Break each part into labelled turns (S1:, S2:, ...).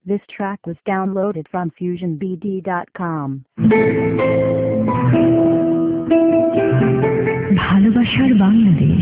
S1: This track was downloaded from FusionBD.com.
S2: ভালোবাসার Bangladesh.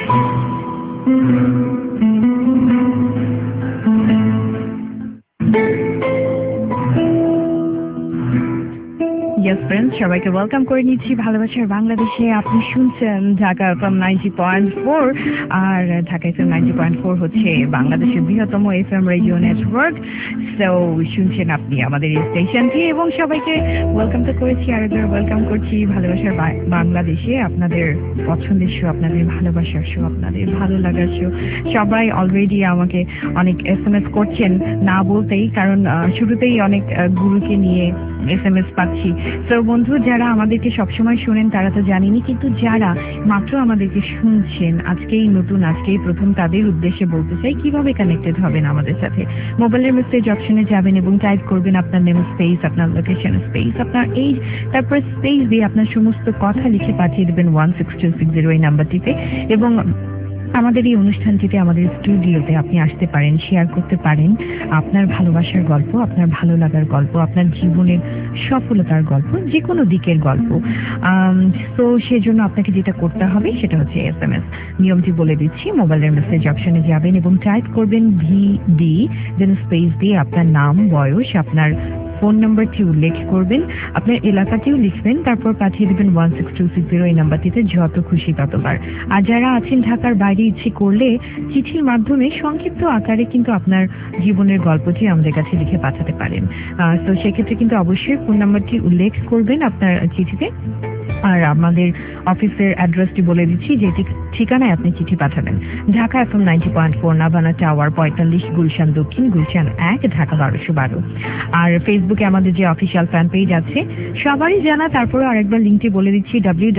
S2: Yes friends, সবাইকে welcome করে নিচ্ছি ভালোবাসার বাংলাদেশে। আপনি শুনছেন ঢাকা এফএম 90.4 আর ঢাকা এফএম 90.4 হচ্ছে বাংলাদেশের বৃহত্তম এফএম রেডিও নেটওয়ার্ক। সো শুনছেন আপনি আমাদের এই স্টেশনটি এবং সবাইকে ওয়েলকাম তো করেছি, আরেকবার ওয়েলকাম করছি ভালোবাসার বাংলাদেশে। আপনাদের পছন্দের শো, আপনাদের ভালোবাসার শো, আপনাদের ভালো লাগার শো। সবাই অলরেডি আমাকে অনেক SMS করছেন না বলতেই, কারণ শুরুতেই অনেক গুরুকে নিয়ে SMS পাচ্ছি। তো বন্ধু যারা আমাদেরকে সবসময় শোনেন তারা তো জানেনি, কিন্তু যারা মাত্র আমাদেরকে শুনছেন আজকেই নতুন, আজকেই প্রথম, তাদের উদ্দেশ্যে বলতে চাই কিভাবে কানেক্টেড হবেন আমাদের সাথে। মোবাইলের মেসেজ অপশনে যাবেন এবং টাইপ করবেন আপনার নেম স্পেস, আপনার লোকেশন স্পেস, আপনার এইজ, তারপর স্পেস দিয়ে আপনার সমস্ত কথা লিখে পাঠিয়ে দেবেন 16260 এই নাম্বারটিতে। এবং আমাদের এই অনুষ্ঠানটিতে, আমাদের স্টুডিওতে আপনি আসতে পারেন, শেয়ার করতে পারেন আপনার ভালোবাসার গল্প, আপনার ভালো লাগার গল্প, আপনার জীবনের সফলতার গল্প, যে কোনো দিকের গল্প। তো সেজন্য আপনাকে যেটা করতে হবে সেটা হচ্ছে SMS। নিয়মটি বলে দিচ্ছি, মোবাইলের মেসেজ অপশনে যাবেন এবং টাইপ করবেন VD, দেন স্পেস দিয়ে আপনার নাম, বয়স, আপনার ফোন নাম্বারটি উল্লেখ করবেন, আপনার এলাকাটিও লিখবেন, তারপর পাঠিয়ে দেবেন 16260 এই নাম্বারটিতে, যত খুশি ততবার। আর যারা আছেন ঢাকার বাইরে, ইচ্ছে করলে চিঠির মাধ্যমে সংক্ষিপ্ত আকারে কিন্তু আপনার জীবনের গল্পটি আমাদের কাছে লিখে পাঠাতে পারেন। তো সেক্ষেত্রে কিন্তু অবশ্যই ফোন নাম্বারটি উল্লেখ করবেন আপনার চিঠিতে। আর আমাদের অফিসের অ্যাড্রেসটি বলে দিচ্ছি, যে ঠিকানায় আপনি চিঠি পাঠাবেন। ঢাকা এফএম 90.4, নাভানা টাওয়ার 45, গুলশান দক্ষিণ, গুলশান 1, ঢাকা 1212। আর ফেসবুকে আমাদের যে অফিসিয়াল ফ্যান পেজ আছে সবারই জানা, তারপরে আরেকবার লিঙ্কটি বলে দিচ্ছি,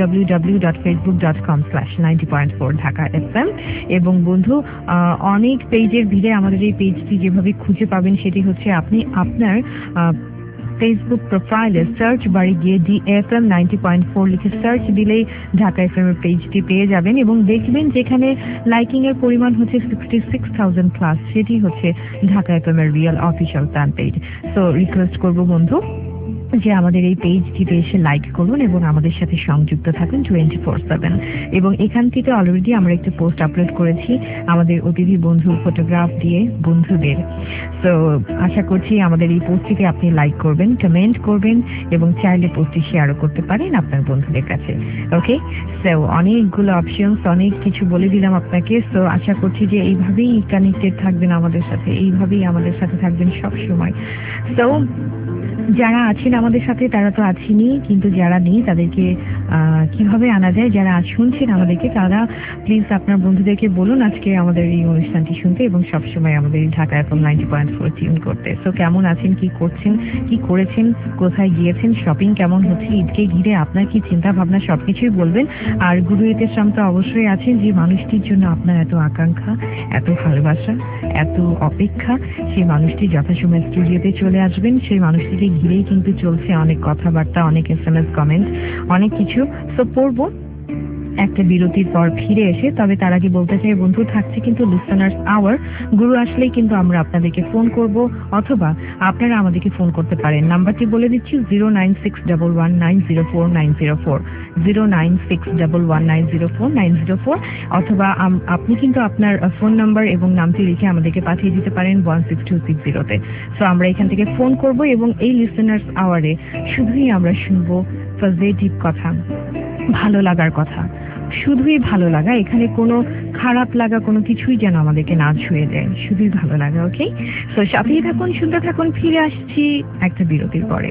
S2: www.facebook.com/90.4 ঢাকা এফএম। এবং বন্ধু, অনেক পেজের ভিড়ে আমাদের এই পেজটি যেভাবে খুঁজে পাবেন সেটি হচ্ছে, আপনি আপনার ফেসবুক প্রোফাইলে সার্চ বারে গিয়ে DFM 90.4 লিখে সার্চ দিলেই ঢাকা এফএম এর পেজটি পেয়ে যাবেন এবং দেখবেন যেখানে লাইকিং এর পরিমাণ হচ্ছে 66,000 প্লাস, সেটি হচ্ছে ঢাকা এফএম এর real official fan page. So request করবো বন্ধু যে আমাদের এই পেজটিতে এসে লাইক করুন এবং আমাদের সাথে সংযুক্ত থাকুন 24/7। এবং এখান থেকে অলরেডি আমরা একটা পোস্ট আপলোড করেছি আমাদের অতিথি বন্ধু ফটোগ্রাফ দিয়ে বন্ধুদের। তো আশা করছি আমাদের এই পোস্টটিতে আপনি লাইক করবেন, কমেন্ট করবেন এবং চাইলে পোস্টটি শেয়ারও করতে পারেন আপনার বন্ধুদের কাছে। ওকে, সো অনেকগুলো অপশনস, অনেক কিছু বলে দিলাম আপনাকে। সো আশা করছি যে এইভাবেই কানেক্টেড থাকবেন আমাদের সাথে, এইভাবেই আমাদের সাথে থাকবেন সব সময়। সো যারা আছেন আমাদের সাথে তারা তো আছেনই, কিন্তু যারা নেই তাদেরকে কিভাবে আনা যায়, যারা শুনছেন আমাদেরকে তারা প্লিজ আপনার বন্ধুদেরকে বলুন আজকে আমাদের এই অনুষ্ঠানটি শুনতে এবং সবসময় আমাদের ঢাকা এফএম 90.4 টিউন করতে। সো কেমন আছেন, কি করছেন, কি করেছেন, কোথায় গিয়েছেন, শপিং কেমন হচ্ছে, ঈদকে ঘিরে আপনার কি চিন্তা ভাবনা, সবকিছুই বলবেন। আর গুরু এতেশ্রাম তো অবশ্যই আছেন, যে মানুষটির জন্য আপনার এত আকাঙ্ক্ষা, এত ভালোবাসা, এত অপেক্ষা, সেই মানুষটি যথাসময়ে স্টুডিওতে চলে আসবেন। সেই মানুষটিকে ঘিরেই কিন্তু চলছে অনেক কথাবার্তা, অনেক SMS কমেন্ট, অনেক কিছু। সো পড়বো একটা বিরতির পর ফিরে এসে। তবে তার আগে বলতে চাই বন্ধু, থাকছে কিন্তু লিসনার্স আওয়ার। গুরু আসলেই কিন্তু আমরা আপনাদেরকে ফোন করব, অথবা আপনারা আমাদেরকে ফোন করতে পারেন। নাম্বারটি বলে দিচ্ছি 09611904904, 09611904904। অথবা আপনি কিন্তু আপনার ফোন নাম্বার এবং নামটি লিখে আমাদেরকে পাঠিয়ে দিতে পারেন 16260-তে। সো আমরা এখান থেকে ফোন করব এবং এই লিসনার্স আওয়ারে শুধুই আমরা শুনবো পজিটিভ কথা, ভালো লাগার কথা, শুধুই ভালো লাগা। এখানে কোনো খারাপ লাগা কোনো কিছুই যেন আমাদেরকে না ছুঁয়ে দেয়, শুধুই ভালো লাগা। ওকে, তো সাথেই থাকুন, শুনতে থাকুন। ফিরে আসছি একটা বিরতির পরে।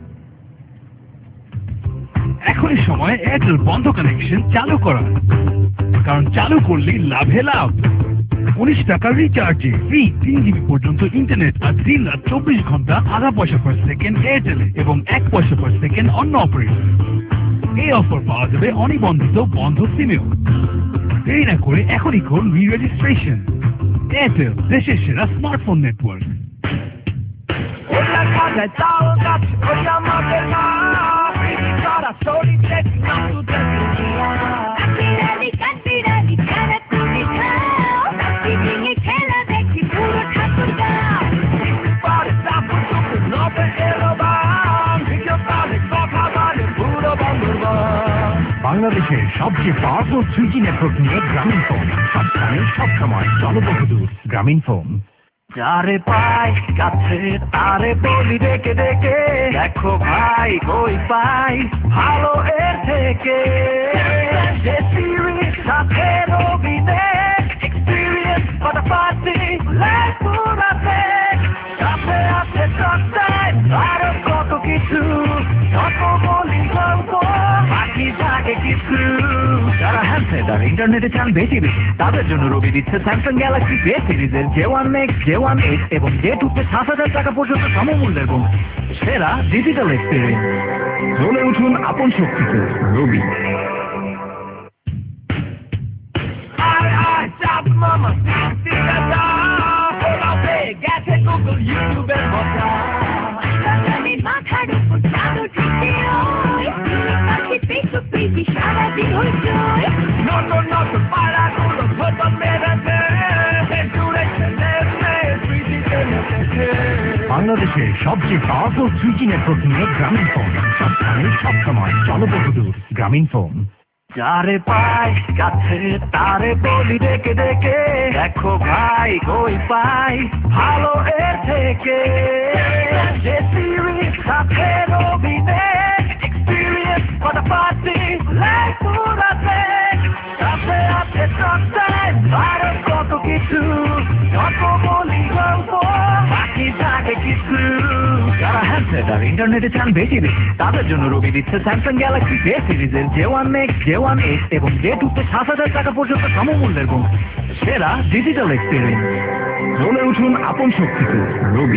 S3: এখনই সময় এয়ারটেল বন্ধ কানেকশন চালু করার, কারণ চালু করলে লাভে লাভ। 19 টাকার রিচার্জে ফ্রি 3 GB পর্যন্ত ইন্টারনেট আর দিন রাত 24 ঘন্টা আধা পয়সা পার সেকেন্ড এয়ারটেলে এবং 1 পয়সা পার সেকেন্ড অন্য অপারেটর। এই অফার পাওয়া যাবে অনিবন্ধিত বন্ধ সিমেও। দেরি না করে এখনই করুন রি-রেজিস্ট্রেশন। এয়ারটেল, দেশের সেরা স্মার্টফোন নেটওয়ার্ক। বাংলাদেশের সবচেয়ে পাওয়ারফুল 3G নেটওয়ার্ক নিয়ে গ্রামীণ ফোন, সবখানে সবসময় জনবহুল গ্রামীণ ফোন।
S4: যারে পাই কাছে তারে বলি ডেকে ডেকে, দেখো ভাই কই পাই ভালো এর থেকে। যে সিরিজ সাথে রবিদের এক্সপিরিয়েন্স ফাটাফাটি লাইফ পুরাতে, সাথে আছে সস্তায় আরো কত কিছু, যত বলি গল্প বাকি থাকে কিছু। যারা হ্যান্ডসেট আর ইন্টারনেটে চান বেশি বেশি, তাদের জন্য রবি দিচ্ছে স্যামসাং গ্যালাক্সি জে সিরিজের J1 Max, J1 8 এবং J2 তে 7,000 টাকা পর্যন্ত সমমূল্যের ফোন, সেরা ডিজিটাল এক্সপিরিয়েন্স।
S3: জ্বলে উঠুন আপন শক্তিতে রবি। বাংলাদেশের সবচেয়ে পাওয়ারফুল 3G নেটওয়ার্ক নিয়ে গ্রামীণ ফোন, সবখানে সবসময় জনবহুল গ্রামীণ ফোন।
S4: যারে পাই কাছে তারে বলি ডেকে ডেকে, দেখো ভাই কই পাই ভালো এর থেকে। যে সিরিজ সাথে রবিদের এক্সপিরিয়েন্স ফাটাফাটি লাইফ পুরাতে, সাথে আছে সস্তায় আরো কত কিছু, যত বলি গল্প বাকি থাকে কিছু। যারা হ্যান্ডসেট আর ইন্টারনেটে চান বেশি বেশি, তাদের জন্য রবি দিচ্ছে স্যামসাং গ্যালাক্সি জে সিরিজের J1 Max, J1 8 এবং J2 তে 7,000 টাকা পর্যন্ত সমমূল্যের ফোন, সেরা ডিজিটাল এক্সপিরিয়েন্স।
S3: জ্বলে উঠুন আপন শক্তিতে রবি।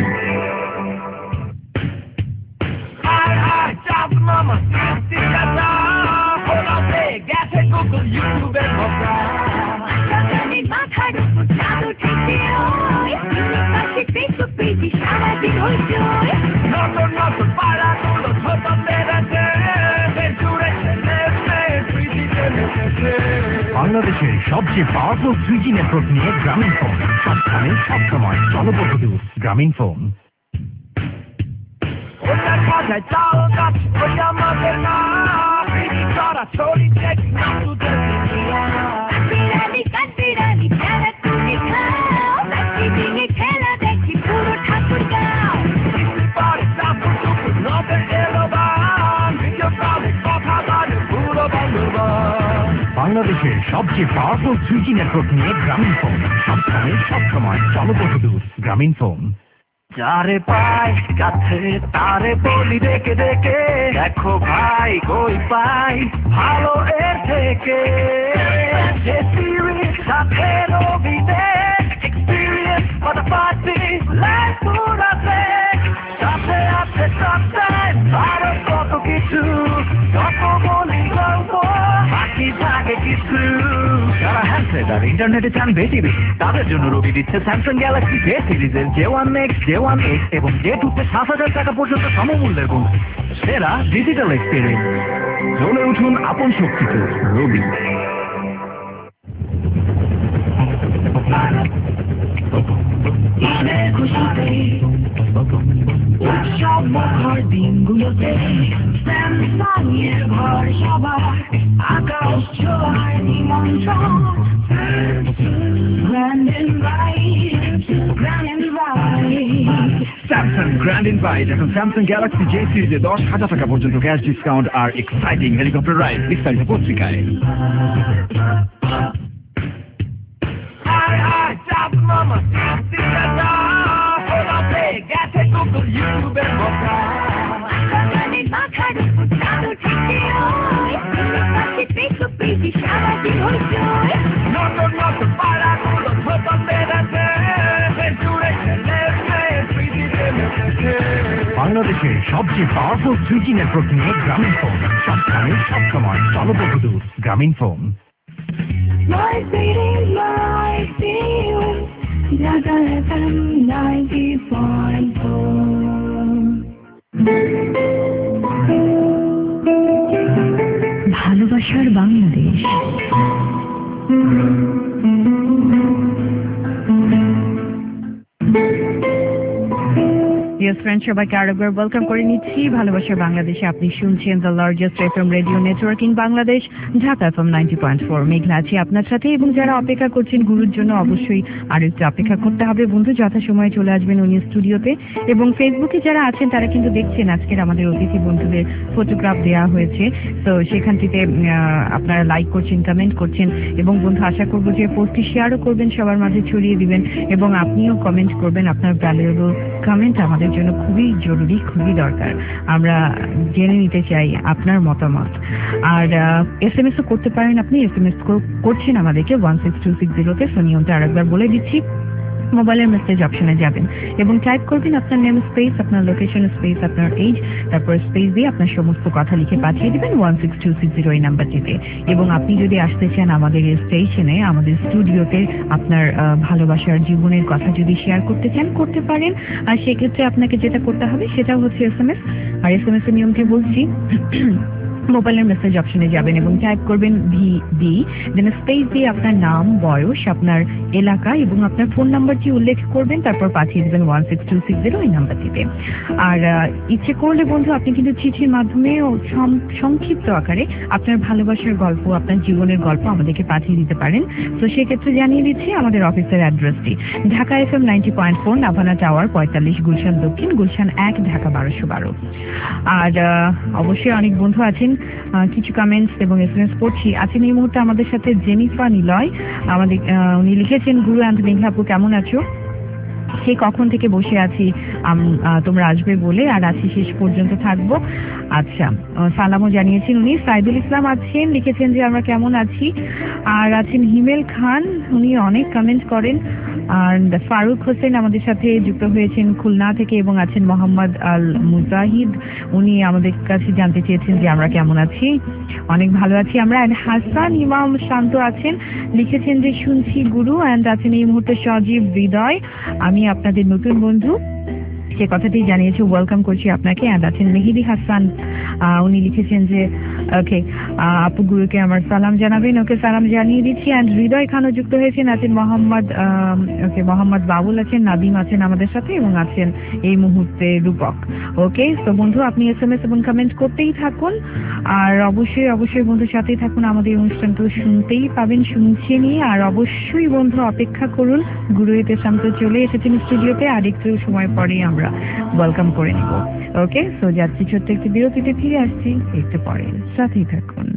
S3: বাংলাদেশের সবচেয়ে পাওয়ারফুল 3G নেটওয়ার্ক নিয়ে গ্রামীণ ফোন, সবখানে সবসময় জনবহুল গ্রামীণ ফোন। বাংলাদেশের সবচেয়ে পাওয়ারফুল 3G নেটওয়ার্ক নিয়ে গ্রামীণ ফোন, সবখানে সবসময় জনবহুল গ্রামীণ ফোন।
S4: যারে পাই কাছে তারে বলি ডেকে ডেকে, দেখো ভাই কই পাই ভালো এর থেকে। যে সিরিজ সাথে রবিদের এক্সপিরিয়েন্স ফাটাফাটি লাইফ পুরাতে, সাথে আছে সস্তায় আরো কত কিছু, যত বলি গল্প বাকি থাকে কিছু। যারা হ্যান্ডসেট আর ইন্টারনেটে চান বেশি বেশি, তাদের জন্য রবি দিচ্ছে স্যামসাং গ্যালাক্সি জে সিরিজের J1 Max, J1 8 এবং J2 তে 7,000 টাকা পর্যন্ত সমমূল্যের ফোন, সেরা ডিজিটাল এক্সপিরিয়েন্স।
S3: জ্বলে উঠুন আপন শক্তিতে রবি।
S5: খুশিতে উৎসব মুখর দিনগুলোতে স্যামসাংয়ের ঘর সবার আকাশ ছোঁয়ার নিমন্ত্রণ। Grand Invite, Grand Invite,
S3: Samsung grand invite এখন স্যামসাং গ্যালাক্সি জে সিরিজে 10,000 টাকা পর্যন্ত ক্যাশ ডিসকাউন্ট আর এক্সাইটিং হেলিকপ্টার রাইড, বিস্তারিত পত্রিকায়। বাংলাদেশের সবচেয়ে পাওয়ারফুল 3G নেটওয়ার্ক নিয়ে গ্রামীণ ফোন, সবখানে সবসময় জনবহুল গ্রামীণ ফোন।
S2: ভালোবাসার বাংলাদেশ। ডিয়ার ফ্রেন্ড, সবাইকে আরেকবার ওয়েলকাম করে নিচ্ছি ভালোবাসার বাংলাদেশে। আপনি শুনছেন the largest FM radio network in Bangladesh, Dhaka FM 90.4। Meghla আছি আপনার সাথে, এবং যারা অপেক্ষা করছেন গুরুর জন্য অবশ্যই আর একটু অপেক্ষা করতে হবে বন্ধু। যথাসময়ে চলে আসবেন উনি স্টুডিওতে। এবং ফেসবুকে যারা আছেন তারা কিন্তু দেখছেন আজকের আমাদের অতিথি বন্ধুদের ফটোগ্রাফ দেওয়া হয়েছে, তো সেখানটিতে আপনারা লাইক করছেন, কমেন্ট করছেন, এবং বন্ধু আশা করবো যে পোস্টটি শেয়ারও করবেন, সবার মাঝে ছড়িয়ে দিবেন, এবং আপনিও কমেন্ট করবেন। আপনার ভ্যালুয়েবল কমেন্ট আমাদের জন্য খুবই জরুরি, খুবই দরকার। আমরা জেনে নিতে চাই আপনার মতামত। আর SMS ও করতে পারেন, আপনি SMS করছেন আমাদেরকে 16260-তে। নিয়মটা আরেকবার বলে দিচ্ছি, মোবাইলের মেসেজ অপশনে যাবেন এবং টাইপ করবেন আপনার নেম স্পেস, আপনার লোকেশন স্পেস, আপনার এজ, তারপর স্পেস দিয়ে আপনার সমস্ত কথা লিখে পাঠিয়ে দিবেন 16260 এই নাম্বারটিতে। এবং আপনি যদি আসতে চান আমাদের স্টেশনে, আমাদের স্টুডিওতে, আপনার ভালোবাসার জীবনের কথা যদি শেয়ার করতে চান করতে পারেন। আর সেক্ষেত্রে আপনাকে যেটা করতে হবে সেটা হচ্ছে SMS। আর SMS এর নিয়মটি বলছি, মোবাইলের মেসেজ অপশনে যাবেন এবং টাইপ করবেন VD, দেন স্পেস দিয়ে আপনার নাম, বয়স, আপনার এলাকা এবং আপনার ফোন নাম্বারটি উল্লেখ করবেন, তারপর পাঠিয়ে দেবেন 16260 এই নাম্বারটিতে। আর ইচ্ছে করলে বন্ধু আপনি কিন্তু চিঠির মাধ্যমে সংক্ষিপ্ত আকারে আপনার ভালোবাসার গল্প, আপনার জীবনের গল্প আমাদেরকে পাঠিয়ে দিতে পারেন। তো সেক্ষেত্রে জানিয়ে দিচ্ছি আমাদের অফিসের অ্যাড্রেসটি, ঢাকা FM 90.4, নাভানা টাওয়ার 45, গুলশান দক্ষিণ, গুলশান 1, ঢাকা 1212। আর অবশ্যই অনেক বন্ধু আছেন, কিছু কমেন্টস এবং SMS পড়ছি। আছেন এই মুহূর্তে আমাদের সাথে জেনিফা নিলয়, আমাদের উনি লিখেছেন, গুরু অ্যান্ড মেঘলা আপু কেমন আছো? সেই কখন থেকে বসে আছি তোমরা আসবে বলে, আর আছি শেষ পর্যন্ত থাকবো। আচ্ছা, সালামও জানিয়েছেন উনি। সাইদুল ইসলাম আছেন, লিখেছেন যে আমরা কেমন আছি। আর আছেন হিমেল খান, উনি অনেক কমেন্ট করেন। আর ফারুক হোসেন আমাদের সাথে যুক্ত হয়েছেন খুলনা থেকে, এবং আছেন মোহাম্মদ আল মুজাহিদ, উনি আমাদের কাছে জানতে চেয়েছেন যে আমরা কেমন আছি। অনেক ভালো আছি আমরা। হাসান ইমাম শান্ত আছেন, লিখেছেন যে শুনছি গুরু। অ্যান্ড আছেন এই মুহূর্তে সজীব হৃদয়, আমি আপনাদের নতুন বন্ধু, সে কথাটি জানিয়েছে, ওয়েলকাম করছি আপনাকে। অ্যান্ড আছেন মেহেদি হাসান, উনি লিখেছেন যে ওকে আপু গুরুকে আমার সালাম জানাবেন। ওকে, সালাম জানিয়ে দিচ্ছি। অ্যান্ড হৃদয় খানও যুক্ত হয়েছেন, আছেন মোহাম্মদ বাবুল আছেন, নাদিম আছেন আমাদের সাথে, এবং আছেন এই মুহূর্তে রূপক। ওকে, তো বন্ধু আপনি SMS এবং কমেন্ট করতেই থাকুন। আর অবশ্যই বন্ধুর সাথেই থাকুন, আমাদের অনুষ্ঠান তো শুনতেই পাবেন, শুনছেনই। আর অবশ্যই বন্ধু অপেক্ষা করুন, গুরু এতে শান্ত চলে এসেছেন স্টুডিওতে, আর একটু সময় পরেই আমরা ওয়েলকাম করে নিব। ওকে, সো যাচ্ছি ছোট্ট একটি বিরতিতে, ফিরে আসছি একটু পরে, সাথেই থাকুন।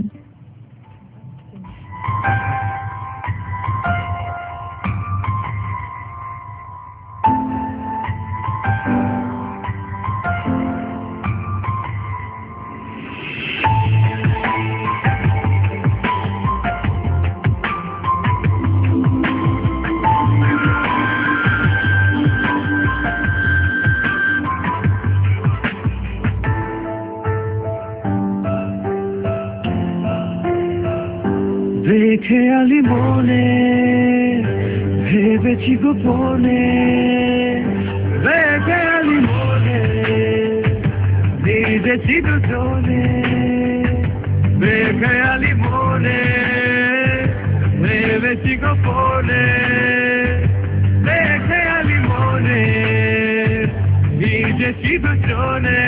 S4: রেখে আলি মনে, ভেবেছি গোপনে, রেখে আলি মনে, ভিজেছি দুজনে, রেখে আলি মনে, ভেবেছি গোপনে, রেখে আলি মনে, ভিজেছি দুজনে।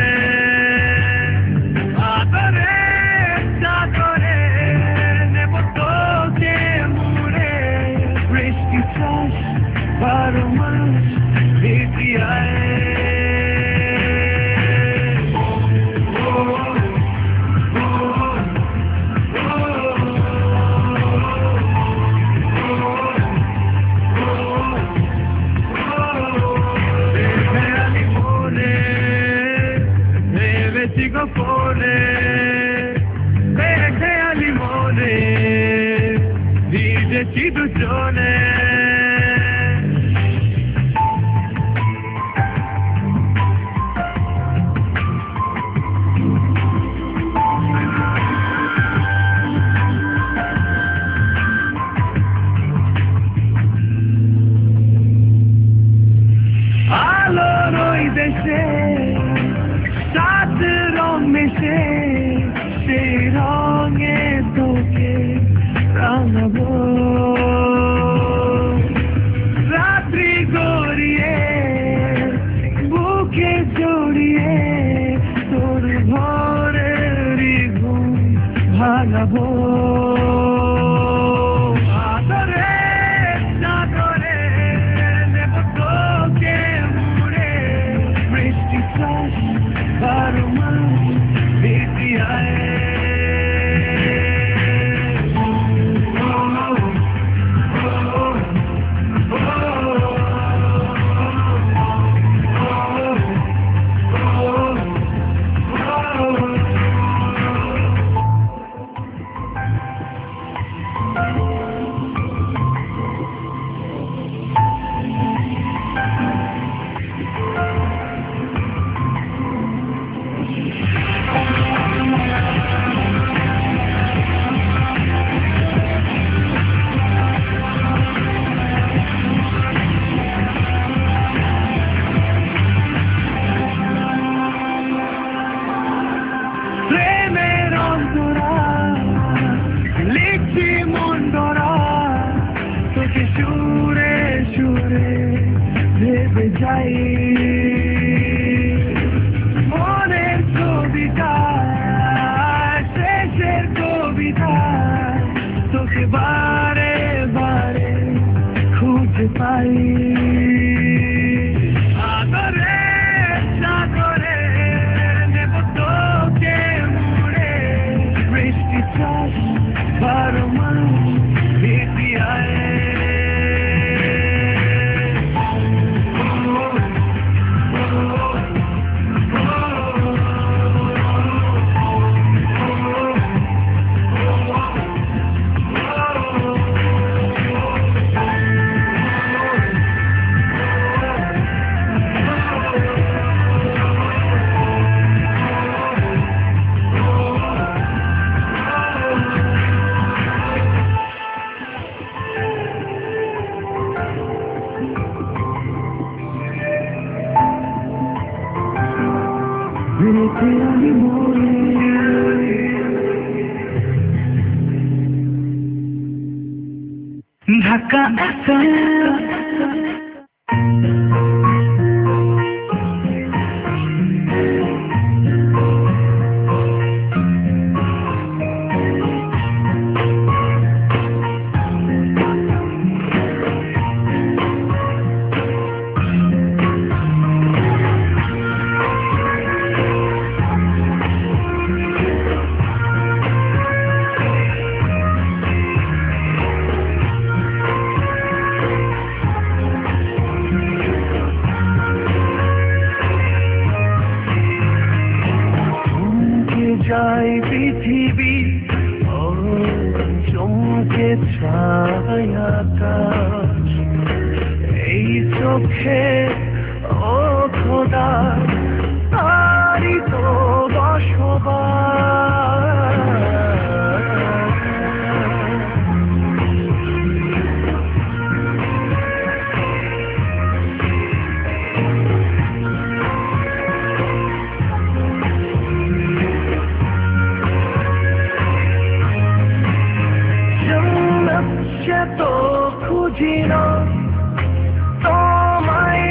S4: Para más জড়িয়ে তোর ভোরের ঘুম ভাঙাবো আদরে সাগরে নেব তোকে মুড়ে বৃষ্টি চাষ 12 মাস ভিজিয়ায় প্রেমের অন্তরা লিখছি মন্দরা তোকে সুরে সুরে ভেবে যাই মনের কবিতা শেষের কবিতা তোকে বারে বারে খুঁজে পাই আদরে সাগরে নেব তোকে মুড়ে বৃষ্টি চাষ 12 মাস ভিজিয়ায় ঢাকা যায় পৃথিবী ও চমকে ছায়াকাশ এই চোখে ও খোদা তারি তো তো খুঁজি না তোমায়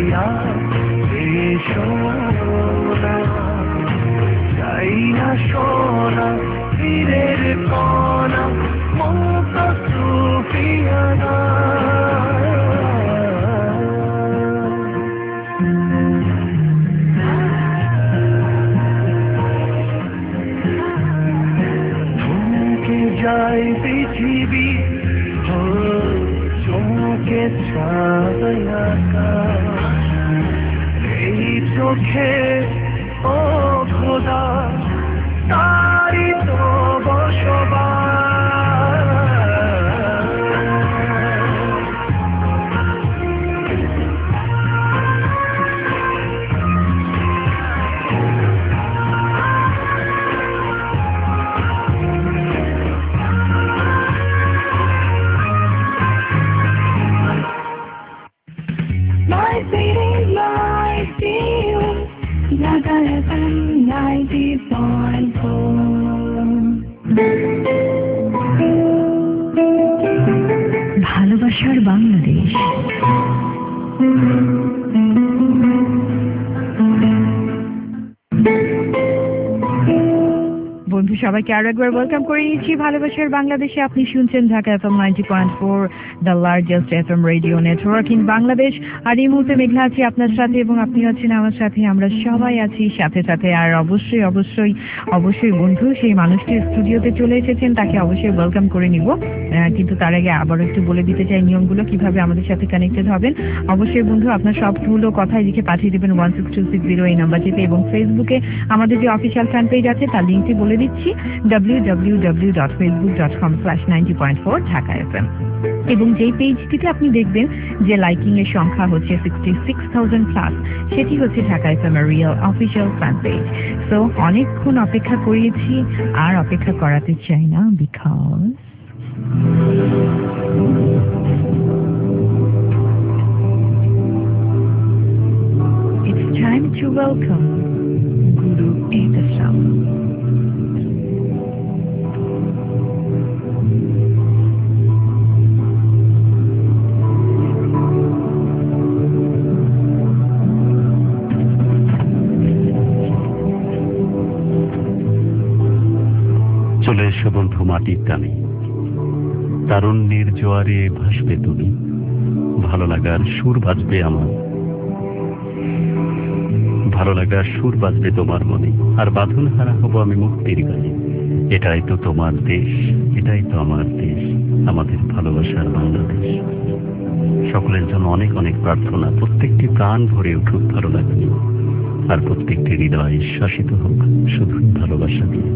S4: দিয়া এসো না, চাই না সোনা হীরের কণা মুক্ত সুফিয়ানা। যায় পৃথিবী চোখে ছায়া, এই চোখে ও খোদা তারি তো বসবাস।
S5: My feelings, my feelings, Dhaka FM 90.4.
S2: ভালোবাসার বাংলাদেশ। বন্ধু সবাইকে আরো একবার ওয়েলকাম করে নিচ্ছি ভালোবাসার বাংলাদেশে। আপনি শুনছেন Dhaka FM 90.4, the largest FM radio network in Bangladesh. আর এই মুহূর্তে মেঘলা আছি আপনার সাথে এবং আপনি আছেন আমার সাথে, আমরা সবাই আছি সাথে সাথে। আর অবশ্যই অবশ্যই অবশ্যই বন্ধু সেই মানুষটি স্টুডিওতে চলে এসেছেন, তাকে অবশ্যই ওয়েলকাম করে নিব। কিন্তু তার আগে আবারও একটু বলে দিতে চাই নিয়মগুলো, কিভাবে আমাদের সাথে কানেক্টেড হবেন। অবশ্যই বন্ধু আপনার সবগুলো কথাই লিখে পাঠিয়ে দেবেন 16260 এই নাম্বারটিতে, এবং ফেসবুকে আমাদের যে অফিসিয়াল ফ্যান পেজ আছে তার লিঙ্কটি বলে দিচ্ছি, www.facebook.com/90.4 ঢাকা FM। এবং যেই পেজটিতে আপনি দেখবেন যে লাইকিং এর সংখ্যা হচ্ছে 66,000+, সেটি হচ্ছে ঢাকা FM এর real official fan page. So অনেকক্ষণ অপেক্ষা করিয়েছি, আর অপেক্ষা করাতে চাই না, because it's time to welcome Guru Etasam.
S6: চলে এসো বন্ধু মাটির টানে, তারুণ্যের জোয়ারে ভাসবে তুমি, ভালো লাগার সুর বাজবে আমার, ভালো লাগার সুর বাজবে তোমার মনে, আর বাঁধন হারা হব আমি মুক্তির গানে। এটাই তো তোমার দেশ, এটাই তো আমার দেশ, আমাদের ভালোবাসার বাংলাদেশ। সকলের জন্য অনেক অনেক প্রার্থনা, প্রত্যেকটি প্রাণ ভরে উঠুক ভালো লাগবে, আর প্রত্যেকটি হৃদয় শাসিত হোক শুধুই ভালোবাসা দিয়ে।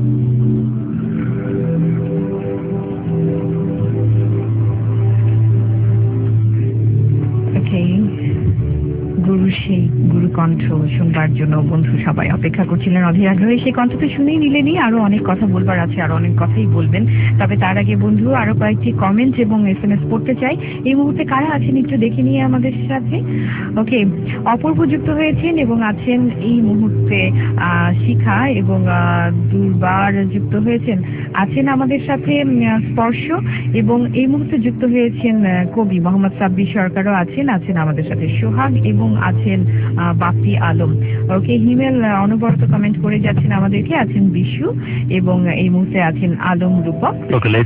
S2: গুরু সেই গুরু কণ্ঠ শুনবার জন্য বন্ধু সবাই অপেক্ষা করছিলেন অধীর আগ্রহে। সেই কণ্ঠ তো শুনেই নিলেনই, আরো অনেক কথা বলবার আছে, আরো অনেক কথাই বলবেন। তবে তার আগে বন্ধু আরো কয়েকটি কমেন্ট এবং SMS পড়তে চাই। এই মুহূর্তে কারা আছেন একটু দেখে নিয়ে আমাদের সাথে। ওকে, অপূর্ব যুক্ত হয়েছেন এবং আছেন এই মুহূর্তে শিখা, এবং দুর্বার যুক্ত হয়েছেন, আছেন আমাদের সাথে স্পর্শ, এবং এই মুহূর্তে যুক্ত হয়েছেন কবি মোহাম্মদ সাব্বির সরকারও আছেন আমাদের সাথে সোহাগ, এবং আছেন বাপি আলম। ওকে, হিমেল অনবরত কমেন্ট করে যাচ্ছেন আমাদেরকে, আছেন বিশু, এবং এই মুহূর্তে আছেন আলম রূপক।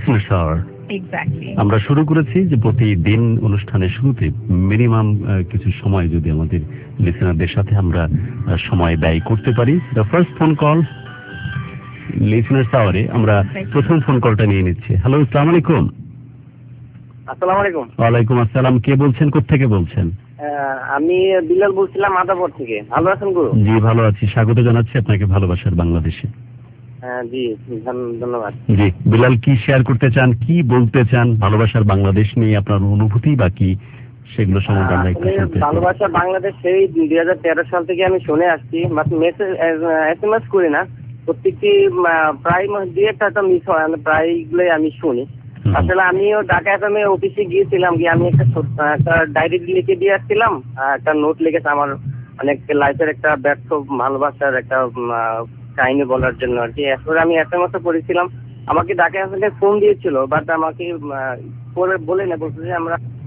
S6: আমরা শুরু করেছি যে প্রতিদিন অনুষ্ঠানের শুরুতে মিনিমাম কিছু সময় যদি আমাদের লিসেনারদের সাথে আমরা সময় ব্যয় করতে পারি। The first phone call listeners আওয়ারে আমরা প্রথম ফোন কলটা নিয়ে নিচ্ছি। হ্যালো, আসসালামু আলাইকুম।
S7: আসসালামু আলাইকুম।
S6: ওয়ালাইকুম আসসালাম। কে বলছেন, কোত্থেকে বলছেন?
S7: আমি বিলাল বলছিলাম মাদারপুর থেকে। ভালো আছেন গুরু?
S6: জি ভালো আছি, স্বাগত জানাচ্ছি আপনাকে ভালোবাসার বাংলাদেশে।
S7: জি ধন্যবাদ।
S6: জি বিলাল, কি শেয়ার করতে চান, কি বলতে চান ভালোবাসার বাংলাদেশ নিয়ে, আপনার অনুভূতি বাকি সেগুলো সম্বন্ধে আমরা একটু শুনতে চাই।
S7: ভালোবাসার বাংলাদেশ সেই 2013 সাল থেকে আমি শুনে আসছি, বাট মেসেজ SMS করি না। প্রত্যেকটি প্রায় দিয়ে একটা মিস হয়, প্রায়গুলোই আমি শুনি। আসলে আমিও ঢাকা FM এ অফিসে গিয়েছিলাম, গিয়ে আমি একটা ডায়েরি লিখে দিয়ে আসছিলাম, একটা নোট লিখেছে আমার অনেক লাইফের একটা ব্যর্থ ভালোবাসার একটা কাহিনী বলার জন্য আর কি। এরপরে আমি SMS পড়েছিলাম, আমাকে ঢাকা FM ফোন দিয়েছিল, বাট আমাকে বলে না, বলছে যে আমরা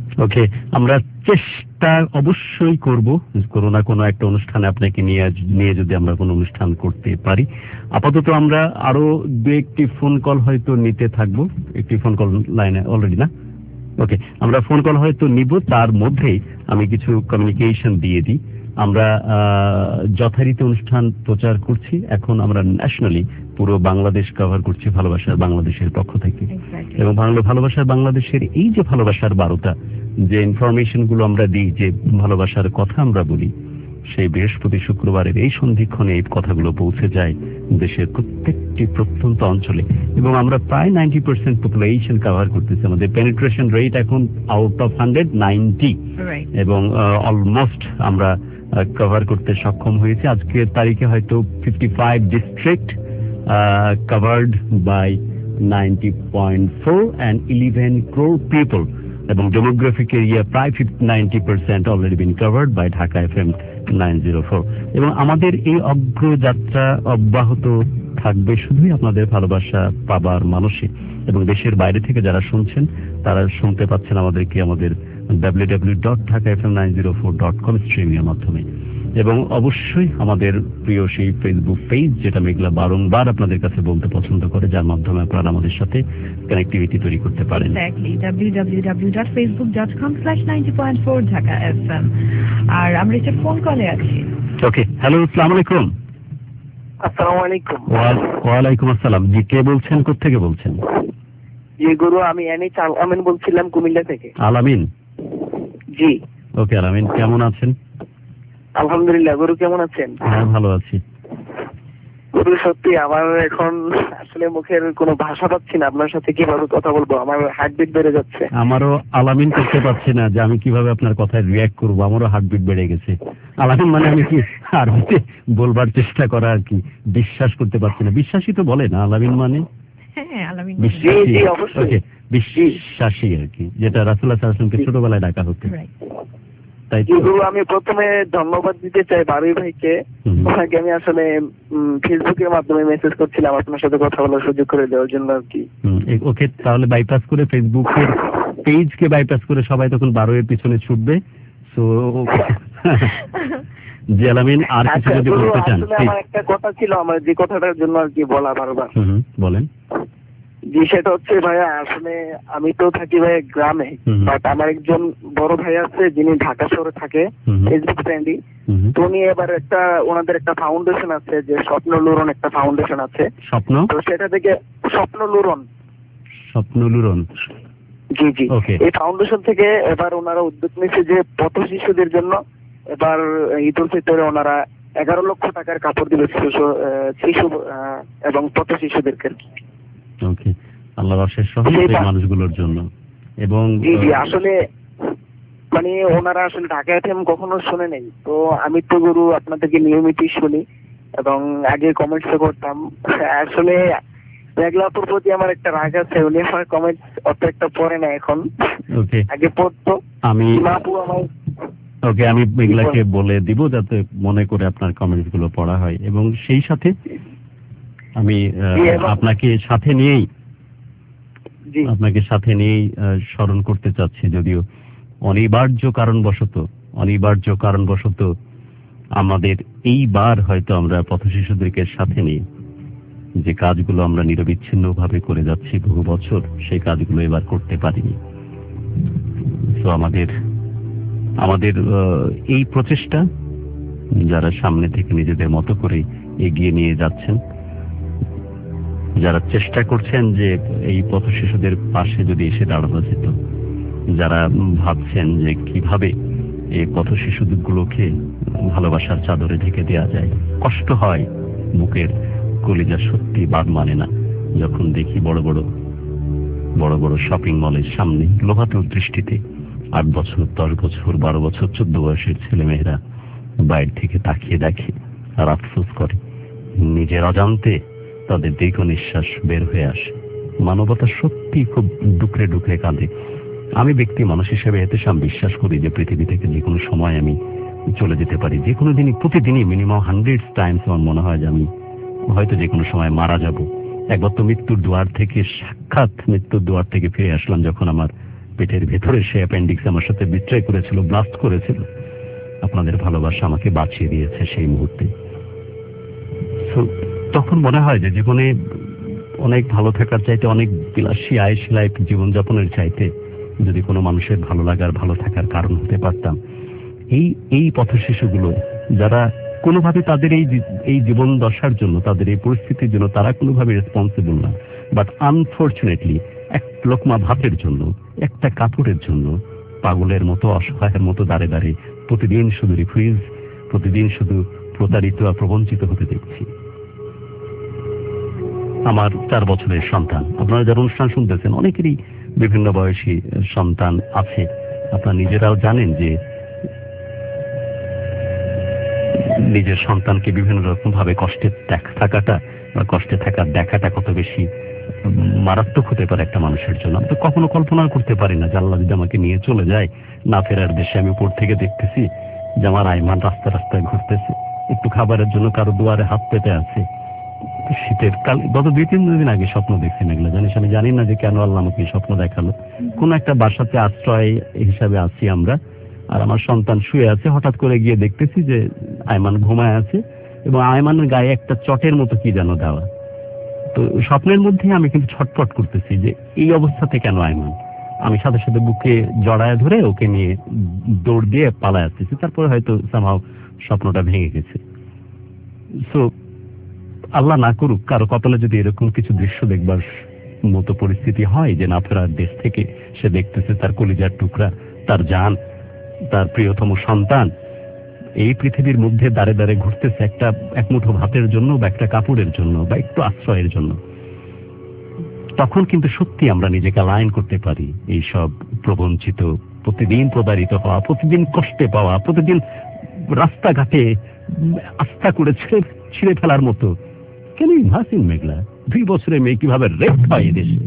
S6: ওকে, আমরা চেষ্টা অবশ্যই করব কোনো না কোনো একটা অনুষ্ঠানে আপনাকে নিয়ে যদি আমরা কোনো অনুষ্ঠান করতে পারি। আপাতত আমরা আরো দু একটি ফোন কল হয়তো নিতে থাকবো। একটি ফোন কল লাইনে অলরেডি না? ওকে, আমরা ফোন কল হয়তো নিব, তার মধ্যেই আমি কিছু কমিউনিকেশন দিয়ে দিই। আমরা যথারীতি অনুষ্ঠান প্রচার করছি, এখন আমরা ন্যাশনালি পুরো বাংলাদেশ কভার করছি ভালোবাসার বাংলাদেশের পক্ষ থেকে। এবং ভালোবাসার বাংলাদেশের এই যে ভালোবাসার বার্তা, যে ইনফরমেশন গুলো আমরা দিই, যে ভালোবাসার কথা আমরা বলি, সেই বৃহস্পতি শুক্রবারের এই সন্ধিক্ষণে এই কথাগুলো পৌঁছে যায় দেশের প্রত্যেকটি প্রত্যন্ত অঞ্চলে। এবং আমরা প্রায় 90% পপুলেশন কভার করতেছি। আমাদের পেনিট্রেশন রেট এখন আউট অফ 190, এবং অলমোস্ট আমরা কভার করতে সক্ষম হয়েছে। আজকের তারিখে হয়তো 55 district covered by 90.4 and 11 crore people, এবং ডেমোগ্রাফিক এরিয়া প্রায় 90% already been covered by Dhaka FM 904। এবং আমাদের এই অগ্রযাত্রা অব্যাহত থাকবে শুধুই আপনাদের ভালোবাসা পাবার মানুষে। এবং দেশের বাইরে থেকে যারা শুনছেন তারা শুনতে পাচ্ছেন আমাদেরকে আমাদের www.dhakafm904.com স্ট্রিমিং এর মাধ্যমে। এবং অবশ্যই আমাদের প্রিয় সেই ফেসবুক পেজ, যেটা মেঘলা বারংবার আপনাদের কাছে বলতে পছন্দ করে, যার মাধ্যমে আপনারা আমাদের সাথে কানেক্টিভিটি তৈরি করতে পারেন।
S2: www.facebook.com/90.4 Dhaka FM। আর আমরা একটা ফোন কলে আছি।
S6: ওকে, হ্যালো, আসসালামু আলাইকুম।
S7: আসসালামু আলাইকুম।
S6: ওয়ালাইকুম আসসালাম। জি, কে বলছেন, কোত্থেকে বলছেন?
S7: জি গুরু, আমি আলামিন বলছিলাম কুমিল্লা থেকে।
S6: আলামিন?
S7: জি।
S6: ওকে আলামিন, কেমন আছেন?
S7: আলহামদুলিল্লাহ। গুরু কেমন আছেন?
S6: হ্যাঁ, ভালো আছি।
S7: গুরু সত্যি আমার এখন আসলে মুখের কোনো ভাষা পাচ্ছি না, আপনার সাথে কিভাবে কথা বলবো, আমার হার্টবিট বেড়ে যাচ্ছে।
S6: আমারও আলামিন করতে পারছি না যে আমি কিভাবে আপনার কথায় রিয়্যাক্ট করবো, আমারও হার্টবিট বেড়ে গেছে। আলামিন মানে আমি কি আরবিতে বলবার চেষ্টা করা আর কি, বিশ্বাস করতে পারছি না। বিশ্বাসী তো বলে না আলামিন মানে?
S2: হ্যাঁ, আলামিন
S6: বিশ্বাসী। ওকে, বিশ্বাসী আর কি, যেটা রাসূলুল্লাহ সাল্লাল্লাহু আলাইহি ওয়াসাল্লামকে ছোটবেলায় ডাকা হতো। তাই তো।
S7: আমি প্রথমে ধন্যবাদ দিতে চাই বারুই ভাইকে। ওনাকে আমি আসলে ফেসবুকের মাধ্যমে মেসেজ করছিলাম আপনার সাথে কথা বলার সুযোগ করে দেওয়ার জন্য আর কি।
S6: ওকে, তাহলে বাইপাস করে ফেসবুকের পেজকে বাইপাস করে সবাই তখন বারোয়ের পিছনে ছুটবে। সো জি আলামিন, আর কিছু যদি বলতে চান?
S7: আমার একটা কথা ছিল, আমার যে কথাটার জন্য আর কি বলা বারবার।
S6: বলেন।
S7: জি, সেটা হচ্ছে ভাইয়া, আসলে আমি তো থাকি ভাই গ্রামে, বাট আমার একজন বড় ভাই আছে যিনি ঢাকা শহরে থাকে, ফেসবুক ফ্রেন্ডই। তো উনি এবার ওনাদের একটা ফাউন্ডেশন আছে, যে স্বপ্ন লুরন একটা ফাউন্ডেশন আছে।
S6: স্বপ্ন?
S7: তো সেটা থেকে স্বপ্ন লুরন। জি জি। এই ফাউন্ডেশন থেকে এবার ওনারা উদ্যোগ নিয়েছে যে পথ শিশুদের জন্য এবার ঈদুল ফিতরে ওনারা 11 লক্ষ টাকার কাপড় দিবে শিশু এবং পথ শিশুদেরকে।
S6: ওকে, আল্লাহর অশেষ সহমত মানুষগুলোর জন্য। এবং
S7: জি জি, আসলে মানে ওনারা আসলে ঢাকা এফএম কখনো শুনে নেই, তো আমি তো গুরু আপনাদেরকে নিয়মিতই শুনি এবং আগে কমেন্টস করতাম। আসলে মেঘলাপুর প্রতি আমার একটা রাগ আছে, উনি আমার কমেন্টস অত একটা পড়ে না এখন, আগে পড়তো। আমি
S6: মেঘলাকে বলে দিব যাতে মনে করে আপনার কমেন্টস গুলো পড়া হয়। এবং সেই সাথে আমি আপনাকে সাথে নিয়েই স্মরণ করতে চাচ্ছি, যদিও অনিবার্য কারণবশত আমাদের এইবার হয়তো আমরা পথ শিশুদেরকে সাথে নিয়ে যে কাজগুলো আমরা নিরবিচ্ছিন্ন ভাবে করে যাচ্ছি বহু বছর, সেই কাজগুলো এবার করতে পারিনি। তো আমাদের এই প্রচেষ্টা যারা সামনে থেকে নিজেদের মতো করে এগিয়ে নিয়ে যাচ্ছেন, যারা চেষ্টা করছেন যে এই পথ শিশুদের পাশে যদি এসে দাঁড়ানো যেত, যারা ভাবছেন যে কিভাবে এই পথ শিশুগুলোকে ভালোবাসার চাদরে ঢেকে দেওয়া যায়। কষ্ট হয়, বুকের কলিজা সত্যি বাদ মানে না যখন দেখি বড় বড় শপিং মলের সামনে লোভাতুর দৃষ্টিতে 8 বছর, 10 বছর, 12 বছর, 14 বয়সের ছেলেমেয়েরা বাইরে থেকে তাকিয়ে দেখে আর আফসোস করে, নিজের অজান্তে তাদের দীর্ঘ নিঃশ্বাস বের হয়ে আসে। মানবতা সত্যি খুব ডুকরে ডুকরে কাঁদে। আমি ব্যক্তি মানুষ হিসেবে এতে বিশ্বাস করি যে পৃথিবী থেকে যে কোনো সময় আমি চলে যেতে পারি, যে কোনো দিনই, প্রতিদিনই মিনিমাম 100 টাইমস আমার মনে হয় যে আমি হয়তো যে কোনো সময় মারা যাব। একবার তো মৃত্যুর দুয়ার থেকে ফিরে আসলাম যখন আমার পেটের ভেতরে সে অ্যাপেন্ডিক্স আমার সাথে বিট্রে করেছিল, ব্লাস্ট করেছিল। আপনাদের ভালোবাসা আমাকে বাঁচিয়ে দিয়েছে সেই মুহূর্তে। তখন মনে হয় যে জীবনে অনেক ভালো থাকার চাইতে, অনেক বিলাসী আয়েশি লাইফ জীবনযাপনের চাইতে যদি কোনো মানুষের ভালো লাগার, ভালো থাকার কারণ হতে পারতাম। এই পথ শিশুগুলো যারা কোনোভাবে তাদের এই জীবন দশার জন্য, তাদের এই পরিস্থিতির জন্য তারা কোনোভাবে রেসপন্সিবল না, বাট আনফর্চুনেটলি এক লোকমা ভাতের জন্য, একটা কাপড়ের জন্য পাগলের মতো, অসহায়ের মতো দাঁড়ে দাঁড়িয়ে প্রতিদিন শুধু রিফিউজ, প্রতিদিন শুধু প্রতারিত আর প্রবঞ্চিত হতে দেখছি। আমার 4 বছরের সন্তান, আপনারা যারা অনুষ্ঠান শুনতেছেন অনেকেরই বিভিন্ন বয়সী সন্তান আছে। আপনারা নিজেরাও জানেন যে নিজের সন্তানকে বিভিন্ন রকম ভাবে কষ্টে থাকাটা বা কষ্টে থাকার দেখাটা কত বেশি মারাত্মক হতে পারে একটা মানুষের জন্য। আমি তো কখনো কল্পনা করতে পারি না যে আল্লাহ যদি আমাকে নিয়ে চলে যায় না ফেরার দেশে। আমি উপর থেকে দেখতেছি যে আমার আইমান রাস্তায় ঘুরতেছে, একটু খাবারের জন্য কারো দুয়ারে হাত পেতে আছে। শীতের কাল গত 2-3 দিন আগে স্বপ্ন দেখছি এগুলো, জানিস? আমি জানি না যে কেন আল্লাহ আমাকে স্বপ্ন দেখালো। কোন একটা বাসাতে আশ্রয় হিসাবে আছি আমরা, আর আমার সন্তান শুয়ে আছে। হঠাৎ করে গিয়ে দেখতেছি যে আইমান ঘুমায় আছে এবং আইমানের গায়ে একটা চটের মতো কি যেন দেওয়া। তো স্বপ্নের মধ্যে আমি কিন্তু ছটফট করতেছি যে এই অবস্থাতে কেন আইমান। আমি সাথে সাথে বুকে জড়ায় ধরে ওকে নিয়ে দৌড় দিয়ে পালায় আসতেছি। তারপরে হয়তো সামহাও স্বপ্নটা ভেঙে গেছে। সো আল্লাহ না করুক কারো কপালে যদি এরকম কিছু দৃশ্য দেখবার মতো পরিস্থিতি হয় যে না ফেরার দেশ থেকে সে দেখতেছে তার কলিজার টুকরা, তার জান, তার প্রিয়তম সন্তান এই পৃথিবীর মধ্যে দাঁড়ে দাঁড়ে ঘুরতেছে এক মুঠো ভাতের জন্য বা একটা কাপড়ের জন্য বা একটু আশ্রয়ের জন্য, তখন কিন্তু সত্যি আমরা নিজেকে লাইন করতে পারি এই সব প্রবঞ্চিত, প্রতিদিন প্রতারিত হওয়া, প্রতিদিন কষ্টে পাওয়া, প্রতিদিন রাস্তাঘাটে আস্থা করে ছিঁড়ে ফেলার মতো। কেন ভাসিন মেঘলা 2 বছরের মেয়ে কিভাবে রেপ হয় এদেশে?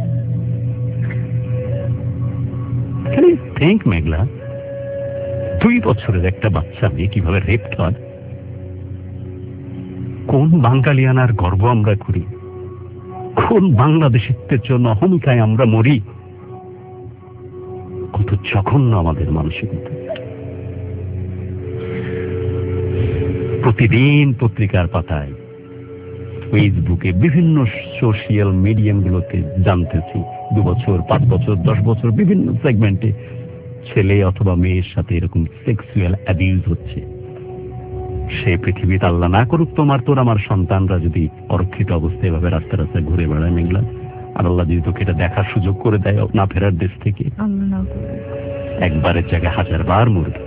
S6: কেন থ্যাংক মেঘলা 2 বছরের একটা বাচ্চা মেয়ে কিভাবে রেপ হয়? কোন বাঙালিয়ানার গর্ব আমরা করি, কোন বাংলাদেশিত্বের জন্য অহমিকায় আমরা মরি? কত জঘন্য আমাদের মানসিকতা। প্রতিদিন পত্রিকার পাতায়, ফেসবুকে, বিভিন্ন সোশিয়াল মিডিয়ামগুলোতে জানতেছি 2 বছর, 5 বছর, 10 বছর বিভিন্ন সেগমেন্টে ছেলে অথবা মেয়ের সাথে এরকম সেক্সুয়াল অ্যাবিউজ হচ্ছে। সে পৃথিবীতে আল্লাহ না করুক তোর আমার সন্তানরা যদি অরক্ষিত অবস্থায় এভাবে রাস্তায় ঘুরে বেড়ায় মেঘলা, আর আল্লাহ যদি তোকে এটা দেখার সুযোগ করে দেয় না ফেরার দেশ থেকে, একবারের জায়গায় 1000 বার মরবে।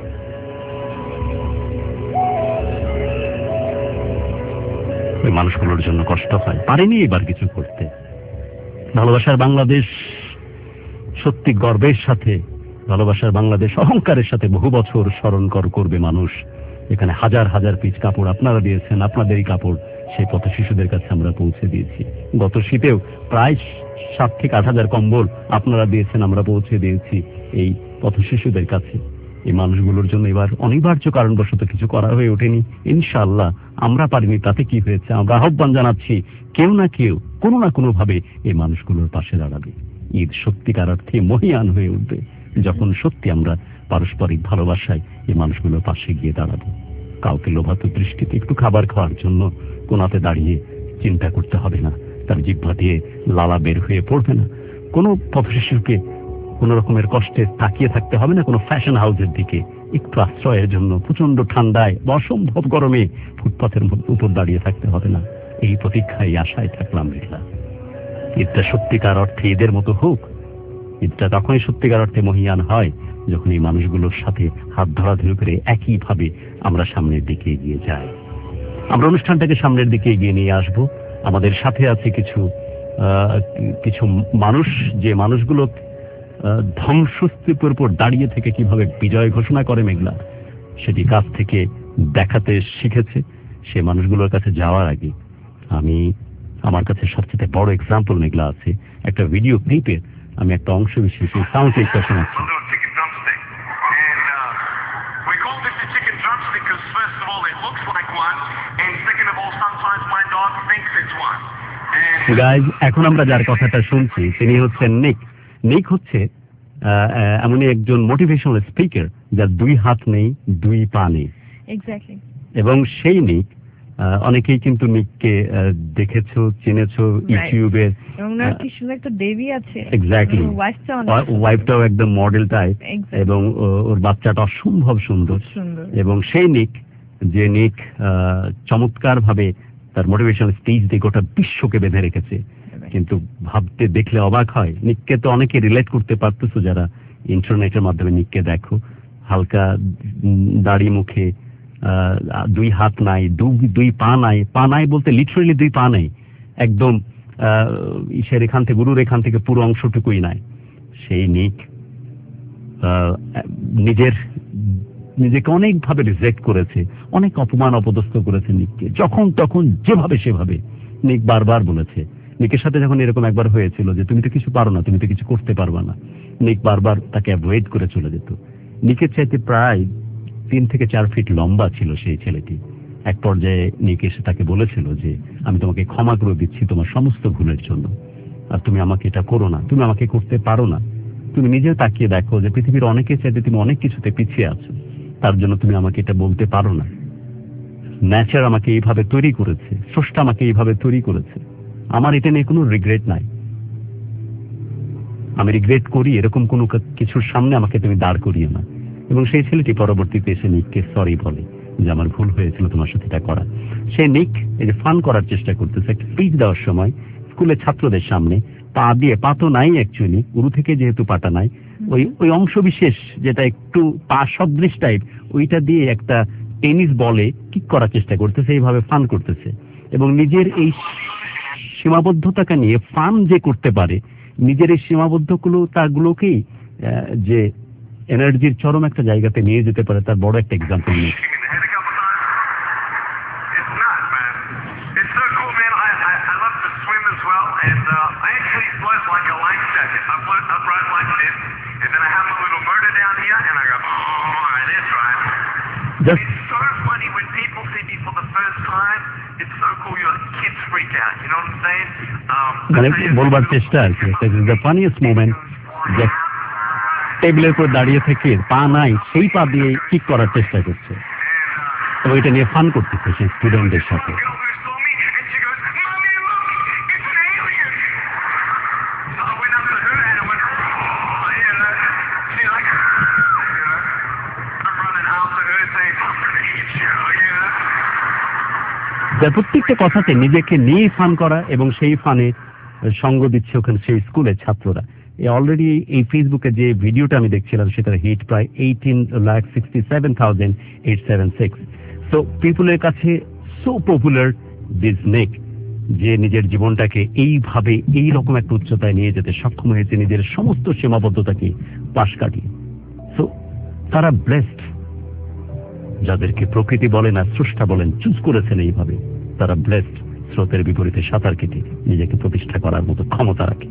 S6: ওই মানুষগুলোর জন্য কষ্ট হয়, পারেনি এবার কিছু করতে। ভালোবাসার বাংলাদেশ সত্যি গর্বের সাথে, ভালোবাসার বাংলাদেশ অহংকারের সাথে বহু বছর স্মরণ করবে মানুষ। এখানে হাজার হাজার পিস কাপড় আপনারা দিয়েছেন, আপনাদেরই কাপড় সেই পথ শিশুদের কাছে আমরা পৌঁছে দিয়েছি। গত শীতেও প্রায় 7 থেকে 8 হাজার কম্বল আপনারা দিয়েছেন, আমরা পৌঁছে দিয়েছি এই পথ শিশুদের কাছে। এই মানুষগুলোর জন্য এবার অনিবার্য কারণবশত কিছু করা হয়ে ওঠেনি। ইনশাআল্লাহ আমরা পারিনি, তাতে কি হয়েছে? আমরা আহ্বান জানাচ্ছি কেউ না কেউ কোনো না কোনো ভাবে এই মানুষগুলোর পাশে দাঁড়াবে। ঈদ সত্যিকার অর্থে মহিয়ান হয়ে উঠবে যখন সত্যি আমরা পারস্পরিক ভালোবাসায় এই মানুষগুলোর পাশে গিয়ে দাঁড়াবো। কাউকে লোভাত দৃষ্টিতে একটু খাবার খাওয়ার জন্য কোনাতে দাঁড়িয়ে চিন্তা করতে হবে না, তার জিহ্বা দিয়ে লালা বের হয়ে পড়বে না। কোনো পথ শিশুকে কোন রকমের কষ্টে তাকিয়ে থাকতে হবে না কোনো ফ্যাশন হাউসের দিকে। একটু আশ্রয়ের জন্য প্রচন্ড ঠান্ডায় অসম্ভব গরমে ফুটপাথের উপর দাঁড়িয়ে থাকতে হবে না। এই প্রতীক্ষায় আশায় থাকলাম মেঘলা। ঈদটা সত্যিকার অর্থে ঈদের মতো হোক। ঈদটা তখনই সত্যিকার অর্থে মহিয়ান হয় যখন এই মানুষগুলোর সাথে হাত ধরাধরি করে একইভাবে আমরা সামনের দিকে এগিয়ে যাই। আমরা অনুষ্ঠানটাকে সামনের দিকে এগিয়ে নিয়ে আসব। আমাদের সাথে আছে কিছু মানুষ, যে মানুষগুলো ধ্বংসস্তূপের উপর দাঁড়িয়ে থেকে কিভাবে বিজয় ঘোষণা করে মেঘলা সেটি কাছ থেকে দেখাতে শিখেছে। সে মানুষগুলোর কাছে যাওয়ার আগে আমার কাছে সবচেয়ে বড় এক্সাম্পল মেঘলা আছে একটা ভিডিও ক্লিপের। আমি একটা অংশ বিশেষ সাউন্ড ক্লিপটা শোনাচ্ছি। গাইজ, এখন আমরা যার কথাটা শুনছি তিনি হচ্ছেন নিক। নিক হচ্ছে এমনই একজন মোটিভেশনাল স্পিকার যার 2 হাত নেই 2 পা নেই।
S2: এক্স্যাক্টলি।
S6: এবং সেই নিক অনেকেই কিন্তু নিককে দেখেছো, চিনেছো ইউটিউবে।
S2: এবং কি সুন্দর একটা বেবি আছে।
S6: এক্স্যাক্টলি। ওয়াইফটাও একদম মডেল টাইপ এবং ওর বাচ্চাটা অসম্ভব সুন্দর। এবং সেই নিক যে নিক চমৎকার ভাবে তার মোটিভেশনাল স্পিচ দিয়ে গোটা বিশ্বকে বেঁধে রেখেছে। কিন্তু ভাবতে দেখলে অবাক হয়, নিককে তো অনেকে রিলেট করতে পারতেছো যারা ইন্টারনেটের মাধ্যমে নিককে দেখো। হালকা দাড়ি মুখে, 2 হাত নাই, 2 পা নাই। পা নাই বলতে লিটারালি 2 পা নাই, একদম ঈশের এখান থেকে গুরুর এখান থেকে পুরো অংশটুকুই নাই। সেই নিক নিজেকে অনেকভাবে রিজেক্ট করেছে, অনেক অপমান অপদস্থ করেছে নিককে, যখন তখন যেভাবে সেভাবে। নিক বারবার বলেছে, নিকের সাথে যখন এরকম একবার হয়েছিল যে তুমি তো কিছু পারো না, তুমি তো কিছু করতে পারবা না, নিক বারবার তাকে অ্যাভয়েড করে চলে যেত। নিকের চাইতে প্রায় 3 থেকে 4 ফিট লম্বা ছিল সেই ছেলেটি। এক পর্যায়ে নিক এসে তাকে বলেছিল যে আমি তোমাকে ক্ষমা করে দিচ্ছি তোমার সমস্ত ভুলের জন্য, আর তুমি আমাকে এটা করো না, তুমি আমাকে করতে পারো না। তুমি নিজেও তাকিয়ে দেখো যে পৃথিবীর অনেকের চাইতে তুমি অনেক কিছুতে পিছিয়ে আছো, তার জন্য তুমি আমাকে এটা বলতে পারো না। নেচার আমাকে এইভাবে তৈরি করেছে, স্রষ্টা আমাকে এইভাবে তৈরি করেছে, আমার এটা নিয়ে কোনো রিগ্রেট নাই। আমি রিগ্রেট করি এরকম কোনো কিছুর সামনে আমাকে তুমি দাঁড় করিয়ে না। এবং সেই ছেলেটি পরবর্তীতে এসে নিককে সরি বলে যে আমার ভুল হয়েছিল তোমার সাথে এটা করা। সে নিক এই যে ফান করার চেষ্টা করতেছে, একটা স্পিচ দেওয়ার সময় স্কুলের ছাত্রদের সামনে পা দিয়ে, পা তো নাই অ্যাকচুয়ালি, উরু থেকে যেহেতু পাটা নাই, ওই অংশ বিশেষ যেটা একটু পা সদৃশ টাইপ, ওইটা দিয়ে একটা টেনিস বলে কিক করার চেষ্টা করতেছে, এইভাবে ফান করতেছে। এবং নিজের এই সীমাবদ্ধতাকে নিয়ে ফান যে করতে পারে, নিজের এই সীমাবদ্ধতাগুলোকেই যে এনার্জির চরম একটা জায়গাতে নিয়ে যেতে পারে, তার বড় একটা এক্সাম্পল নিয়ে। মানে বলবার চেষ্টা আর কি, দ্য ফানিয়েস্ট মোমেন্ট যে টেবিলের উপর দাঁড়িয়ে থেকে পা নাই সেই পা দিয়ে কিক করার চেষ্টা করছে এবং এটা নিয়ে ফান করতেছে সেই স্টুডেন্টদের সাথে। প্রত্যেকটা কথাতে নিজেকে নিয়ে ফান করা এবং সেই ফানে সঙ্গ দিচ্ছে ওখানে সেই স্কুলের ছাত্ররা। অলরেডি এই ফেসবুকে যে ভিডিওটা আমি দেখছিলাম সেটার হিট প্রায় 18,67,876। সো পিপুলের কাছে সো পপুলার দিস নেক, যে নিজের জীবনটাকে এইভাবে এই রকম একটা উচ্চতায় নিয়ে যেতে সক্ষম হয়েছে, নিজের সমস্ত সীমাবদ্ধতাকে পাশ কাটিয়ে। সো তারা ব্লেসড, যাদেরকে প্রকৃতি বলেন আর স্রষ্টা বলেন চুজ করেছেন এইভাবে, তারা ব্লেসড স্রোতের বিপরীতে সাঁতার কেটে নিজেকে প্রতিষ্ঠা করার মতো ক্ষমতা রাখে।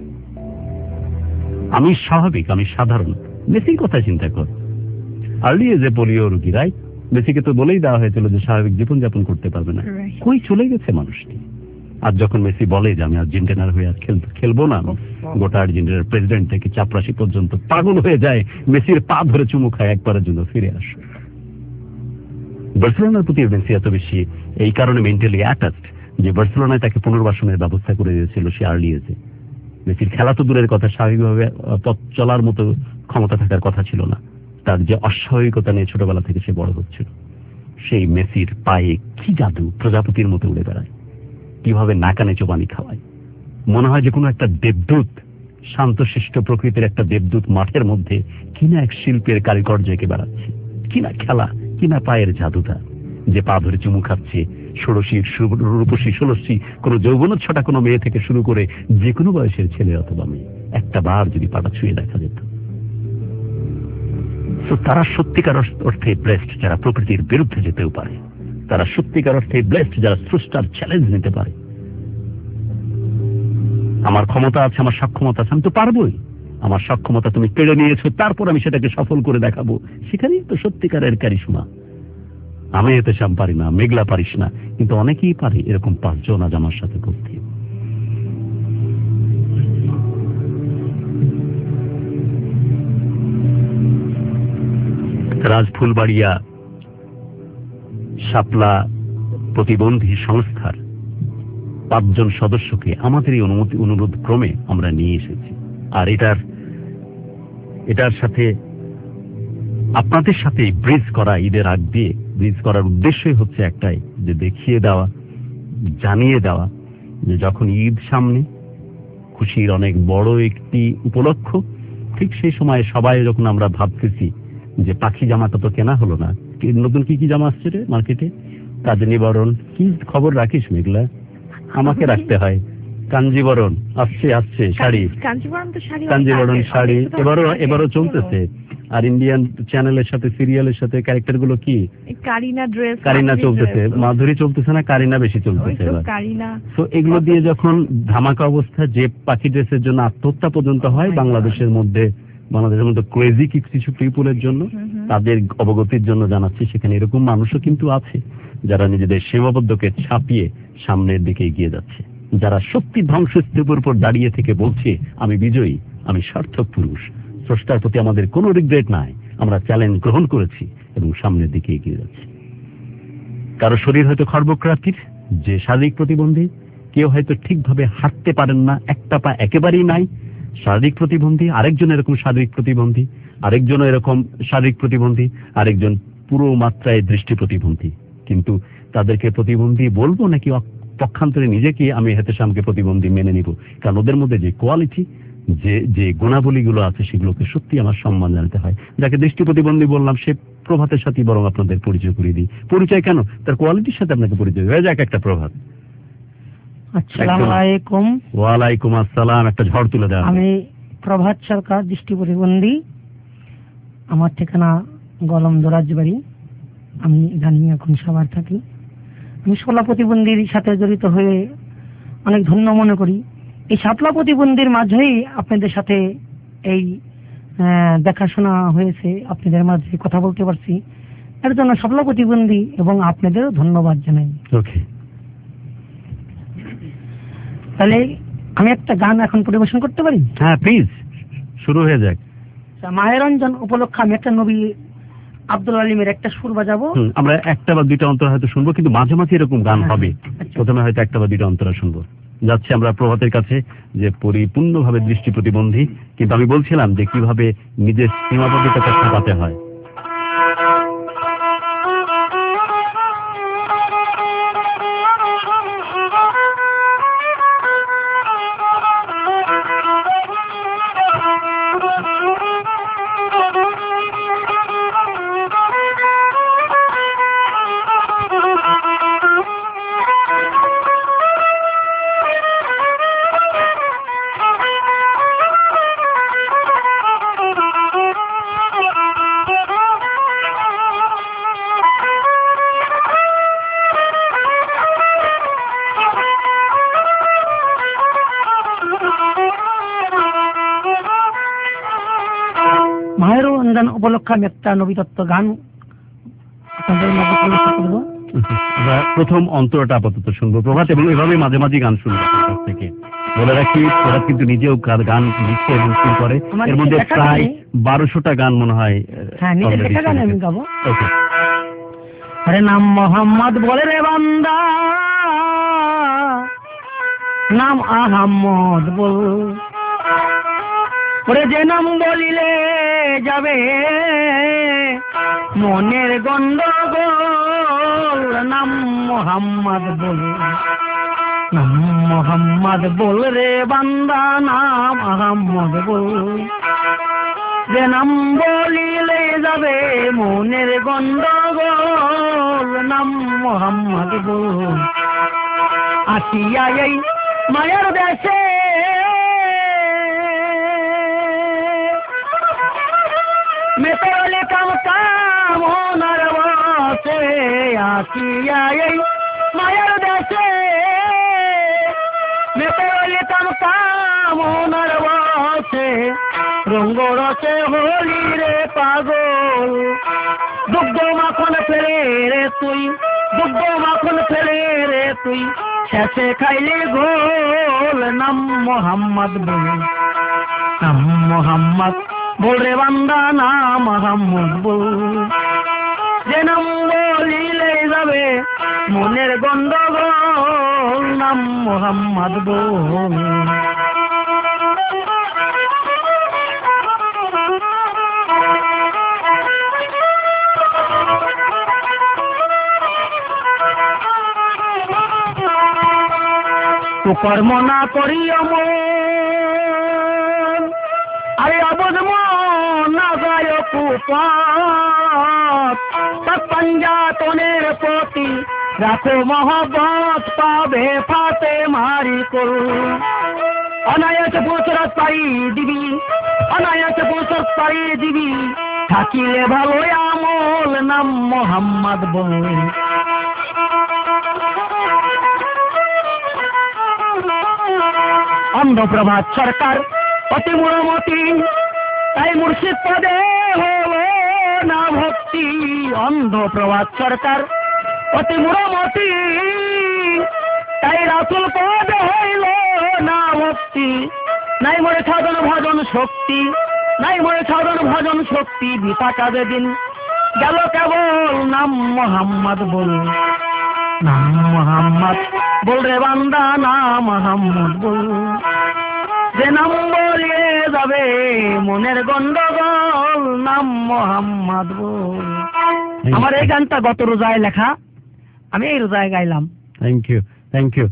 S6: আমি স্বাভাবিক, আমি সাধারণ। মেসির কথা চিন্তা কর, আর্লি এজে পোলিও রোগী, রাইট? মেসিকে তো বলেই দেওয়া হয়েছিল যে স্বাভাবিক জীবনযাপন করতে পারবে না, কই চলে গেছে মানুষটি। আর যখন মেসি বলে যে আমি আর্জেন্টিনার হয়ে আর খেলবো না, গোটা আর্জেন্টিনার প্রেসিডেন্ট থেকে চাপরাশি পর্যন্ত পাগল হয়ে যায়, মেসির পা ধরে চুমু খায় একবারের জন্য ফিরে আসে। বার্সেলোনার প্রতি মেসি এত বেশি এই কারণে মেন্টালি অ্যাটাচড যে বার্সেলোনায় তাকে পুনর্বাসনের ব্যবস্থা করে দিয়েছিল সে আর্লি এজে। মেসির খেলা তো দূরের কথা, স্বাভাবিকভাবে পথ চলার মতো ক্ষমতা থাকার কথা ছিল না, তার যে অস্বাভাবিকতা নিয়ে ছোটবেলা থেকে সে বড় হচ্ছিল। সেই মেসির পায়ে কি জাদু, প্রজাপতির মতো উড়ে বেড়ায়, কিভাবে নাকানে চোবানি খাওয়ায়, মনে হয় যে কোনো একটা দেবদূত, শান্তশিষ্ট প্রকৃতির একটা দেবদূত মাঠের মধ্যে কিনা এক শিল্পের কারিগর্য এঁকে বেড়াচ্ছে, কিনা খেলা, কিনা পায়ের জাদুটা, যে পা ধরে চুমু খাচ্ছে ষোড়শী, রূপসী, ষোলশী, কোনো যৌবনোচ্ছটা কোনো মেয়ে থেকে শুরু করে যে কোনো বয়সের ছেলে অথবা মেয়ে, একটা বার যদি পাটা ছুঁয়ে দেখা যেত। তারা সত্যিকার অর্থে ব্লেসড যারা প্রকৃতির বিরুদ্ধে যেতেও পারে, তারা সত্যিকার অর্থে ব্লেসড যারা স্রষ্টার চ্যালেঞ্জ নিতে পারে। আমার ক্ষমতা আছে, আমার সক্ষমতা আছে, আমি তো পারবোই, আমার সক্ষমতা তুমি কেড়ে নিয়েছো, তারপর আমি সেটাকে সফল করে দেখাবো, সেখানেই তো সত্যিকারের কারিশমা। আমি এতে শ্যাম পারি না, মেঘলা পারিস না, কিন্তু অনেকেই পারে, এরকম 5 জন আজ আমার সাথে করতে। রাজফুলবাড়িয়া শাপলা প্রতিবন্ধী সংস্থার 5 জন সদস্যকে আমাদেরই অনুরোধ ক্রমে আমরা নিয়ে এসেছি। আর এটার সাথে আপনাদের সাথে ব্রিজ করা, ঈদের আগ দিয়ে ব্রিজ করার উদ্দেশ্যই হচ্ছে একটাই, যে দেখিয়ে দেওয়া, জানিয়ে দেওয়া যে যখন ঈদ সামনে, খুশির অনেক বড় একটি উপলক্ষ, ঠিক সেই সময় সবাই যখন আমরা ভাবতেছি যে পাখি জামাটা তো কেনা হলো না, নতুন কি জামা আসছে রে মার্কেটে, কাজ নিবারণ, কি খবর রাখিস মেঘলা? আমাকে রাখতে হয়। কাঞ্জিবরণ আসছে শাড়ি, কাঞ্জিবরণ শাড়ি এবারও চলতেছে। আর ইন্ডিয়ান চ্যানেলের সাথে, সিরিয়ালের সাথে ক্যারেক্টার গুলো কি কারিনা চলতেছে, মাধুরী চলতেছে না, কারিনা বেশি চলতেছে এবার। তো এগুলো দিয়ে যখন ধামাকা অবস্থা, যে পাখি ড্রেসের জন্য আত্মহত্যা পর্যন্ত হয় বাংলাদেশের মধ্যে ক্রেজি কিছু পিপুলের জন্য, তাদের অবগতির জন্য জানাচ্ছি, সেখানে এরকম মানুষও কিন্তু আছে যারা নিজেদের সীমাবদ্ধকে ছাপিয়ে সামনের দিকে এগিয়ে যাচ্ছে, যারা সত্যি ধ্বংসস্তূপের উপর দাঁড়িয়ে থেকে বলছে আমি বিজয়ী, আমি সার্থক পুরুষ, স্রষ্টার প্রতি আমাদের কোনো রিগ্রেট নাই, আমরা চ্যালেঞ্জ গ্রহণ করেছি এবং সামনের দিকে এগিয়ে যাচ্ছি। কারো শরীর হয়তো খর্বকৃতির, যে শারীরিক প্রতিবন্ধী, কেউ হয়তো ঠিকভাবে হাঁটতে পারেন না, একটা পা একেবারেই নাই, শারীরিক প্রতিবন্ধী, আরেকজন এরকম শারীরিক প্রতিবন্ধী, আরেকজনও এরকম শারীরিক প্রতিবন্ধী, আরেকজন পুরো মাত্রায় দৃষ্টি প্রতিবন্ধী। কিন্তু তাদেরকে প্রতিবন্ধী বলবো নাকি পক্ষান্তরে নিজেকে আমি হেতেশামকে প্রতিবন্ধী মেনে নিব? কারণ ওদের মধ্যে যে কোয়ালিটি, যে গুণাবলীগুলো আছে, সেগুলোকে সত্যি আমার সম্মান জানাতে হয়। যাকে দৃষ্টি প্রতিবন্ধী বললাম, সে প্রভাতের সাথে বরং আপনাদের পরিচয় করিয়ে দিই। পরিচয় কেন, তার কোয়ালিটির সাথে আপনাকে পরিচয় হয়ে যাক। একটা প্রভাত।
S8: আসসালামু আলাইকুম।
S6: ওয়ালাইকুম আসসালাম। একটা ঝড় তুলে দেওয়া।
S8: আমি প্রভাত সরকার, দৃষ্টি প্রতিবন্ধী। আমার ঠিকানা গলম দরাজবাড়ি। আমি জানি এখন সবার থাকি। আমি শাপলা প্রতিবন্ধীর সাথে জড়িত হয়ে অনেক ধন্য মনে করি। এই শাপলা প্রতিবন্ধীর মাঝেই আপনাদের সাথে এই দেখাশোনা হয়েছে, আপনাদের মাঝে কথা বলতে পারছি, এর জন্য শাপলা প্রতিবন্ধী এবং আপনাদেরও ধন্যবাদ জানাই। তাহলে আমি একটা গান এখন পরিবেশন করতে পারি?
S6: হ্যাঁ প্লিজ, শুরু হয়ে যাক।
S8: মাহে রমজান উপলক্ষে আমি একটা নবী আব্দুল আলিমের একটা সুর বাজাবো।
S6: আমরা একটা বা দুইটা অন্তরা হয়তো শুনবো, কিন্তু মাঝে মাঝে এরকম গান হবে। প্রথমে হয়তো একটা বা দুইটা অন্তরা শুনবো। যাচ্ছি আমরা প্রভাতের কাছে, যে পরিপূর্ণভাবে দৃষ্টি প্রতিবন্ধী, কিন্তু আমি বলছিলাম যে কিভাবে নিজের সীমাবদ্ধতাকে ছাপাতে হয়।
S8: উপলক্ষে আমি একটা নবীতত্ত্ব গান আপনাদের মাঝে পরিবেশন করবো।
S6: প্রথম অন্তরটা আপাতত শুনবো প্রভাত, এবং এভাবে মাঝে মাঝে গান শুনবো আপনার থেকে। বলে রাখি, প্রভাত কিন্তু নিজেও গান লিখতে এবং সুর করে। এর মধ্যে প্রায় 1200টা গান মনে হয়।
S8: হ্যাঁ, নিজের লেখা গান আমি গাবো। আরে নাম মোহাম্মদ বলে রে বান্দা, নাম আহম্মদ বল, ওরে যে নাম বলিলে যাবে মনের গন্ডগোল, নাম মোহাম্মদ বল, নাম মোহাম্মদ বল রে বান্দা, নাম আহম্মদ বল, যে নাম বলিলে যাবে মনের গন্ডগোল, নাম মোহাম্মদ বল। আসিয়া এই মায়ার দেশে মেতে কাম কামনার বসে, আসিয়া এই মায়ার দেশে মেতে কাম কামনার বসে, রঙ্গ রসে হলি রে পাগল, দুগ্ধ মাখন ফেলে রে তুই, দুগ্ধ মাখন ফেলে রে তুই, শেষে খাইলে গোল, নাম মোহাম্মদ বল, নাম মোহাম্মদ
S9: বল রে বান্দা নাম মোহাম্মদ বল, যে নাম বলিলে যাবে মনের গন্ডগোল, নাম মোহাম্মদ বল। কর্ম না করি অমন, আরে অবধ না যায় কুপাত, পাঞ্জাতনের প্রতি রাখো মহব্বত, পাবে ফাতে মারি করু। অনায়াসে বছর পাই দিবি, অনায়াসে বছর পাই দিবি, থাকিলে ভালো আমল, নাম মোহাম্মদ বল। অন্ধপ্রভাত সরকার অতি মোড়ামতি, তাই মুর্শিদ পদে হলো না ভক্তি। অন্ধপ্রভাত সরকার অতি মোড়ামতি, তাই রাসূল পদে হইল না ভক্তি। নাই মরে সাধন ভজন শক্তি, নাই মরে সাধন ভজন শক্তি, বিপাকা যেদিন গেল কেবল, নাম মোহাম্মদ বল। নাম মোহাম্মদ বল রে বান্দা, নাম মোহাম্মদ বল, যে নাম বলিয়ে যাবে মনের গন্ডগোল, নাম মোহাম্মদ বল। আমার এই গানটা গত রোজায় লেখা, আমি এই রোজায় গাইলাম।
S6: Thank you, thank you.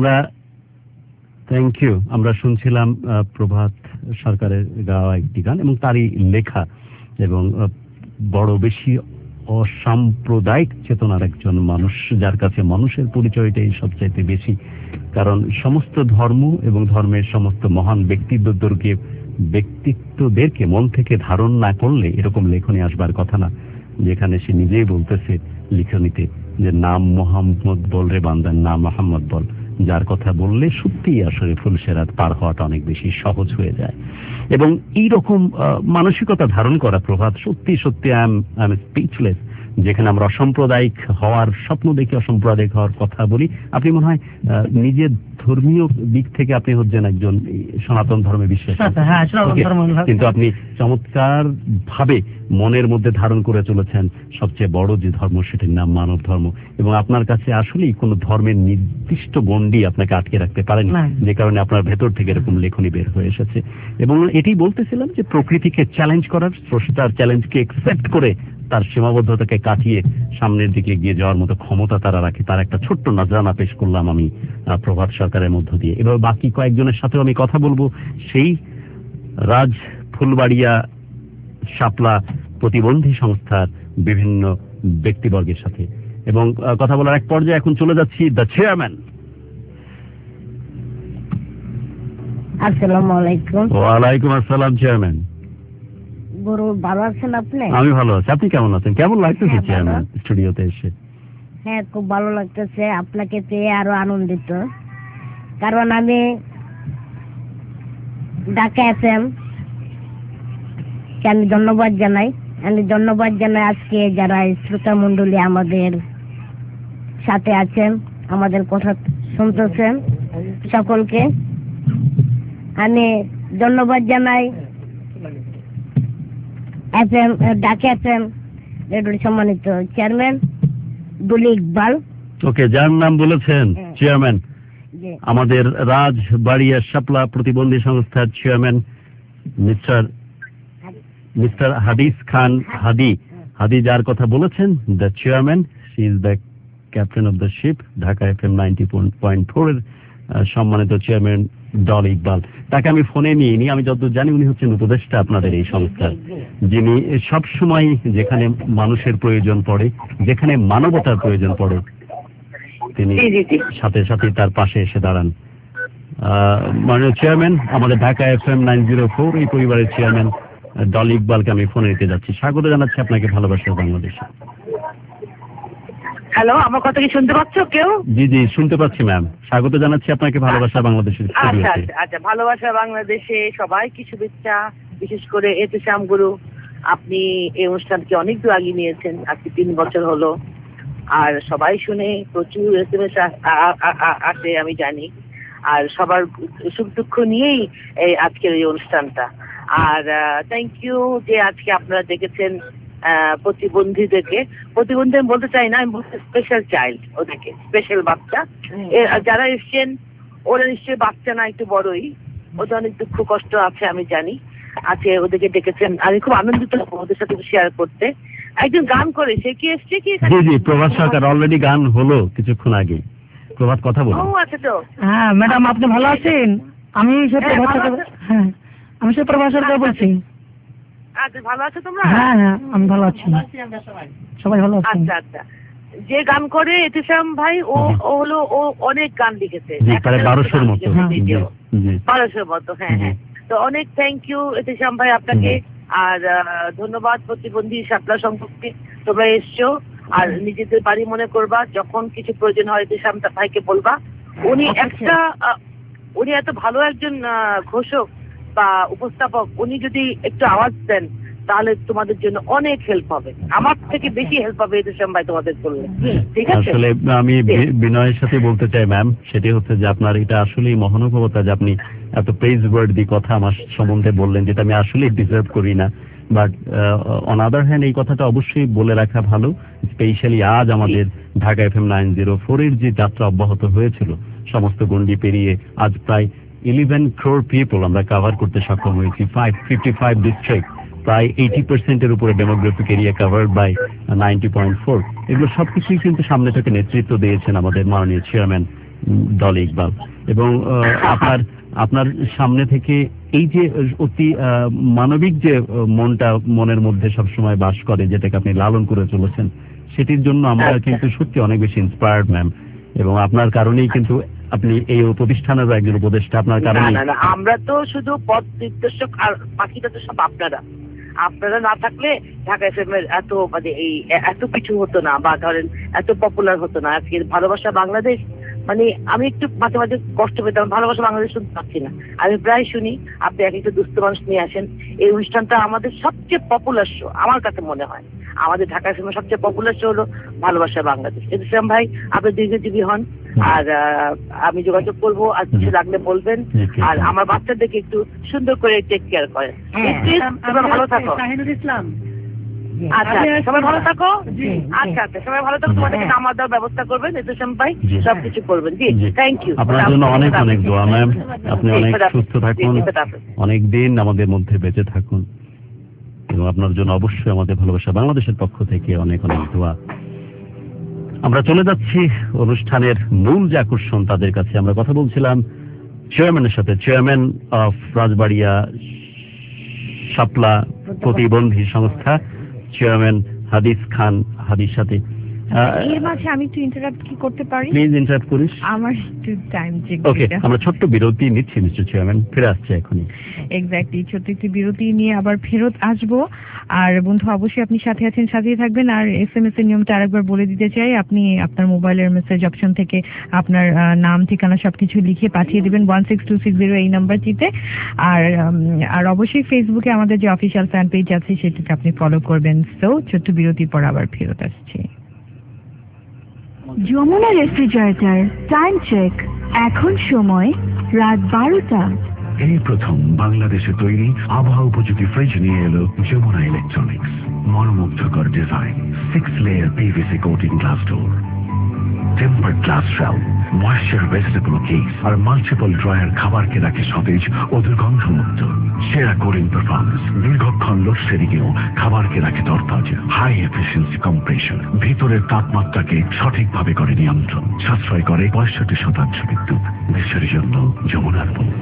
S6: আমরা শুনছিলাম প্রভাত সরকারের গাওয়া একটি গান এবং তারই লেখা, এবং বড় বেশি অসাম্প্রদায়িক চেতনার একজন মানুষ, যার কাছে মানুষের পরিচয়টাই সবচাইতে বেশি। কারণ সমস্ত ধর্ম এবং ধর্মের সমস্ত মহান ব্যক্তিত্বদেরকে মন থেকে ধারণ না করলে এরকম লেখনী আসবার কথা না, যেখানে সে নিজেই বলতেছে লিখনীতে যে নাম মোহাম্মদ বল রে বান্দার, নাম মোহাম্মদ বল, যার কথা বললে সত্যিই আসলে ফুলসেরাত পার হওয়াটা অনেক বেশি সহজ হয়ে যায়। এবং এইরকম মানসিকতা ধারণ করা প্রভাত, সত্যি সত্যি আই এম স্পিচলেস। যেখানে আমরা অসাম্প্রদায়িক হওয়ার স্বপ্ন দেখি, অসাম্প্রদায়িক হওয়ার কথা বলি। আপনি মনে হয় নিজের ধর্মীয় দিক থেকে আপনি হচ্ছেন একজন সনাতন ধর্মে বিশ্বাসী, কিন্তু আপনি চমৎকার ভাবে মনের মধ্যে ধারণ করে চলেছেন সবচেয়ে বড় যে ধর্ম, সেটির নাম মানব ধর্ম। এবং আপনার কাছে আসলেই কোনো ধর্মের নির্দিষ্ট গণ্ডি আপনাকে আটকে রাখতে পারেনি, যে কারণে আপনার ভেতর থেকে এরকম লেখনী বের হয়ে এসেছে। এবং এটি বলতেছিলাম যে প্রকৃতিকে চ্যালেঞ্জ করার, স্রষ্টার চ্যালেঞ্জকে একসেপ্ট করে তার সীমাবদ্ধতাকে কাটিয়ে সামনের দিকে এগিয়ে যাওয়ার মতো ক্ষমতা তারা রাখে, তার একটা ছোট্ট নজরানা পেশ করলাম আমি প্রভাত সরকারের মধ্য দিয়ে। এবার বাকি কয়েকজনের সাথেও আমি কথা বলবো, সেই রাজ ফুলবাড়িয়া শাপলা প্রতিবন্ধী সংস্থার বিভিন্ন ব্যক্তিবর্গের সাথে। এবং কথা বলার এক পর্যায়ে এখন চলে যাচ্ছি দ্য চেয়ারম্যান।
S10: আসসালামু আলাইকুম।
S6: ওয়ালাইকুম আসসালাম চেয়ারম্যান।
S10: গরু ভালো আছেন আপনি?
S6: আমি ভালো আছি, আপনি কেমন আছেন? কেমন লাগতেছে চেয়ারম্যান স্টুডিওতে এসে?
S10: হ্যাঁ, খুব ভালো লাগতেছে, আপনাকে পেয়ে আরো আনন্দিত। কারণ আমি ঢাকা এফএম আমি ধন্যবাদ জানাই আজকে যারা শ্রোতা মণ্ডলী আমাদের সাথে আছেন, আমাদের কথা শুনতেছেন, সকলকে আমি ধন্যবাদ জানাই। এফএম ঢাকা এফএম রেডিওর সম্মানিত চেয়ারম্যান দুলি ইকবাল।
S6: ওকে, যার নাম বলেছেন চেয়ারম্যান, আমাদের রাজবাড়িয়া শাপলা প্রতিবন্ধী সংস্থার চেয়ারম্যান মিস্টার হাদিস খান হাদি, যার কথা বলেছেন the chairman, she is the captain of the ship, Dhaka FM 90.4 এর সম্মানিত চেয়ারম্যান ডলি ইকবাল। তাকে আমি ফোনে নিয়ে নিই। আমি যতদূর জানি উনি হচ্ছেন উপদেষ্টা আপনাদের এই সংস্থার, যিনি সবসময় যেখানে মানুষের প্রয়োজন পড়ে, যেখানে মানবতার প্রয়োজন পড়ে, তিনি সাথে সাথে তার পাশে এসে দাঁড়ান। মাননীয় চেয়ারম্যান, আমাদের ঢাকা এফএম 904 এই পরিবারের চেয়ারম্যান ডলি ইকবালকে আমি ফোনে নিতে যাচ্ছি। স্বাগত জানাচ্ছি আপনাকে ভালোবাসার বাংলাদেশে।
S11: হ্যালো, আমার কথা কি শুনতে পাচ্ছ কেউ?
S6: জি জি, শুনতে পাচ্ছি ম্যাম। স্বাগত জানাচ্ছি আপনাকে ভালোবাসা বাংলাদেশের।
S11: আচ্ছা, ভালোবাসা বাংলাদেশে সবাইকে শুভেচ্ছা। বিশেষ করে এতেশাম গুরু, আপনি এই অনুষ্ঠানকে অনেক দূর আগিয়ে নিয়েছেন, আজকে 3 বছর হলো। আর সবাই শুনে, প্রচুর এসএমএস আসে আমি জানি, আর সবার সুখ দুঃখ নিয়েই এই আজকের এই অনুষ্ঠানটা। আর থ্যাংক ইউ যে আজকে আপনারা দেখেছেন প্রতিবন্ধীদেরকে। প্রতিবন্ধী আমি বলতে চাই না, আমি বলতে স্পেশাল চাইল্ড, ওদেরকে স্পেশাল বাচ্চা। যারা এসছেন ওরা নিশ্চয়ই বাচ্চা না, একটু বড়ই, ওদের অনেক দুঃখ কষ্ট আছে আমি জানি, আছে। ওদেরকে ডেকেছেন, আমি খুব আনন্দিত হবো ওদের সাথে শেয়ার করতে। একজন গান করে, সে কি এসছে কি?
S6: জি জি, প্রভাত সরকার অলরেডি গান হলো কিছুক্ষণ আগে। প্রভাত কথা বলো।
S11: ও আচ্ছা তো।
S8: হ্যাঁ ম্যাডাম, আপনি ভালো আছেন? আমি হ্যাঁ, আমি সে প্রভাত সরকার বলছি।
S11: আচ্ছা, ভালো আছো তোমরা?
S8: হ্যাঁ হ্যাঁ, আমি ভালো আছি, সবাই ভালো আছি।
S11: আচ্ছা আচ্ছা, যে গান করে এতেশাম ভাই, ও হলো, ও অনেক গান লিখেছে,
S6: প্রায় 1200-র মতো।
S11: 1200-র মতো, হ্যাঁ হ্যাঁ। তো অনেক থ্যাংক ইউ এতেশাম ভাই আপনাকে, আর ধন্যবাদ প্রতিবন্ধী শাপলা সম্পর্কে তোমরা এসছো। আর নিজেদের বাড়ি মনে করবা, যখন কিছু প্রয়োজন হয় এতেশাম ভাইকে বলবা। উনি এত ভালো একজন ঘোষক বা উপস্থাপক, উনি যদি একটু আওয়াজ দেন তাহলে তোমাদের জন্য অনেক হেল্প হবে, আমার থেকে বেশি হেল্প হবে এতেশাম ভাই তোমাদের করলে। ঠিক আছে?
S6: আসলে আমি বিনয়ের সাথে বলতে চাই ম্যাম, সেটি হচ্ছে যে আপনার এটা আসলেই মহানুভবতা যে আপনি এত প্রেজ ওয়ার্ড দিয়ে কথা আমার সম্বন্ধে বললেন, যেটা আমি আসলে ডিজার্ভ করি না। বাট অন আদার হ্যান্ড এই কথাটা অবশ্যই বলে রাখা ভালো, স্পেশালি আজ আমাদের ঢাকা FM 904-এর যে যাত্রা অব্যাহত হয়েছিল সমস্ত গণ্ডি পেরিয়ে, আজ প্রায় 11 crore পিপল আমরা কভার করতে সক্ষম হয়েছি। 55 ডিস্ট্রিক্ট, প্রায় 80% উপরে ডেমোগ্রাফিক এরিয়া কভার্ড বাই 90.4। এগুলো সবকিছুই কিন্তু সামনে থেকে নেতৃত্ব দিয়েছেন আমাদের মাননীয় চেয়ারম্যান দল ইকবাল। এবং আপনার সামনে থেকে এই যে অতি মানবিক যে মনটা মনের মধ্যে সবসময় বাস করে, যেটাকে আপনি লালন করে চলেছেন, সেটির জন্য আমরা কিন্তু সত্যি অনেক বেশি ইন্সপায়ার্ড ম্যাম। এবং আপনার কারণেই কিন্তু আপনি এই প্রতিষ্ঠানের একজন উপদেষ্টা, আপনার কারণে।
S11: আমরা তো শুধু পথ নির্দেশক, আর বাকিটা তো সব আপনারা না থাকলে ঢাকা FM এর এত এত কিছু হতো না, বা ধরেন এত পপুলার হতো না। আজকে ভালোবাসা বাংলাদেশ, আমি একটু মাঝে মাঝে কষ্ট পেতাম, ভালোবাসা বাংলাদেশ শুনতে পাচ্ছি না। আমি প্রায় শুনি আপনি এক একটা দুস্থ মানুষ নিয়ে আসেন। এই অনুষ্ঠানটা আমাদের সবচেয়ে পপুলার শো আমার কাছে মনে হয়। আমাদের ঢাকা FM এর সবচেয়ে পপুলার শো হলো ভালোবাসা বাংলাদেশ। এতেশাম ভাই, আপনি দীর্ঘজীবী হন, আর আমি যোগাযোগ করবো, আর কিছু লাগলে বলবেন। আর আমার বাচ্চাদেরকে একটু সুন্দর করে টেক কেয়ার করেন। ভালো থাকো।
S8: ইসলাম।
S11: আচ্ছা, সবাই ভালো থাকো। আচ্ছা আচ্ছা, সবাই ভালো থাকো। তোমাদেরকে নামার দেওয়ার ব্যবস্থা করবেন এতেশাম ভাই, সবকিছু করবেন। জি, থ্যাংক ইউ।
S6: আপনার জন্য অনেক অনেক দোয়া ম্যাম। আপনি অনেক সুস্থ থাকুন, অনেক দিন আমাদের মধ্যে বেঁচে থাকুন, এবং আপনার জন্য অবশ্যই আমাদের ভালোবাসা বাংলাদেশের পক্ষ থেকে অনেক অনেক দোয়া। আমরা চলে যাচ্ছি অনুষ্ঠানের মূল যে আকর্ষণ তাদের কাছে। আমরা কথা বলছিলাম চেয়ারম্যানের সাথে, চেয়ারম্যান অফ রাজবাড়িয়া শাপলা প্রতিবন্ধী সংস্থা, চেয়ারম্যান হাদিস খান হাদির সাথে।
S2: এর মাঝে আমি একটু ইন্টারাপ্ট কি করতে পারি?
S6: প্লিজ ইন্টারাপ্ট করিস।
S2: আমার একটু টাইম চেক।
S6: ওকে, আমরা ছোট্ট বিরতি নিচ্ছি মিস্টার চেয়ারম্যান, ফিরে আসছে এখনই।
S2: এক্স্যাক্টলি, ছোট্ট একটি বিরতি নিয়ে আবার ফেরত আসবো। আর বন্ধু, অবশ্যই আপনি সাথে আছেন, সাথেই থাকবেন। আর SMS এর নিয়মটা আরেকবার বলে দিতে চাই, আপনি আপনার মোবাইলের মেসেজ অপশন থেকে আপনার নাম, ঠিকানা সবকিছু লিখে পাঠিয়ে দিবেন 16260 এই নাম্বারটিতে। আর অবশ্যই ফেসবুকে আমাদের যে অফিসিয়াল ফ্যান পেজ আছে সেটাকে আপনি ফলো করবেন। সো ছোট্ট বিরতির পর আবার ফেরত আসছি।
S5: যমুনা রেফ্রিজারেটর টাইম চেক, এখন সময় রাত 12টা।
S12: এই প্রথম বাংলাদেশে তৈরি আবহাওয়া উপযোগী ফ্রিজ নিয়ে এলো যমুনা ইলেকট্রনিক্স। মনোমুগ্ধকর design, 6 layer PVC coating glass door, tempered glass shelf, moisture vegetable case, আর মাল্টিপল ড্রয়ার খাবারকে রাখে সতেজ ও দুর্গন্ধমুক্ত। সেরা কুলিং পারফরমেন্স, দীর্ঘক্ষণ লোডশেডিংয়েও খাবারকে রাখে তরতাজা। হাই এফিসিয়েন্সি কম্প্রেশন, ভিতরের তাপমাত্রাকে সঠিকভাবে করে নিয়ন্ত্রণ, সাশ্রয় করে 65% বিদ্যুৎ। দেশের জন্য যমুনার পণ্য।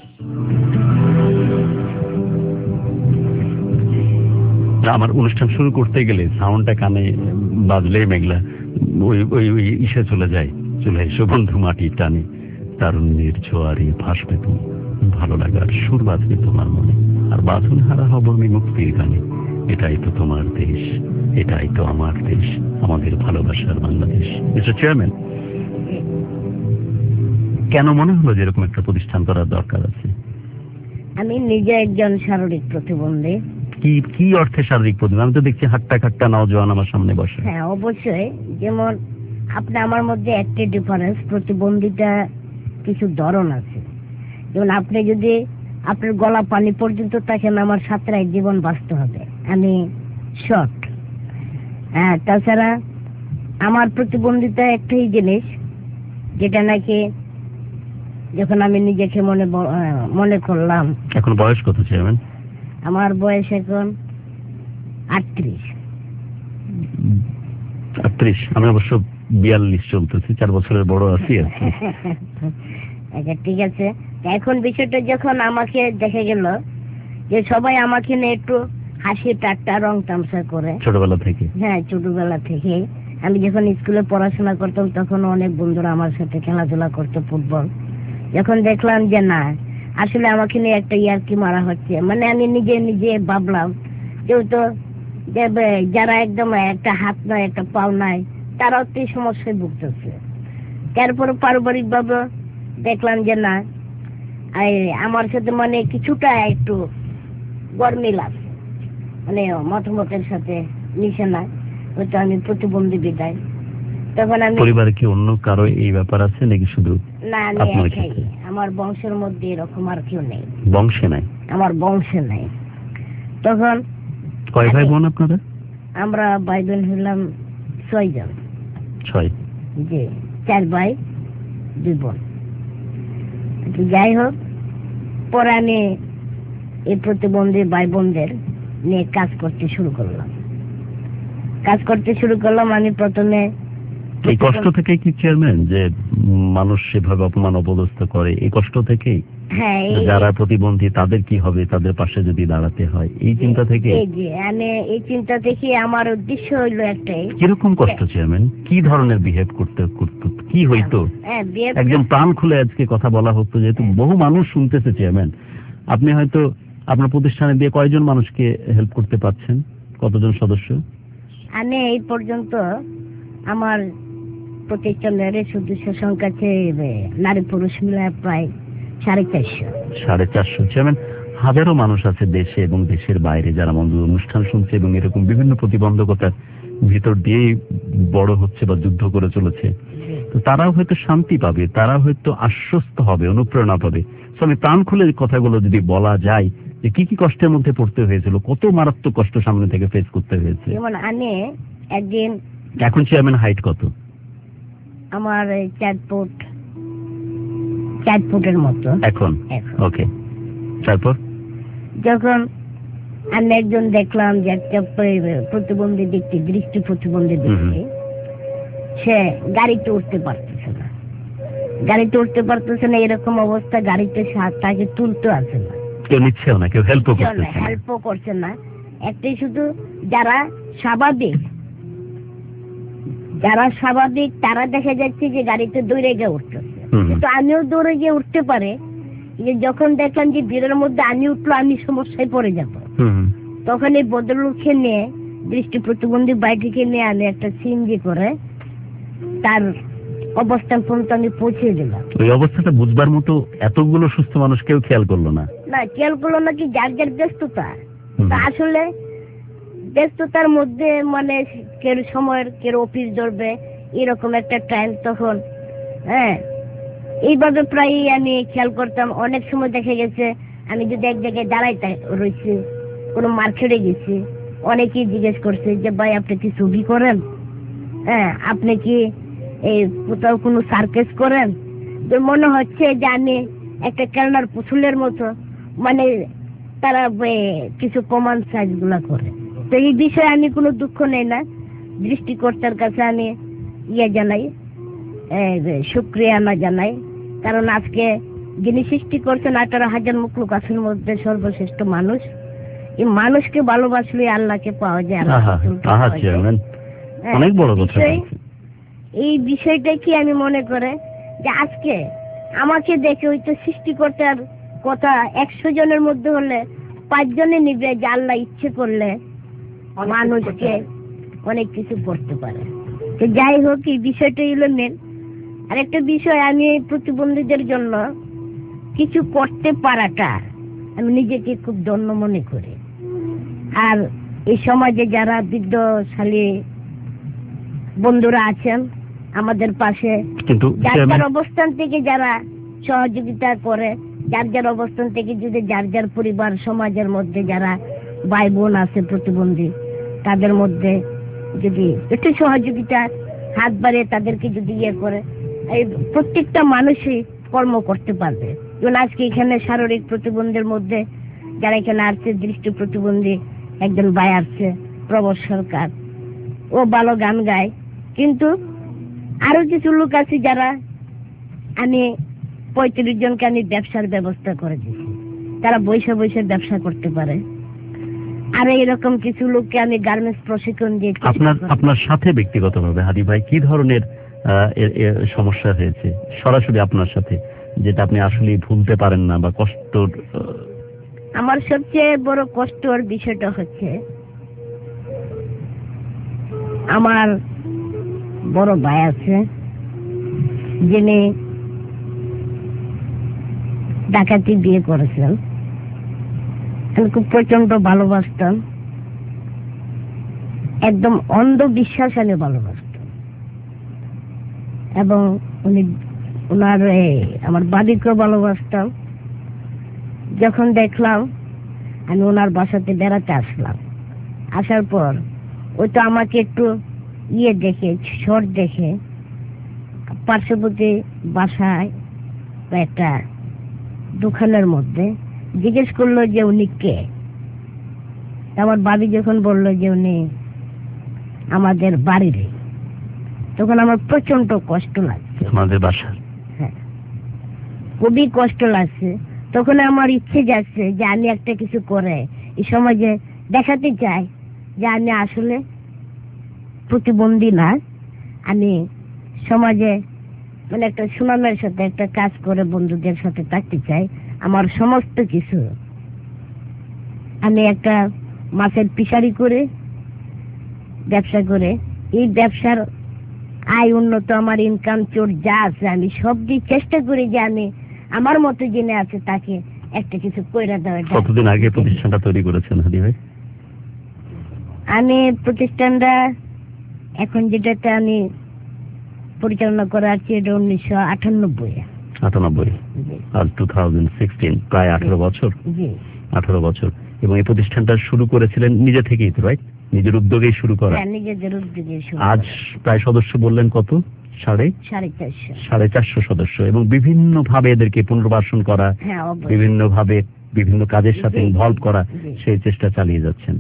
S6: আমার অনুষ্ঠান শুরু করতে গেলে সাউন্ডটা কানে বাজলেই মেঘলা ওই ইসে চলে এসো বন্ধু মাটির টানে, তারুণ্যের জোয়ারে ভাসবে তুমি, ভালো লাগার সুর বাজবে তোমার মনে, আর বাঁধন হারা হব আমি মুক্তির গানে। এটাই তো তোমার দেশ, এটাই তো আমার দেশ, আমাদের ভালোবাসার বাংলাদেশ। মিস্টার চেয়ারম্যান, কেন মনে হলো যে এরকম একটা প্রতিষ্ঠান করার দরকার আছে?
S10: আমি নিজে একজন শারীরিক প্রতিবন্ধী।
S6: কি অর্থে শারীরিক প্রতিবন্ধী? আমি তো দেখছি হাট্টা খাট্টা নওজোয়ান আমার সামনে বসে।
S10: হ্যাঁ অবশ্যই, যেমন আপনি আমার মধ্যে একটা ডিফারেন্স, প্রতিবন্ধিতা কিছু ধরন আছে। যেমন আপনি যদি আপনার গলা পানি পর্যন্ত তখন আমার সাঁতরায় জীবন বাঁচতে হবে, আমি শর্ট। হ্যাঁ, তাছাড়া আমার প্রতিবন্ধিতা একটাই জিনিস, যেটা নাকি যখন আমি নিজেকে মনে করলাম।
S6: এখন বয়স কত চেয়ারম্যান?
S10: আমার বয়স এখন 38।
S6: আমি অবশ্য 42 চলতেছি, 4 বছরের বড় আছি আর কি।
S10: আচ্ছা, ঠিক আছে। এখন বিষয়টা যখন আমাকে দেখে গেল যে সবাই আমাকে নিয়ে একটু হাসি ঠাট্টা রং তামসা করে
S6: ছোটবেলা থেকে।
S10: হ্যাঁ, ছোটবেলা থেকে। আমি যখন স্কুলে পড়াশোনা করতাম তখন অনেক বন্ধুরা আমার সাথে খেলাধুলা করতো, ফুটবল। যখন দেখলাম যে না, আসলে আমাকে নিয়ে একটা ইয়ার্কি মারা হচ্ছে, মানে আমি নিজে ভাবলাম যেহেতু যারা একদম একটা হাত নয় একটা পাও নাই, তারাও তো এই সমস্যায় ভুগতেছে। তারপরে পারিবারিক ভাবে দেখলাম যে না, আমার সাথে মানে কিছুটা একটু গরমিল আছে, মানে মতামতের সাথে মিশে না, হয়তো আমি প্রতিবন্ধী বিদায়। তখন আমি
S6: পরিবারে কি অন্য কারো এই ব্যাপার আছে নাকি শুধু?
S10: না, আমি একাই। আমার বংশের মধ্যে এরকম আর কেউ নেই।
S6: বংশে নাই? আমার
S10: বংশে নাই। তখন
S6: কয় ভাই বোন আপনারা?
S10: আমরা ভাই বোন হলাম 6 জন।
S6: 6?
S10: জি, 4 ভাই 2 বোন। যাই হোক, পরে আমি এই প্রতিবন্ধী ভাই বোনদের নিয়ে কাজ করতে শুরু করলাম। আমি প্রথমে
S6: এই কষ্ট থেকে কি চেয়ারম্যান, যে মানুষ সেভাবে অপমান অপদস্থ করে, এই কষ্ট থেকেই?
S10: হ্যাঁ,
S6: যারা প্রতিবন্ধী তাদের কি হবে, তাদের পাশে যদি দাঁড়াতে হয়, এই চিন্তা থেকে?
S10: আমি এই চিন্তা থেকে আমার উদ্দেশ্য হইলো একটাই।
S6: কিরকম কষ্ট চেয়ারম্যান? কি ধরনের বিহেভ করতে কি হইতো? একদম প্রাণ খুলে আজকে কথা বলা হতো, যেহেতু বহু মানুষ শুনতেছে চেয়ারম্যান। আপনি হয়তো আপনার প্রতিষ্ঠানে দিয়ে কয়জন মানুষকে হেল্প করতে পারছেন? কতজন সদস্য?
S10: আমি এই পর্যন্ত আমার প্রতিষ্ঠানের সদস্য সংখ্যা নারী পুরুষ মিলে প্রায় 450।
S6: চেয়ারম্যান, হাজারো মানুষ আছে দেশে এবং দেশের বাইরে যারা মঞ্জুর অনুষ্ঠান শুনছে এবং এরকম বিভিন্ন প্রতিবন্ধকতার ভিতর দিয়ে বড় হচ্ছে বা যুদ্ধ করে চলেছে। তো তারাও হয়তো শান্তি পাবে, তারা হয়তো আশ্বস্ত হবে, অনুপ্রেরণা পাবে। আমি প্রাণ খুলে কথাগুলো যদি বলা যায় যে কি কি কষ্টের মধ্যে পড়তে হয়েছিল, কত মারাত্মক কষ্ট সামনে থেকে ফেস করতে হয়েছে।
S10: যেমন আমি একদিন,
S6: এখন চেয়ারম্যান হাইট কত?
S10: আমার 4 ফুটের মতো এখন।
S6: ওকে, তারপর
S10: যখন আমি একজন দেখলাম যে একটা প্রতিবন্ধী ব্যক্তি, দৃষ্টি প্রতিবন্ধী ব্যক্তি, সে গাড়িতে উঠতে পারতেছে না, এরকম অবস্থা, গাড়িতে তাকে তুলতে আসে না,
S6: কেউ নিচ্ছেও না, কেউ
S10: হেল্পও করছে না। একটাই শুধু যারা স্বাভাবিক তারা দেখা যাচ্ছে যে গাড়িতে দৌড়ে গিয়ে উঠতেছে, কিন্তু আমিও দৌড়ে গিয়ে উঠতে পারে। যখন দেখলাম যে ভিড়ের মধ্যে আমি উঠলো, আমি সমস্যায় পড়ে যাব, তখন এই ভদ্রলোককে নিয়ে, দৃষ্টি প্রতিবন্ধী বাইককে নিয়ে আমি একটা সিএনজি করে তার অবস্থান পর্যন্ত আমি পৌঁছে দিলাম।
S6: ওই অবস্থাটা বুঝবার মতো এতগুলো সুস্থ মানুষ কেউ খেয়াল করলো না
S10: কি যার ব্যস্ততা। আসলে ব্যস্ততার মধ্যে মানে কেউ সময়ের, কেউ অফিস ধরবে, এরকম একটা টাইম তখন। হ্যাঁ, এইভাবে প্রায় আমি খেয়াল করতাম। অনেক সময় দেখা গেছে আমি যদি এক জায়গায় দাঁড়াইতে রয়েছি, কোনো মার্কেটে গেছি, অনেকেই জিজ্ঞেস করছে যে ভাই আপনি কি ছবি করেন? হ্যাঁ, আপনি কি এই কোথাও কোনো সার্কাস করেন? মনে হচ্ছে যে আমি একটা খেলনার পুতুলের মতো, মানে তারা কিছু কমান সাইজ গুলা করে। তো এই বিষয়ে আমি কোনো দুঃখ নেই না, দৃষ্টিকর্তার কাছে আমি জানাই, শুকরিয়া জানাই। কারণ আজকে যিনি সৃষ্টি করছেন 18,000 মুখলুকাসের মধ্যে সর্বশ্রেষ্ঠ মানুষ, এই মানুষকে ভালোবাসলে আল্লাহকে পাওয়া যায়।
S6: অনেক বড় কথা।
S10: এই বিষয়টা কি আমি মনে করে যে আজকে আমাকে দেখে হয়তো সৃষ্টিকর্তার কথা 100 জনের মধ্যে হলে 5 জনে নিবে যে আল্লাহ ইচ্ছে করলে মানুষকে অনেক কিছু করতে পারে। তো যাই হোক, এই বিষয়টা হলো মেন। আর একটা বিষয়, আমি প্রতিবন্ধীদের জন্য কিছু করতে পারাটা আমি নিজেকে খুব ধন্য মনে করি। আর এই সমাজে যারা বৃদ্ধশালী বন্ধুরা আছেন আমাদের পাশে, যার অবস্থান থেকে যারা সহযোগিতা করে, যার যার অবস্থান থেকে যদি যার যার পরিবার সমাজের মধ্যে যারা ভাই বোন আছে প্রতিবন্ধী, তাদের মধ্যে যদি একটু সহযোগিতা হাত বাড়িয়ে তাদেরকে যদি ইয়ে করে, এই প্রত্যেকটা মানুষই কর্ম করতে পারবে। যেমন আজকে এখানে শারীরিক প্রতিবন্ধীর মধ্যে যারা এখানে আসছে, দৃষ্টি প্রতিবন্ধী একজন ভাই আসছে, প্রবর সরকার, ও ভালো গান গায়। কিন্তু আরো কিছু লোক আছে যারা, আমি 35 জনকে আমি ব্যবসার ব্যবস্থা করে দিচ্ছি, তারা বৈশা বৈশা ব্যবসা করতে পারে। আর এরকম কিছু লোককে আমি গার্মেন্টস প্রশিক্ষণ দিয়ে।
S6: আপনার সাথে ব্যক্তিগতভাবে হাদি ভাই কি ধরনের সমস্যা হয়েছে সরাসরি আপনার সাথে, যেটা আপনি আসলে ভুলতে পারেন না বা কষ্ট?
S10: আমার সবচেয়ে বড় কষ্টর বিষয়টা হচ্ছে, আমার বড় ভাই আছে যিনি ডাকাতি বিয়ে করেছেন। আমি খুব প্রচন্ড ভালোবাসতাম, একদম অন্ধবিশ্বাস আমি ভালোবাসতাম। এবং উনি ওনার আমার বাড়িকেও ভালোবাসতাম। যখন দেখলাম, আমি ওনার বাসাতে বেড়াতে আসলাম, আসার পর ওই তো আমাকে একটু দেখে শর্ট দেখে পার্শ্ববর্তী বাসায় বা একটা দোকানের মধ্যে জিজ্ঞেস করলো যে উনি কে। আমার বাবি যখন বললো যে উনি আমাদের বাড়ির, তখন আমার প্রচন্ড কষ্ট লাগছে।
S6: আমাদের বাসা?
S10: হ্যাঁ, খুবই কষ্ট লাগছে। তখন আমার ইচ্ছে যাচ্ছে যে আমি একটা কিছু করে এই সমাজে দেখাতে চাই যে আমি আসলে প্রতিবন্ধী না, আমি সমাজে মানে একটা সুনামের সাথে একটা কাজ করে বন্ধুদের সাথে থাকতে চাই। আমার সমস্ত কিছু, আমি একটা মাছের ফিশারি করে ব্যবসা করে, এই ব্যবসার আয় উন্নত, আমার ইনকাম সোর্স যা আছে আমি সব দিয়ে চেষ্টা করি যে আমি আমার মতো জেনে আছে তাকে একটা কিছু কইরা দেওয়া।
S6: কতদিন আগে প্রতিষ্ঠানটা তৈরি করেছেন হাদি ভাই?
S10: আমি প্রতিষ্ঠানটা এখন যেটাতে আমি পরিচালনা করে আছি এটা 1998।
S6: আর 2016, প্রায় 18 বছর। 18 বছর। এবং এই প্রতিষ্ঠানটা শুরু করেছিলেন নিজে থেকেই তো, রাইট? নিজের উদ্যোগেই শুরু করা?
S10: নিজেদের উদ্যোগে।
S6: আজ প্রায় সদস্য বললেন কত? 450 সদস্য। এবং বিভিন্ন ভাবে এদেরকে পুনর্বাসন করা, বিভিন্ন ভাবে বিভিন্ন কাজের সাথে ইনভলভ করা, সেই চেষ্টা চালিয়ে যাচ্ছেন।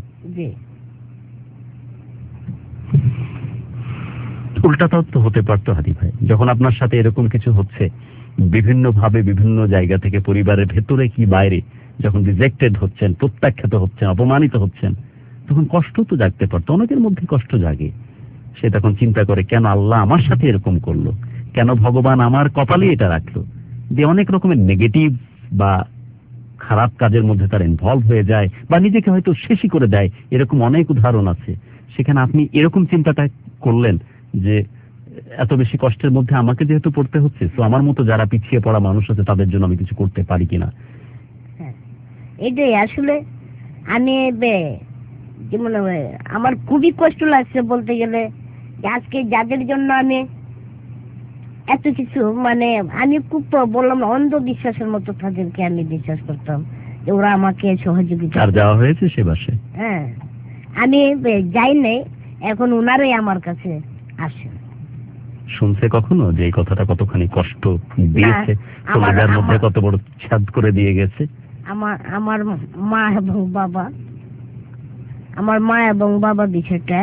S6: উল্টাটাও তো হতে পারতো হাদি ভাই, যখন আপনার সাথে এরকম কিছু হচ্ছে, বিভিন্ন ভাবে বিভিন্ন জায়গা থেকে, পরিবারের ভেতরে কি বাইরে, যখন রিজেক্টেড হচ্ছেন, প্রত্যাখ্যাত হচ্ছেন, অপমানিত হচ্ছেন, তখন কষ্ট তো জাগতে পারতো। অনেকের মধ্যে কষ্ট জাগে, সে তখন চিন্তা করে কেন আল্লাহ আমার সাথে এরকম করলো, কেন ভগবান আমার কপালে এটা রাখলো, যে অনেক রকমের নেগেটিভ বা খারাপ কাজের মধ্যে তার ইনভলভ হয়ে যায় বা নিজেকে হয়তো শেষই করে দেয়। এরকম অনেক উদাহরণ আছে। সেখানে আপনি এরকম চিন্তাটা করলেন যে এত বেশি কষ্টের মধ্যে আমাকে যেহেতু পড়তে হচ্ছে, তো আমার মতো যারা পিছিয়ে পড়া মানুষ আছে তাদের জন্য আমি কিছু করতে পারি কিনা।
S10: এটাই আসলে আমি যেমন আমার খুবই কষ্ট লাগছে বলতে গেলে, আজকে যাদের জন্য আমি এত কিছু, মানে আমি খুব বললাম অন্ধবিশ্বাসের মতো তাদেরকে আমি বিশ্বাস করতাম যে ওরা আমাকে সহযোগিতা
S6: যাওয়া হয়েছে সে বাসে।
S10: হ্যাঁ, আমি যাই নাই, এখন ওনারাই আমার কাছে আসে।
S6: শুনছে কখনো যে এই কথাটা কতখানি কষ্ট দিয়েছে, তোমাদের মধ্যে কত বড় ছাদ করে দিয়ে গেছে?
S10: আমার মা এবং বাবা বিষয়টা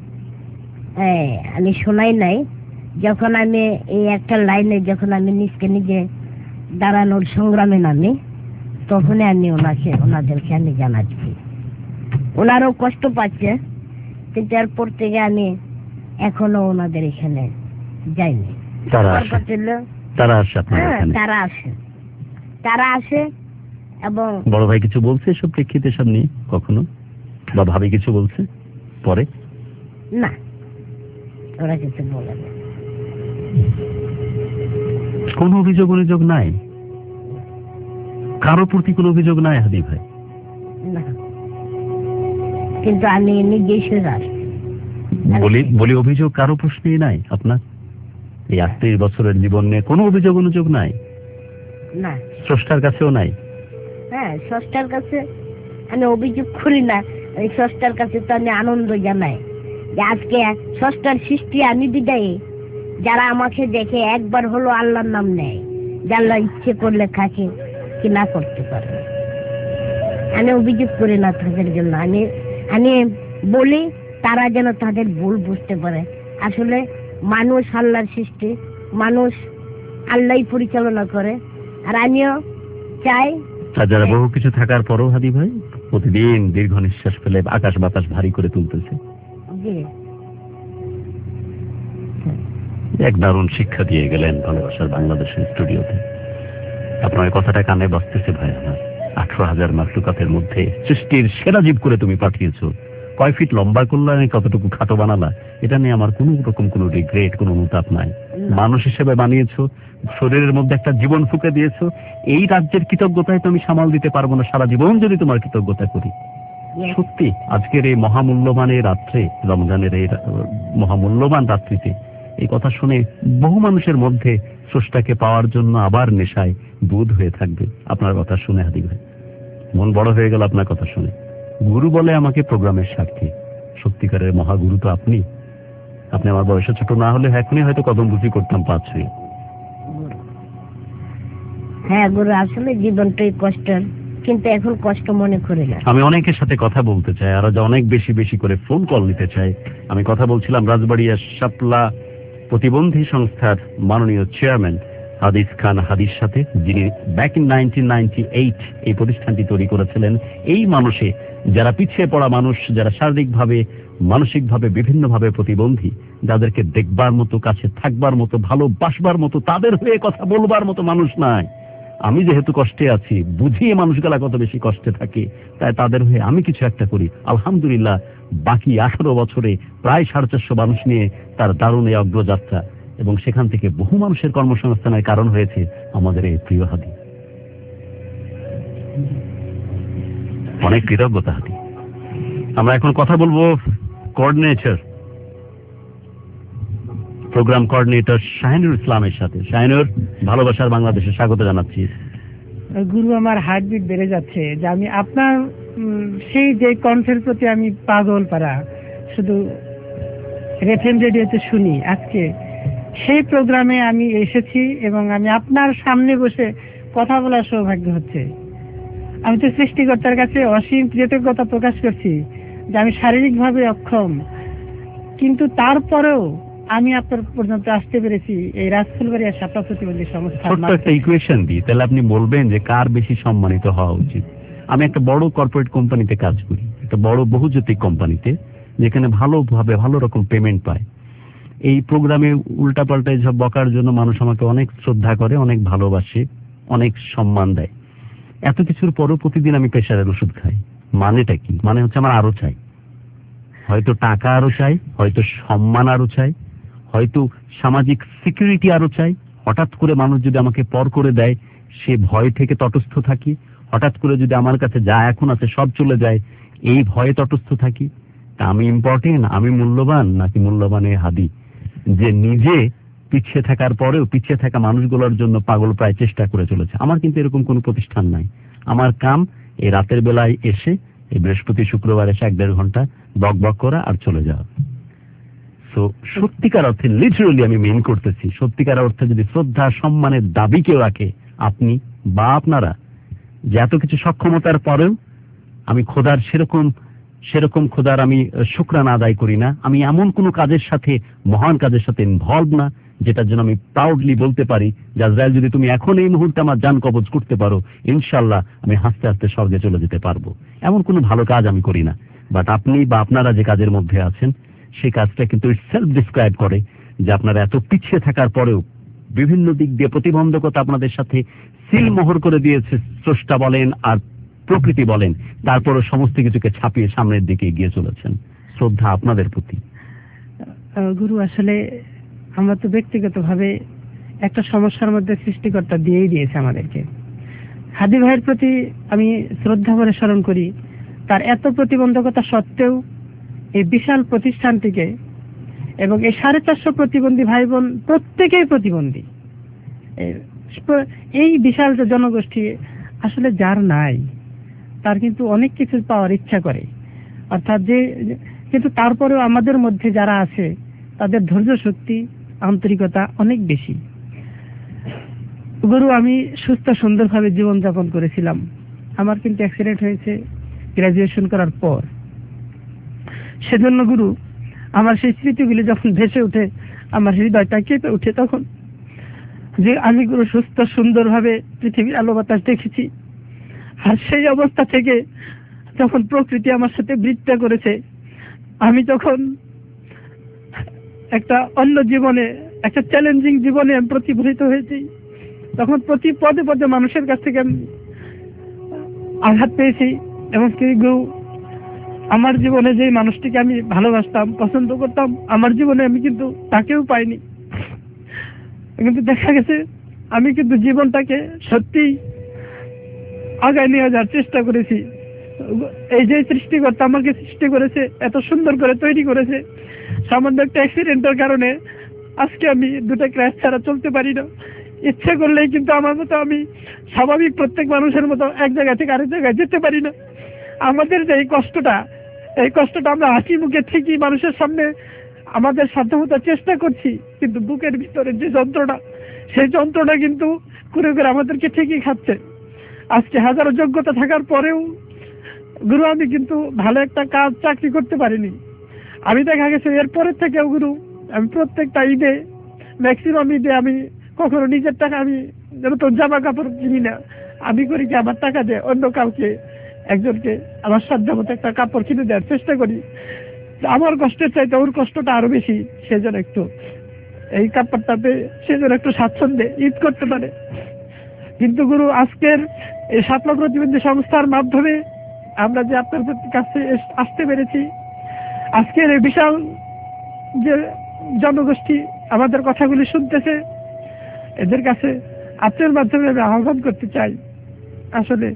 S10: আমি শোনাই নাই। যখন আমি এই একটা লাইনে যখন আমি নিজকে নিজে দাঁড়ানোর সংগ্রামে নামি, তখনই আমি ওনাদেরকে আমি জানাচ্ছি। ওনারও কষ্ট পাচ্ছে, কিন্তু এরপর থেকে আমি এখনো ওনাদের এখানে যাইনি। তারা আসে এবং
S6: বড় ভাই কিছু বলছে এসব প্রেক্ষিতে সব নিয়ে কখনো, বা ভাবি কিছু বলছে পরে?
S10: না, ওরা কিছু বলে না।
S6: কোন অভিযোগ নাই? কারো প্রতি কোনো অভিযোগ নাই হাদি ভাই?
S10: না, কিন্তু আমি নিজেই
S6: বলি অভিযোগ কারো প্রশ্নই নাই আপনার এই 38 বছরের জীবন নিয়ে? কোনো অভিযোগ নাই?
S10: না।
S6: স্রষ্টার কাছেও নাই?
S10: হ্যাঁ, স্রষ্টার কাছে আমি অভিযোগ করি না, ওই স্রষ্টার কাছে তো আমি আনন্দ জানাই যে আজকে স্রষ্টার সৃষ্টি আমি বিদায়ী, যারা আমাকে দেখে একবার হলো আল্লাহর নাম নেয়, যে আল্লাহ ইচ্ছে করলে খাকে কি না করতে পারে। আমি অভিযোগ করি না তাদের জন্য, আমি বলি তারা যেন তাদের ভুল বুঝতে পারে। আসলে মানুষ আল্লাহর সৃষ্টি, মানুষ আল্লাহই পরিচালনা করে। আর আমিও চাই
S6: যারা বহু কিছু থাকার পরও হাদি ভাই প্রতিদিন দীর্ঘ নিঃশ্বাস ফেলে আকাশ বাতাস ভারী করে তুলতেছে, এক দারুণ শিক্ষা দিয়ে গেলেন ভালোবাসার বাংলাদেশের স্টুডিওতে। আপনার কথাটা কানে বাজতেছে ভাই। আমার 18,000 মাকলুকাতের মধ্যে সৃষ্টির সেরা জীব করে তুমি পাঠিয়েছো, কয় ফিট লম্বা করলে কতটুকু খাটো বানালা, এটা নিয়ে আমার কোনো রকম কোনো রিগ্রেট, কোনো অনুতাপ নাই। মানুষ হিসেবে বানিয়েছো, শরীরের মধ্যে একটা জীবন ফুঁকে দিয়েছো, এই রাজ্যের কৃতজ্ঞতায় তো আমি সামাল দিতে পারবো না সারা জীবন যদি তোমার কৃতজ্ঞতা করি। সত্যি আজকের এই মহামূল্যবান এই রাত্রে, রমজানের এই মহামূল্যবান রাত্রিতে এই কথা শুনে বহু মানুষের মধ্যে স্রষ্টাকে পাওয়ার জন্য আবার নেশায় বুধ হয়ে থাকবে আপনার কথা শুনে। হাদি ভাই মন বড় হয়ে গেল আপনার কথা শুনে। গুরু বলে আমাকে প্রোগ্রামের সাক্ষী, সত্যিকারের মহাগুরু তো আপনি। আপনি আমার বয়সে ছোট না হলে এখনই হয়তো কদম বুঝি করতাম 5-6।
S10: হ্যাঁ গুরু, আসলে জীবনটাই কষ্টের, কিন্তু এখন কষ্ট মনে করি না।
S6: আমি অনেকের সাথে কথা বলতে চাই, আর অনেক বেশি বেশি করে ফোন কল নিতে চাই। আমি কথা বলছিলাম রাজবাড়িয়া শাপলা প্রতিবন্ধী সংস্থার মাননীয় চেয়ারম্যান হাদিস খান হাদির সাথে, যিনি ব্যাক ইন 1998 এই প্রতিষ্ঠানটি তৈরি করেছিলেন। এই মানুষে যারা পিছিয়ে পড়া মানুষ, যারা শারীরিকভাবে মানসিকভাবে বিভিন্নভাবে প্রতিবন্ধী, যাদেরকে দেখবার মতো, কাছে থাকবার মতো, ভালোবাসবার মতো, তাদের হয়ে কথা বলবার মতো মানুষ নাই। আমি যেহেতু কষ্টে আছি, বুঝিয়ে মানুষগুলা কত বেশি কষ্টে থাকে, তাই তাদের হয়ে আমি কিছু একটা করি। আলহামদুলিল্লাহ বাকি 18 বছরে প্রায় 450 মানুষ নিয়ে তার দারুণ এই অগ্রযাত্রা, এবং সেখান থেকে বহু মানুষের কর্মসংস্থানের কারণ হয়েছে আমাদের এই প্রিয় হাদি। অনেক কৃতজ্ঞতা হাদি। আমরা এখন কথা বলবো কোঅর্ডিনেটর, প্রোগ্রাম কোঅর্ডিনেটর শাহিনুর ইসলামের সাথে। শাহিনুর, ভালোবাসার বাংলাদেশে স্বাগত জানাচ্ছি।
S13: গুরু, আমার হার্টবিট বেড়ে যাচ্ছে যে আমি আপনার সেই যে কণ্ঠের প্রতি আমি পাগল পারা, শুধু এফএম রেডিওতে শুনি, আজকে সেই প্রোগ্রামে আমি এসেছি এবং আমি আপনার সামনে বসে কথা বলার সৌভাগ্য হচ্ছে। আমি তো সৃষ্টিকর্তার কাছে অসীম কৃতজ্ঞতা প্রকাশ করছি যে আমি শারীরিকভাবে অক্ষম, কিন্তু তারপরেও আমি আপনার পর্যন্ত আসতে পেরেছি এই রাজফুলবাড়িয়া শাপলা প্রতিবন্ধী সংস্থা।
S6: ছোট্ট একটা ইকুয়েশন দিই, তাহলে আপনি বলবেন যে কার বেশি সম্মানিত হওয়া উচিত। আমি একটা বড় কর্পোরেট কোম্পানিতে কাজ করি, একটা বড় বহুজাতিক কোম্পানিতে, যেখানে ভালোভাবে ভালো রকম পেমেন্ট পায়। এই প্রোগ্রামে উল্টাপাল্টায় সব বকার জন্য মানুষ আমাকে অনেক শ্রদ্ধা করে, অনেক ভালোবাসে, অনেক সম্মান দেয়। এত কিছুর পরও প্রতিদিন আমি প্রেশারের ওষুধ খাই। মানেটা কি? মানে হচ্ছে আমার আরো চাই, হয়তো টাকা আরো চাই, হয়তো সম্মান আরো চাই, হয়তো সামাজিক সিকিউরিটি আরো চাই। হঠাৎ করে মানুষ যদি আমাকে পর করে দেয়, সে ভয় থেকে তটস্থ থাকি। হঠাৎ করে যদি আমার কাছে যা এখন আছে সব চলে যায়, এই ভয়ে তটস্থ থাকি। তা আমি ইম্পর্টেন্ট, আমি মূল্যবান, নাকি মূল্যবান এই হাদি, যে নিজে পিছিয়ে থাকার পরেও পিছিয়ে থাকা মানুষগুলোর জন্য পাগল প্রায় চেষ্টা করে চলেছে। আমার কিন্তু এরকম কোনো প্রতিষ্ঠান নাই। আমার কাম এই রাতের বেলায় এসে, এই বৃহস্পতি শুক্রবার এসে 1-1.5 ঘন্টা বক বক করা আর চলে যাওয়া। তো সত্যিকার অর্থে লিটারালি আমি মেন করতেছি, সত্যিকার অর্থে যদি শ্রদ্ধা সম্মানের দাবি কেউ রাখে, আপনি বা আপনারা, যে এত কিছু সক্ষমতার পরেও আমি খোদার সেরকম খোদার আমি শুকরানা আদায় করি না। আমি এমন কোনো কাজের সাথে, মহান কাজের সাথে ইনভলভ না, যেটার জন্য আমি প্রাউডলি বলতে পারি যে আজরাইল যদি তুমি এখন এই মুহূর্তে আমার জান কবজ করতে পারো, ইনশাআল্লাহ আমি হাসতে হাসতে স্বর্গে চলে যেতে পারবো। এমন কোনো ভালো কাজ আমি করি না। বাট আপনি বা আপনারা যে কাজের মধ্যে আছেন, সেই কাজটা কিন্তু সেলফ ডিসক্রাইব করে যে আপনারা এত পিছিয়ে থাকার পরেও বিভিন্ন দিক দিয়ে প্রতিবন্ধকতা আপনাদের সাথে সিল মোহর করে দিয়েছে, স্রষ্টা বলেন আর প্রকৃতি বলেন, তারপরও সমস্ত কিছুকে ছাপিয়ে সামনের দিকে এগিয়ে চলেছেন। শ্রদ্ধা আপনাদের প্রতি।
S13: গুরু, আসলে আমরা তো ব্যক্তিগতভাবে একটা সমস্যার মধ্যে সৃষ্টিকর্তা দিয়েই দিয়েছে আমাদেরকে। হাদি ভাইয়ের প্রতি আমি শ্রদ্ধা করে স্মরণ করি, তার এত প্রতিবন্ধকতা সত্ত্বেও এই বিশাল প্রতিষ্ঠানটিকে, এবং এই 450 প্রতিবন্ধী ভাই বোন প্রত্যেকেই প্রতিবন্ধী, এই বিশাল যে জনগোষ্ঠী আসলে যার নাই তার কিন্তু অনেক কিছু পাওয়ার ইচ্ছা করে, অর্থাৎ যে কিন্তু তারপরেও আমাদের মধ্যে যারা আছে তাদের ধৈর্য শক্তি আন্তরিকতা অনেক বেশি। গুরু, আমি সুস্থ সুন্দরভাবে জীবনযাপন করেছিলাম। আমার কিন্তু অ্যাক্সিডেন্ট হয়েছে গ্রাজুয়েশন করার পর। সেজন্য গুরু, আমার সেই স্মৃতিগুলি যখন ভেসে ওঠে আমার হৃদয়টা কেঁপে ওঠে, তখন যে আমি গুরু সুস্থ সুন্দরভাবে পৃথিবীর আলো বাতাস দেখেছি, আর সেই অবস্থা থেকে যখন প্রকৃতি আমার সাথে বৃত্তা করেছে, আমি যখন একটা অন্য জীবনে, একটা চ্যালেঞ্জিং জীবনে আমি প্রতিফলিত হয়েছি, তখন প্রতি পদে পদে মানুষের কাছ থেকে আমি আঘাত পেয়েছি। এবং গুরু, আমার জীবনে যে মানুষটিকে আমি ভালোবাসতাম, পছন্দ করতাম, আমার জীবনে আমি কিন্তু তাকেও পাইনি। কিন্তু দেখা গেছে আমি কিন্তু জীবনটাকে সত্যি আগায় নিয়ে যাওয়ার চেষ্টা করেছি। এই যে সৃষ্টিকর্তা আমাকে সৃষ্টি করেছে, এত সুন্দর করে তৈরি করেছে, সামান্য একটা অ্যাক্সিডেন্টের কারণে আজকে আমি দুটো ক্র্যাশ ছাড়া চলতে পারি না। ইচ্ছে করলেই কিন্তু আমার মতো আমি স্বাভাবিক প্রত্যেক মানুষের মতো এক জায়গা থেকে আরেক জায়গায় যেতে পারি না। আমাদের যে এই কষ্টটা আমরা হাসি মুখে ঠিকই মানুষের সামনে আমাদের সাধ্যমতো চেষ্টা করছি, কিন্তু বুকের ভিতরে যে যন্ত্রণা, সেই যন্ত্রণা কিন্তু করে করে আমাদেরকে ঠিকই খাচ্ছে। আজকে হাজারো যোগ্যতা থাকার পরেও গুরু আমি কিন্তু ভালো একটা কাজ চাকরি করতে পারিনি। আমি দেখা গেছে এরপরের থেকেও গুরু আমি প্রত্যেকটা ঈদে, ম্যাক্সিমাম ঈদে আমি কখনো নিজের টাকা আমি নতুন জামা কাপড় কিনি না। আমি করি কি আমার টাকা দিয়ে অন্য কাউকে, একজনকে আমার সাধ্য মতো একটা কাপড় কিনে দেওয়ার চেষ্টা করি। আমার কষ্টের চাইতে ওর কষ্টটা আরো বেশি, সেজন্য একটু এই কাপড়টা পেয়ে সেজন্য একটু স্বাচ্ছন্দ্যে ঈদ করতে পারে। কিন্তু গুরু, আজকের এই শাপলা প্রতিবন্ধী সংস্থার মাধ্যমে আমরা যে আপনার কাছে আসতে পেরেছি, আজকের এই বিশাল যে জনগোষ্ঠী আমাদের কথাগুলি শুনতেছে, এদের কাছে আপনার মাধ্যমে আমি আহ্বান করতে চাই, আসলে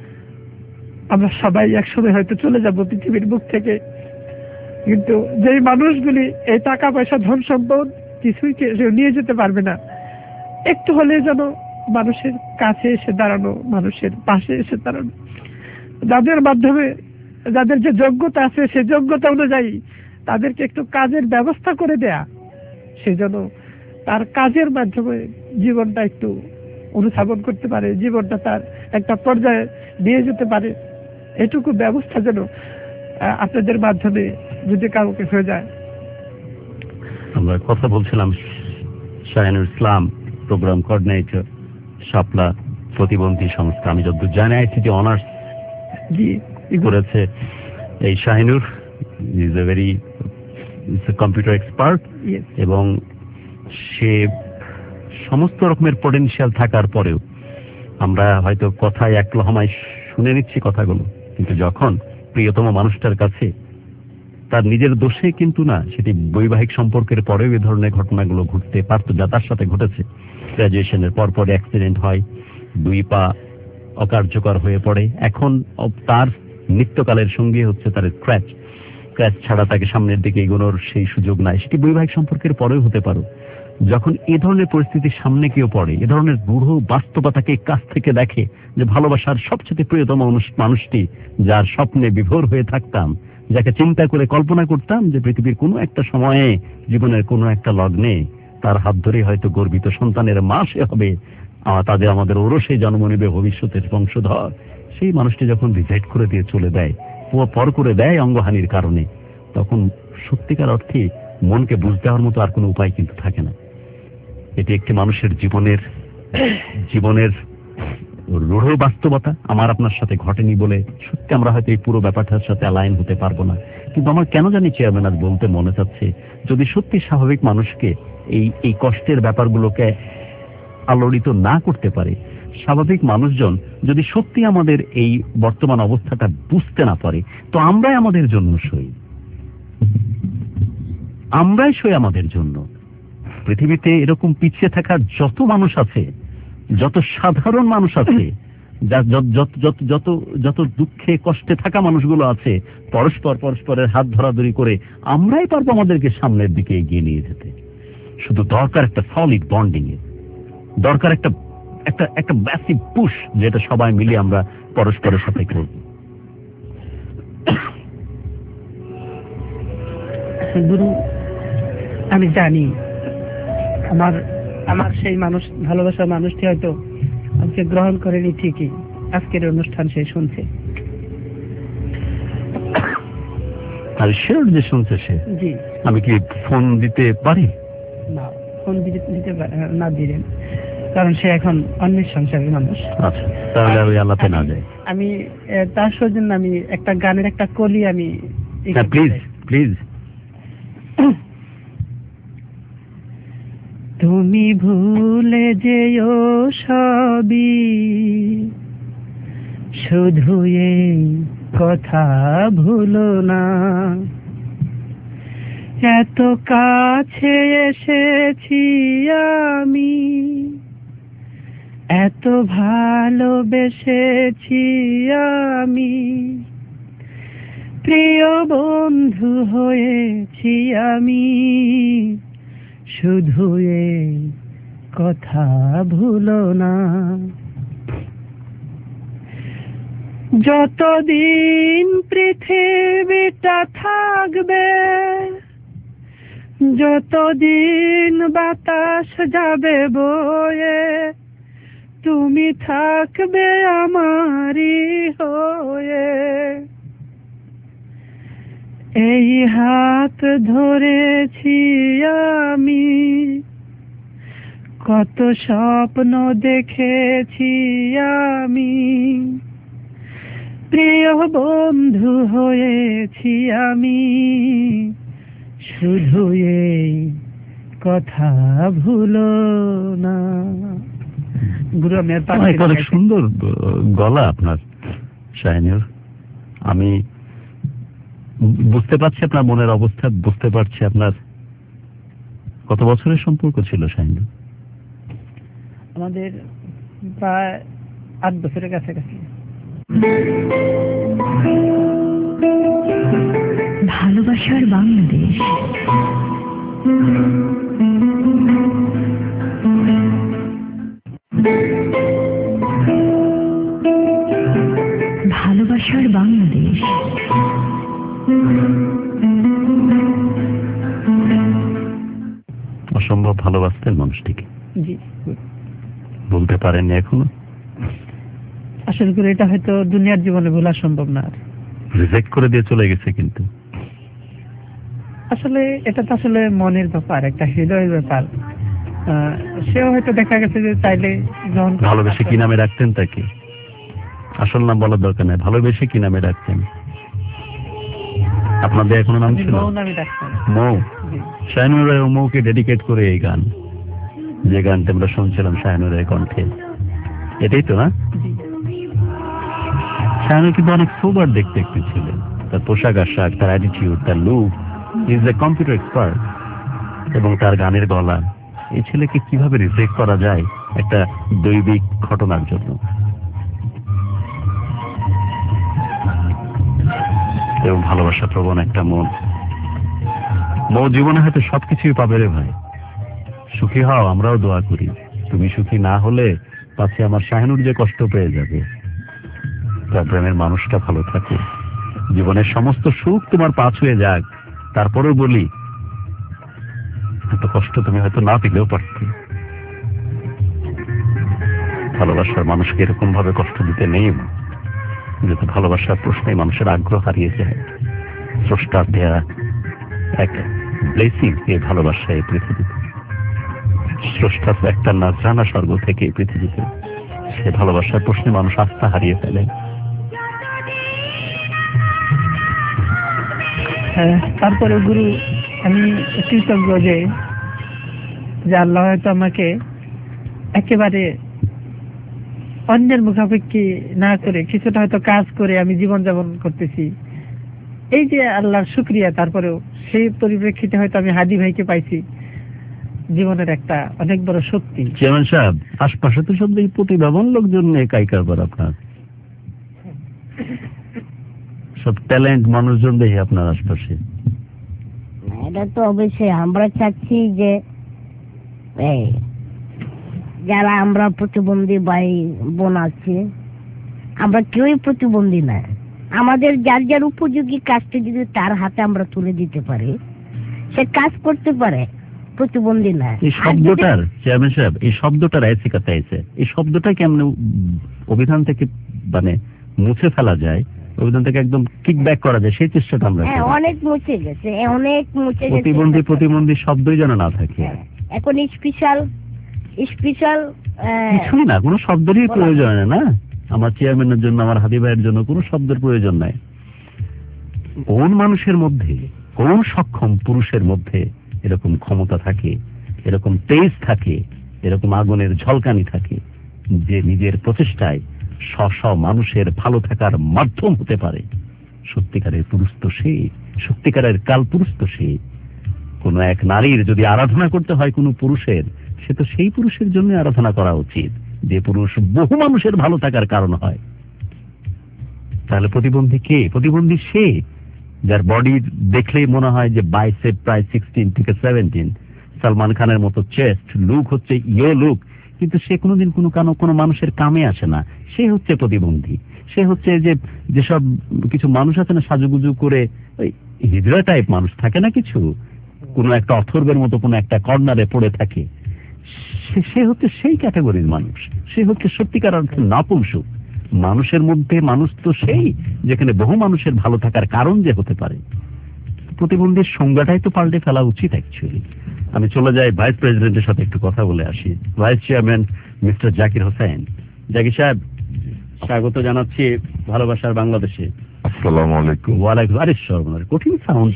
S13: আমরা সবাই একসময় হয়তো চলে যাব পৃথিবীর বুক থেকে, কিন্তু যেই মানুষগুলি এই টাকা পয়সা ধন সম্পদ কিছুই নিয়ে যেতে পারবে না, একটু হলে যেন মানুষের কাছে এসে দাঁড়ানো, মানুষের পাশে এসে দাঁড়ানো, যাদের মাধ্যমে যাদের যে যোগ্যতা আছে সে যোগ্যতা অনুযায়ী তাদেরকে একটু কাজের ব্যবস্থা করে দেয়া, সে যেন তার কাজের মাধ্যমে জীবনটা একটু অনুধাবন করতে পারে, জীবনটা তার একটা পর্যায়ে নিয়ে যেতে পারে, এটুকু ব্যবস্থা যেন আপনাদের মাধ্যমে যদি কাউকে হয়ে যায়।
S6: আমরা কথা বলছিলাম শাহিনুর ইসলাম, প্রোগ্রাম কোঅর্ডিনেটর, শাপলা প্রতিবন্ধী সংস্থা। আমি যতদূর জানি আইসিটি অনার্স করেছে এই Shahinur. Is a very computer expert, এবং সে সমস্ত রকমের পটেনশিয়াল থাকার পরেও আমরা হয়তো কথায় এক লহমায় শুনে নিচ্ছি কথাগুলো, কিন্তু যখন প্রিয়তম মানুষটার কাছে তার নিজের দোষে কিন্তু না, সেটি বৈবাহিক সম্পর্কের পরেও এ ধরনের ঘটনাগুলো ঘটতে পারতো, যা তার সাথে ঘটেছে। গ্রাজুয়েশনের পর অ্যাক্সিডেন্ট হয়, 2 পা অকার্যকর হয়ে পড়ে। এখন তার নিত্যকালের সঙ্গী হচ্ছে তার ক্র্যাচ ছাড়া তাকে সামনের দিকে এগোনোর সেই সুযোগ নাই। সেটি বৈবাহিক সম্পর্কের পরেও হতে পারে। যখন এ ধরনের পরিস্থিতির সামনে কেউ পড়ে, এ ধরনের বুড়ো বাস্তবতাকে কাছ থেকে দেখে যে ভালোবাসার সবচেয়ে প্রিয়তম মানুষটি, যার স্বপ্নে বিভোর হয়ে থাকতাম, যাকে চিন্তা করে কল্পনা করতাম যে পৃথিবীর কোনো একটা সময়ে, জীবনের কোনো একটা লগ্নে তার হাত ধরে হয়তো গর্বিত সন্তানের মা সে হবে, তাদের আমাদের ওরসে জন্ম নেবে ভবিষ্যতের বংশধর, সেই মানুষটি যখন রিজেক্ট করে দিয়ে চলে দেয়, পর করে দেয় অঙ্গহানির কারণে, তখন সত্যিকার অর্থে মনকে বুঝতে দেওয়ার মতো আর কোনো উপায় কিন্তু থাকে না। এটি একটি মানুষের জীবনের রূঢ় বাস্তবতা। আমার আপনার সাথে ঘটেনি বলে সত্যি আমরা হয়তো এই পুরো ব্যাপারটার সাথে অ্যালাইন হতে পারবো না, কিন্তু আমার কেন জানি চেয়ারম্যান আজ বলতে মনে চাচ্ছে, যদি সত্যি স্বাভাবিক মানুষকে এই কষ্টের ব্যাপারগুলোকে আলোড়িত না করতে পারে, স্বাভাবিক মানুষজন যদি সত্যি আমাদের এই বর্তমান অবস্থাটা বুঝতে না পারে, তো আমরাই আমাদের জন্য সই, আমরাই সই আমাদের জন্য। পৃথিবীতে এরকম পিছিয়ে থাকা যত মানুষ আছে, যত সাধারণ মানুষ আছে, যত দুঃখে কষ্টে থাকা মানুষগুলো আছে, পরস্পরের হাত ধরাধরি করে আমরাই পারবো আমাদেরকে সামনের দিকে এগিয়ে নিয়ে যেতে। শুধু দরকার একটা সলিড বন্ডিং এর, দরকার একটা একটা একটা ম্যাসিভ পুশ, যেটা সবাই মিলে আমরা পরস্পরের সাথে করব।
S13: গুরু, আমি জানি আমার আমার সেই মানুষ, ভালোবাসার মানুষটি হয়তো আজকে গ্রহণ করেনি ঠিকই, আজকের অনুষ্ঠান সে শুনছে।
S6: আর শিওর যে শুনছে সে?
S13: জি।
S6: আমি কি ফোন দিতে পারি?
S13: না, ফোন দিতে না দিলেন, কারণ সে এখন অন্যের সংসারের মানুষ।
S6: আচ্ছা, তাহলে ওই আল্লাহতে না যায়।
S13: আমি তার সৌজন্য আমি একটা গানের একটা কলি আমি
S6: প্লিজ প্লিজ।
S13: তুমি ভুলে যেও সবই, শুধু এই কথা ভুলো না, এত কাছে এসেছি আমি, এত ভালোবেসেছি আমি, প্রিয় বন্ধু হয়েছি আমি, শুধু এই কথা ভুলো না। যতদিন পৃথিবীটা থাকবে, যতদিন বাতাস যাবে বয়ে, তুমি থাকবে আমারই হয়ে। এই হাত ধরেছি আমি, কত স্বপ্ন দেখেছি আমি, প্রিয় বন্ধু হয়েছি আমি, শুধু এই কথা ভুলো না। গুরু,
S6: অনেক সুন্দর গলা আপনার শাহিনুর। আমি বুঝতে পারছি আপনার মনের অবস্থা, বুঝতে পারছি আপনার কত বছরের সম্পর্ক ছিল শাহিনুর?
S13: আমাদের প্রায় 8 বছরের কাছাকাছি।
S5: ভালোবাসার বাংলাদেশ। ভালোবাসার বাংলাদেশ।
S6: অসম্ভব ভালোবাসতেন মানুষটিকে।
S13: জি।
S6: বলতে পারেননি এখনো?
S13: আসলে করে এটা হয়তো দুনিয়ার জীবনে ভোলা সম্ভব না।
S6: রিজেক্ট করে দিয়ে চলে গেছে, কিন্তু
S13: আসলে এটা তো আসলে মনের ব্যাপার, একটা হৃদয়ের ব্যাপার। সেও হয়তো দেখা গেছে যে চাইলে
S6: ভালোবেসে কি নামে রাখতেন তাকে? আসল নাম বলার দরকার নেই, ভালোবেসে কি নামে রাখতেন? আপনাদের এখনো নাম ছিল? মৌ। শাহিনুর রায় মৌকে ডেডিকেট করে এই গান, যে গানটা আমরা শুনছিলাম শাহিনুর রায়ের কণ্ঠে, এটাই তো না? শাহিনুর কিন্তু অনেক সোবার দেখতে একটু ছিলেন, তার পোশাক আশাক, তার অ্যাটিটিউড, তার look, is a computer expert, এবং তার গানের গলা। এই ছেলেকে কিভাবে রিজেক্ট করা যায় একটা দৈবিক ঘটনার জন্য? এবং ভালোবাসা প্রবণ একটা মন। মৌ জীবনে হয়তো সবকিছুই পাবে রে ভাই, সুখী হও, আমরাও দোয়া করি। তুমি সুখী না হলে পাছে আমার শাহিনুর যে কষ্ট পেয়ে যাবে। তার প্রেমের মানুষটা ভালো থাকুক, জীবনের সমস্ত সুখ তোমার পা ছুঁয়ে যাক। তারপরেও বলি, এত কষ্ট তুমি হয়তো না পেলেও পারতে। ভালোবাসার মানুষকে এরকম ভাবে কষ্ট দিতে নেই, যেহেতু ভালোবাসার প্রশ্নে মানুষের আগ্রহ হারিয়ে যায়। স্রষ্টার দেয়া এক ব্লেসিং এই ভালোবাসা এই পৃথিবীতে, স্রষ্টার একটা নাজরানা স্বর্গ থেকে এই পৃথিবীতে। সে ভালোবাসার প্রশ্নে মানুষ আস্থা হারিয়ে ফেলে।
S13: তারপরে গুরু, আমি কৃতজ্ঞ যে আল্লাহ হয়তো আমাকে একেবারে অন্যের মুখাপেক্ষি না করে কিছুটা হয়তো কাজ করে আমি জীবন যাপন করতেছি। এই যে আল্লাহর শুকরিয়া। তারপরেও সেই পরিপ্রেক্ষিতে হয়তো আমি হাদি ভাইকে পাইছি, জীবনের একটা অনেক বড় শক্তি।
S6: চেয়ারম্যান সাহেব, আশপাশে তো সব দেখি প্রতিভাবান লোকজন নিয়ে কাইকারবার, আপনার সব ট্যালেন্ট মানুষজন দেখি আপনার আশপাশে।
S10: এটা তো অবশ্যই আমরা চাচ্ছি যে যারা আমরা প্রতিবন্ধী ভাই বোন আছি, আমরা কেউই প্রতিবন্ধী না। আমাদের যার যার উপযোগী কাজটা যদি তার হাতে আমরা তুলে দিতে পারি, সে কাজ করতে পারে, প্রতিবন্ধী না।
S6: এই শব্দটার চেয়ারম্যান সাহেব, এই শব্দটার আইসি কথা আছে, এই শব্দটা কেমন অভিধান থেকে মানে মুছে ফেলা যায়, অভিধান থেকে একদম কিক ব্যাক করা যায়, সেই চেষ্টাটা আমরা
S10: অনেক মুছে গেছে, অনেক মুছে গেছে।
S6: প্রতিবন্ধী শব্দই যেন না থাকে।
S10: এখন স্পেশাল
S6: কিছুই না, কোনো শব্দেরই প্রয়োজন হয় না। আমার চেয়ারম্যানের জন্য, আমার হাদি ভাইয়ের জন্য কোনো শব্দের প্রয়োজন নাই। কোন মানুষের মধ্যে, কোন সক্ষম পুরুষের মধ্যে এরকম ক্ষমতা থাকে, এরকম তেজ থাকে, এরকম আগুনের ঝলকানি থাকে, যে নিজের প্রচেষ্টায় স্ব মানুষের ভালো থাকার মাধ্যম হতে পারে? সত্যিকারের পুরুষ তো সে, সত্যিকারের কাল পুরুষ তো সে। কোন এক নারীর যদি আরাধনা করতে হয় কোনো পুরুষের, সে তো সেই পুরুষের জন্য আরাধনা করা উচিত যে পুরুষ বহু মানুষের ভালো থাকার কারণ হয়। তাহলে প্রতিবন্ধী কে? প্রতিবন্ধী সে যার বডি দেখলেই মনে হয় যে বাইসেপ প্রায় 16 থেকে 17, সালমান খানের মতো চেস্ট, লুক হচ্ছে ইয়ো লুক, কিন্তু সে কোনোদিন কোনো মানুষের কামে আসে না। সে হচ্ছে প্রতিবন্ধী। সে হচ্ছে যে যেসব কিছু মানুষ আছে না, সাজুগুজু করে ওই হিজড়া টাইপ মানুষ থাকে না, কিছু কোনো একটা অথর্বের মতো কোনো একটা কর্নারে পড়ে থাকে, সে হচ্ছে সেই ক্যাটাগরির মানুষ। সে হচ্ছে সত্যিকার অর্থে নপুংসক। মানুষের মধ্যে মানুষ তো সেই যেখানে বহু মানুষের ভালো থাকার কারণ যে হতে পারে। প্রতিবন্ধীর সংজ্ঞাটাই তো পাল্টে ফেলা উচিত অ্যাকচুয়ালি। আমি চলে যাই ভাইস প্রেসিডেন্টের সাথে একটু কথা বলে আসি। Vice chairman mister Zakir Hossain. Zakir সাহেব, স্বাগত জানাচ্ছি ভালোবাসার বাংলাদেশে।
S14: আসসালামু আলাইকুম।
S6: ওয়ালাইকুম। আরে সর্বনাশ, কঠিন সাউন্ড।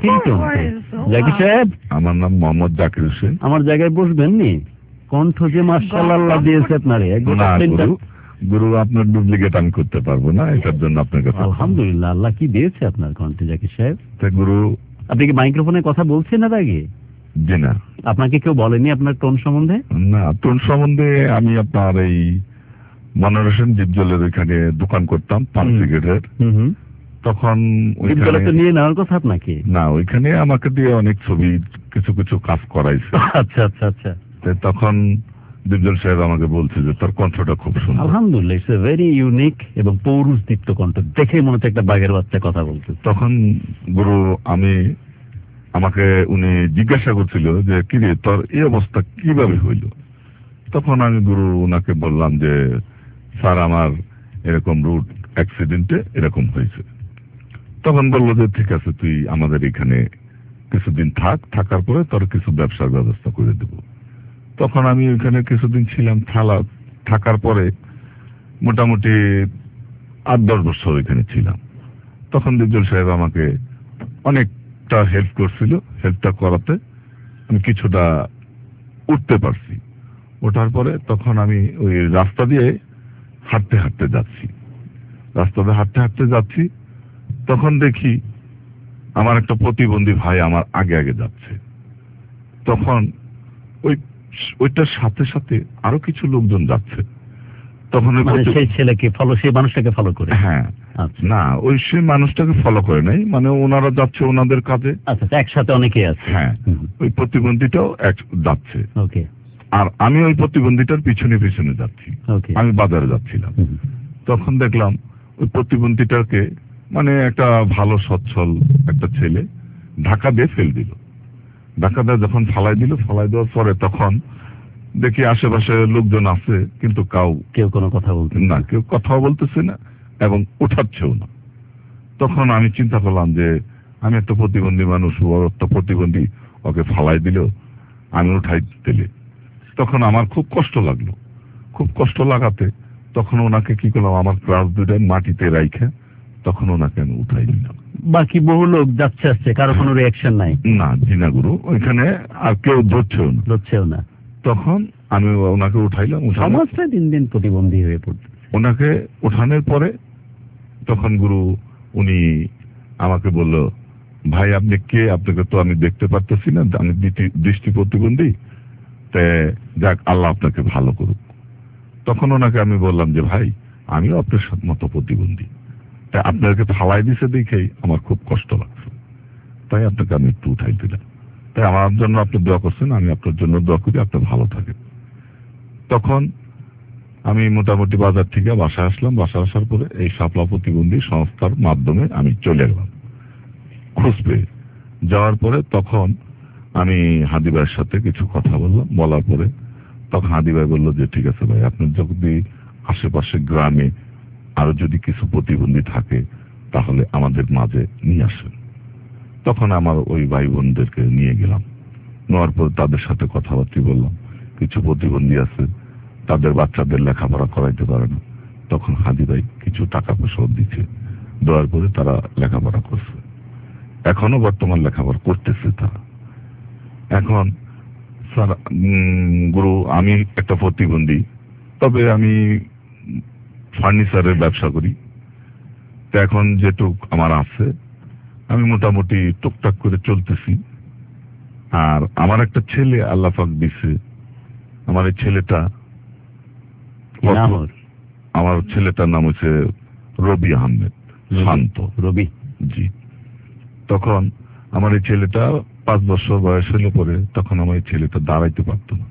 S6: জাকির সাহেব,
S14: আমার নাম মোহাম্মদ জাকির হোসেন।
S6: আমার জায়গায় বসবেন নি? কণ্ঠ যে মাশাআল্লাহ দিয়েছে আপনারে।
S14: গুরু, আপনার ডুপ্লিকেট আমি করতে পারবো না, এটার জন্য আপনার কাছে
S6: আলহামদুলিল্লাহ। আল্লাহ কি দিয়েছে আপনার কণ্ঠে জাকির সাহেব।
S14: গুরু,
S6: আপনি কি মাইক্রোফোনে কথা বলছেন না আগে?
S14: জি না।
S6: আপনাকে কেউ বলেনি আপনার টোন সম্বন্ধে?
S14: না, টোন সম্বন্ধে আমি আপনার এই মনোরেশন ডিপজলের ওইখানে দোকান করতাম 5 সিগারেটের। তখন
S6: নিয়ে নেওয়ার কথা আপনাকে?
S14: না, ওইখানে আমাকে দিয়ে অনেক ছবি কিছু কিছু কাজ করাইছে।
S6: আচ্ছা আচ্ছা আচ্ছা।
S14: তখন ডিপজল সাহেব আমাকে বলছে যে তোর কণ্ঠটা খুব সুন্দর।
S6: আলহামদুলিল্লাহ, ইটস এ ভেরি ইউনিক এবং পৌরুষ দীপ্ত কণ্ঠ, দেখে মনে হচ্ছে একটা বাঘের বাচ্চা কথা বলছে।
S14: তখন গুরু আমাকে উনি জিজ্ঞাসা করছিল যে কি রে, তোর এই অবস্থা কিভাবে হইল? তখন আমি গুরু ওনাকে বললাম যে স্যার, আমার এরকম রোড অ্যাক্সিডেন্টে এরকম হয়েছে। তখন বললো যে ঠিক আছে, তুই আমাদের এখানে কিছুদিন থাকার পরে তোর কিছু ব্যবসার ব্যবস্থা করে দেব। তখন আমি ওইখানে কিছুদিন ছিলাম। থাকার পরে মোটামুটি 8-10 বছর ওইখানে ছিলাম। তখন ডিপজল সাহেব আমাকে অনেকটা হেল্প করছিল। হেল্পটা করাতে আমি কিছুটা উঠতে পারছি। ওঠার পরে তখন আমি ওই রাস্তা দিয়ে হাঁটতে হাঁটতে যাচ্ছি। তখন দেখি আমার একটা প্রতিবন্ধী ভাই আমার আগে আগে যাচ্ছে। তখন ওইটার সাথে সাথে আরো কিছু লোকজন যাচ্ছে। তখন
S6: সেই মানুষটাকে ফলো করে?
S14: হ্যাঁ। না, ওই সেই মানুষটাকে ফলো করে নাই, মানে ওনারা যাচ্ছে ওনাদের কাজে।
S6: আচ্ছা, একসাথে অনেকেই আছে।
S14: হ্যাঁ, ওই প্রতিবন্ধীটাও যাচ্ছে। ওকে। আর আমি ওই প্রতিবন্ধীটার পিছনে পিছনে যাচ্ছি। আমি বাজারে যাচ্ছিলাম। তখন দেখলাম ওই প্রতিবন্ধীটাকে মানে একটা ভালো সচ্ছল একটা ছেলে ধাক্কা দিয়ে ফেল দিল। ধাক্কা দিয়ে যখন ফালাই দেওয়ার পরে তখন দেখি আশেপাশে লোকজন আছে, কিন্তু
S6: কেউ কোনো কথা বলছে
S14: না, কেউ কথাও বলতেছে না এবং উঠাচ্ছেও না। তখন আমি চিন্তা করলাম যে আমি একটা প্রতিবন্ধী মানুষ, বড় একটা প্রতিবন্ধী, ওকে ফালাই দিল, আমি উঠাই দিলে। তখন আমার খুব কষ্ট লাগলো। খুব কষ্ট লাগাতে তখন ওনাকে কি করলাম, আমার ক্লাস দুটো মাটিতে রাইখে তখন ওনাকে আমি উঠাই দিলাম।
S6: বাকি বহু লোক যাচ্ছে আসছে, কারো কোনো রিঅ্যাকশন নাই?
S14: না, জিনা গুরু, ওইখানে আর কেউ ধরছেও না। তখন আমি ওনাকে উঠাইলাম।
S6: সমাজটা দিন দিন প্রতিবন্ধী হয়ে পড়ছে।
S14: ওনাকে উঠানোর পরে তখন গুরু উনি আমাকে বলল, ভাই আপনি কে? আপনাকে তো আমি দেখতে পারতেছি না, আমি দৃষ্টি প্রতিবন্ধী। যাক, আল্লাহ আপনাকে ভালো করুক। তখন ওনাকে আমি বললাম যে ভাই, আমিও আপনার মতো প্রতিবন্ধী, তাই আপনাকে ফালাই দিছে দেখেই আমার খুব কষ্ট লাগছে, তাই আপনাকে আমি একটু উঠাই দিলাম। তাই আমার জন্য আপনি দোয়া করছেন, আমি আপনার জন্য দোয়া করি, আপনি ভালো থাকেন। তখন আমি মোটামুটি বাজার থেকে বাসায় আসলাম। বাসায় আসার পরে এই শাপলা প্রতিবন্ধী সংস্থার মাধ্যমে আমি চলে গেলাম খোঁজ পেয়ে। যাওয়ার পরে তখন আমি হাদি ভাইয়ের সাথে কিছু কথা বললাম। বলার পরে তখন হাদি ভাই বললো যে ঠিক আছে ভাই, আপনার যদি আশেপাশে গ্রামে আরো যদি কিছু প্রতিবন্ধী থাকে তাহলে আমাদের মাঝে নিয়ে আসেন। তখন আমার ওই ভাই বোনদেরকে নিয়ে গেলাম। নেওয়ার পর তাদের সাথে কথাবার্তা বললাম। কিছু প্রতিবন্ধী আছে, তাদের বাচ্চাদের লেখাপড়া করাইতে পারে না। তখন হাদি ভাই কিছু টাকা পয়সাও দিচ্ছে। দেওয়ার পরে তারা লেখাপড়া করছে, এখনো বর্তমান লেখাপড়া করতেছে তারা। এখন স্যার গুরু, আমি একটা প্রতিবন্ধী, তবে আমি ফার্নিচারের ব্যবসা করি। তো এখন যেটুক আমার আছে আমি মোটামুটি টুকটাক করে চলতেছি। আর আমার একটা ছেলে আল্লাহ পাক দিছে। আমার এই ছেলেটা, আমার ছেলেটার নাম হচ্ছে রবি আহমেদ শান্ত।
S6: রবি
S14: জি। তখন আমার এই ছেলেটা 5 বছর বয়স হলে পরে তখন আমার এই ছেলেটা দাঁড়াইতে পারতো না।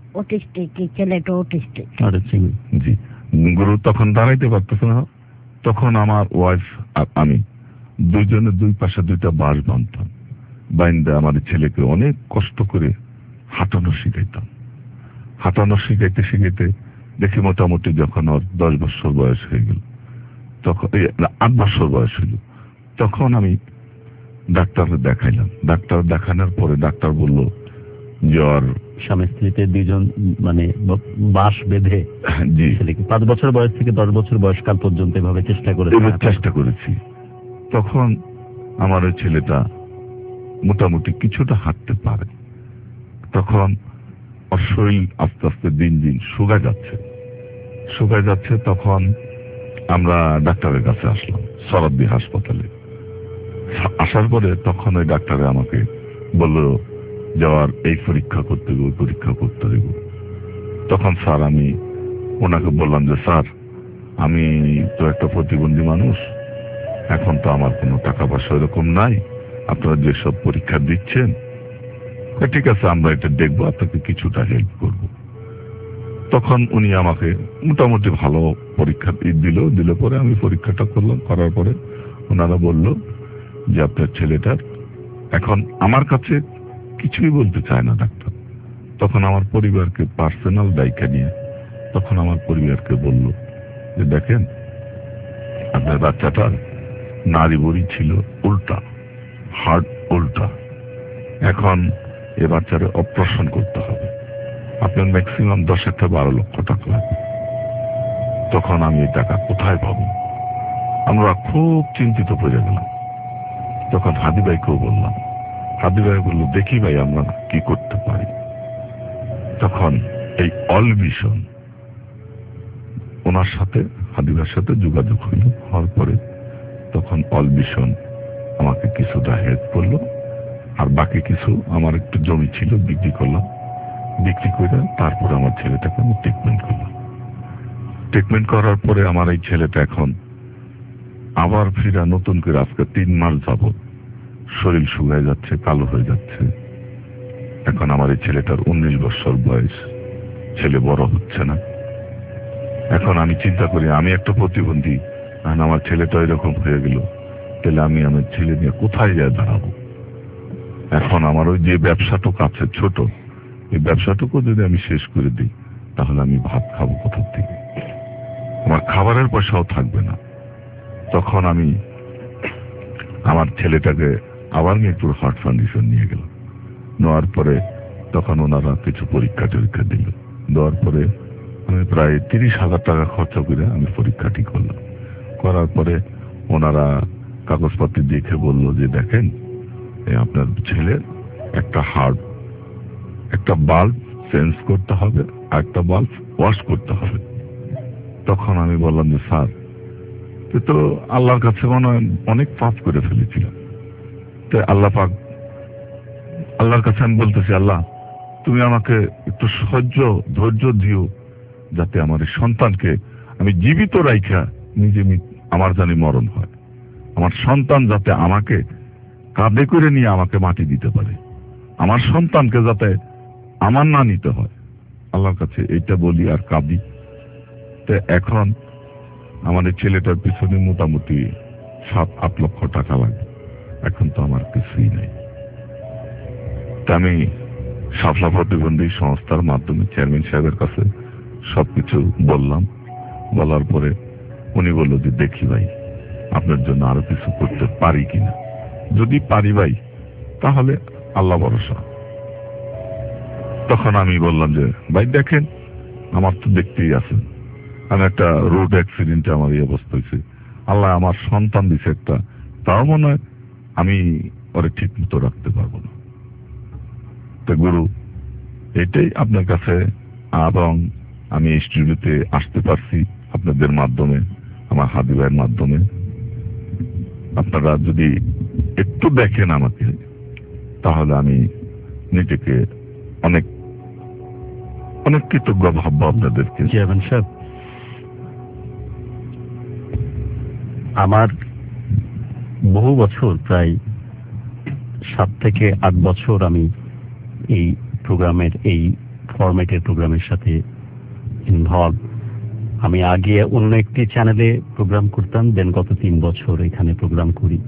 S14: জি গুরু, তখন দাঁড়াইতে পারতেছে না। তখন আমার ওয়াইফ আর আমি দুইজনে দুই পাশে দুইটা বাঁশ বাঁধতাম। বাইন্দা আমার ছেলেকে অনেক কষ্ট করে হাঁটানো শিখাইতাম। হাঁটানো শিখাইতে শিখাইতে দেখি মোটামুটি যখন ওর 10 বছর বয়স হয়ে গেল, তখন 8 বছর বয়স হইল, তখন আমি ডাক্তার দেখাইলাম। ডাক্তার দেখানোর পরে ডাক্তার বলল যে ওর
S6: স্বামী স্ত্রীতে দুইজন মানে বাঁশ বেঁধে ছেলেকে 5 বছর বয়স থেকে 10 বছর বয়সকাল পর্যন্ত এভাবে চেষ্টা
S14: করেছি। তখন আমার ওই ছেলেটা মোটামুটি কিছুটা হাঁটতে পারে। তখন ওর শরীর আস্তে আস্তে দিন দিন শুকায় যাচ্ছে। তখন আমরা ডাক্তারের কাছে আসলাম, সরাব্দি হাসপাতালে। আসার পরে তখন ওই ডাক্তারে আমাকে বলল যাওয়ার এই পরীক্ষা করতে দেবো, ওই পরীক্ষা করতে দেবো। তখন স্যার আমি ওনাকে বললাম যে স্যার, আমি তো একটা প্রতিবন্ধী মানুষ, এখন তো আমার কোনো টাকা পয়সা এরকম নাই, আপনারা যেসব পরীক্ষা দিচ্ছেন ঠিক আছে আমরা এটা দেখবো, আপনাকে কিছুটা হেল্প করব। তখন উনি আমাকে মোটামুটি ভালো পরীক্ষা দিল পরে আমি পরীক্ষাটা করলাম। করার পরে ওনারা বলল যে আপনার ছেলেটার এখন আমার কাছে কিছুই বলতে চায় না ডাক্তার। তখন আমার পরিবারকে পার্সোনাল দায়িত্ব নিয়ে তখন আমার পরিবারকে বলল যে দেখেন আপনার বাচ্চাটার নাড়ি বড়ি ছিল উল্টা, হার্ট উল্টা, এখন এ বাচ্চারে অপারেশন করতে হবে, আপনার ম্যাক্সিমাম 10 থেকে 12 লক্ষ টাকা লাগবে। তখন আমি এই টাকা কোথায় পাবো? আমরা খুব চিন্তিত হয়ে গেলাম। তখন হাদি ভাইকেও বললাম। হাদি ভাই বলল দেখি ভাই আমরা কি করতে পারি। তখন এই অল ভিশন ওনার সাথে হাদি ভাইয়ের সাথে যোগাযোগ হওয়ার পরে তখন অল ভিশন আমাকে কিছুটা হেল্প করলো। আর বাকি কিছু আমার একটু জমি ছিল বিক্রি করলাম। বিক্রি করে তারপরে আমার ছেলেটাকে আমি ট্রিটমেন্ট করলাম। ট্রিটমেন্ট করার পরে আমার এই ছেলেটা এখন আবার ফিরা নতুন করে আজকে 3 মাস যাবত শরীর শুকায় যাচ্ছে, কালো হয়ে যাচ্ছে। এখন আমার এই ছেলেটার 19 বছর বয়স, ছেলে বড় হচ্ছে না। এখন আমি চিন্তা করি আমি একটা প্রতিবন্ধী, আর আমার ছেলেটা এরকম হয়ে গেল, তাহলে আমি আমার ছেলে নিয়ে কোথায় যায় দাঁড়াবো? এখন আমার ওই যে ব্যবসাটুকু আছে ছোট, এই ব্যবসাটুকু যদি আমি শেষ করে দিই তাহলে আমি ভাত খাবো কোথার থেকে? আমার খাবারের পয়সাও থাকবে না। তখন আমি আমার ছেলেটাকে আবার মিরপুর হার্ট ফাউন্ডেশন নিয়ে গেলাম। নেওয়ার পরে তখন ওনারা কিছু পরীক্ষা টরীক্ষা দিল। দেওয়ার পরে আমি প্রায় 30,000 টাকা খরচা করে আমি পরীক্ষাটি করলাম। করার পরে ওনারা কাগজপত্র দেখে বলল যে দেখেন আপনার ছেলের একটা হার্ট, একটা বাল্ব চেঞ্জ করতে হবে, আর একটা বাল্ব ওয়াশ করতে হবে। তখন আমি বললাম যে স্যার তো আল্লাহর কাছে মনে অনেক পাপ করে ফেলেছিলাম, তো আল্লাহর কাছে আমি বলতেছি আল্লাহ তুমি আমাকে একটু ধৈর্য দিও, যাতে আমার এই সন্তানকে আমি জীবিত রাইখা নিজে আমার জানি মরণ হয়, আমার সন্তান যাতে আমাকে কাঁধে করে নিয়ে আমাকে মাটি দিতে পারে, আমার সন্তানকে যাতে আমার না নিতে হয়, আল্লাহর কাছে এইটা বলি আর কাঁদি। তো এখন আমাদের ছেলেটার পিছনে মোটামুটি 7-8 লক্ষ টাকা লাগে। এখন তো আমার কিছুই নেই। তা আমি শাপলা প্রতিবন্ধী সংস্থার মাধ্যমে চেয়ারম্যান সাহেবের কাছে সবকিছু বললাম। বলার পরে উনি বলল যে দেখি ভাই আপনার জন্য আরো কিছু করতে পারি কিনা, যদি পারি ভাই তাহলে আল্লাহ ভরসা। তখন আমি বললাম যে ভাই দেখেন আমার তো দেখতেই আছেন, আমি একটা রোড অ্যাক্সিডেন্টে আমার এই অবস্থা হয়েছে, আল্লাহ আমার সন্তান দিছে একটা, তাও মনে হয় আমি ওরে ঠিক মতো রাখতে পারবো না। তো গুরু এটাই আপনার কাছে, এবং আমি স্টুডিওতে আসতে পারছি আপনাদের মাধ্যমে, আমার হাদি ভাইয়ের মাধ্যমে। আপনারা যদি একটু দেখেন আমাকে তাহলে আমি নিজেকে অনেক অনেক কৃতজ্ঞ ভাববো আপনাদেরকে।
S6: চেয়ারম্যান সাহেব, আমার বহু বছর, প্রায় 7 থেকে 8 বছর আমি এই প্রোগ্রামের, এই ফরম্যাটের প্রোগ্রামের সাথে ইনভলভ। আমি আগে অন্য একটি চ্যানেলে প্রোগ্রাম করতাম, দেন গত 3 বছর এখানে প্রোগ্রাম করি।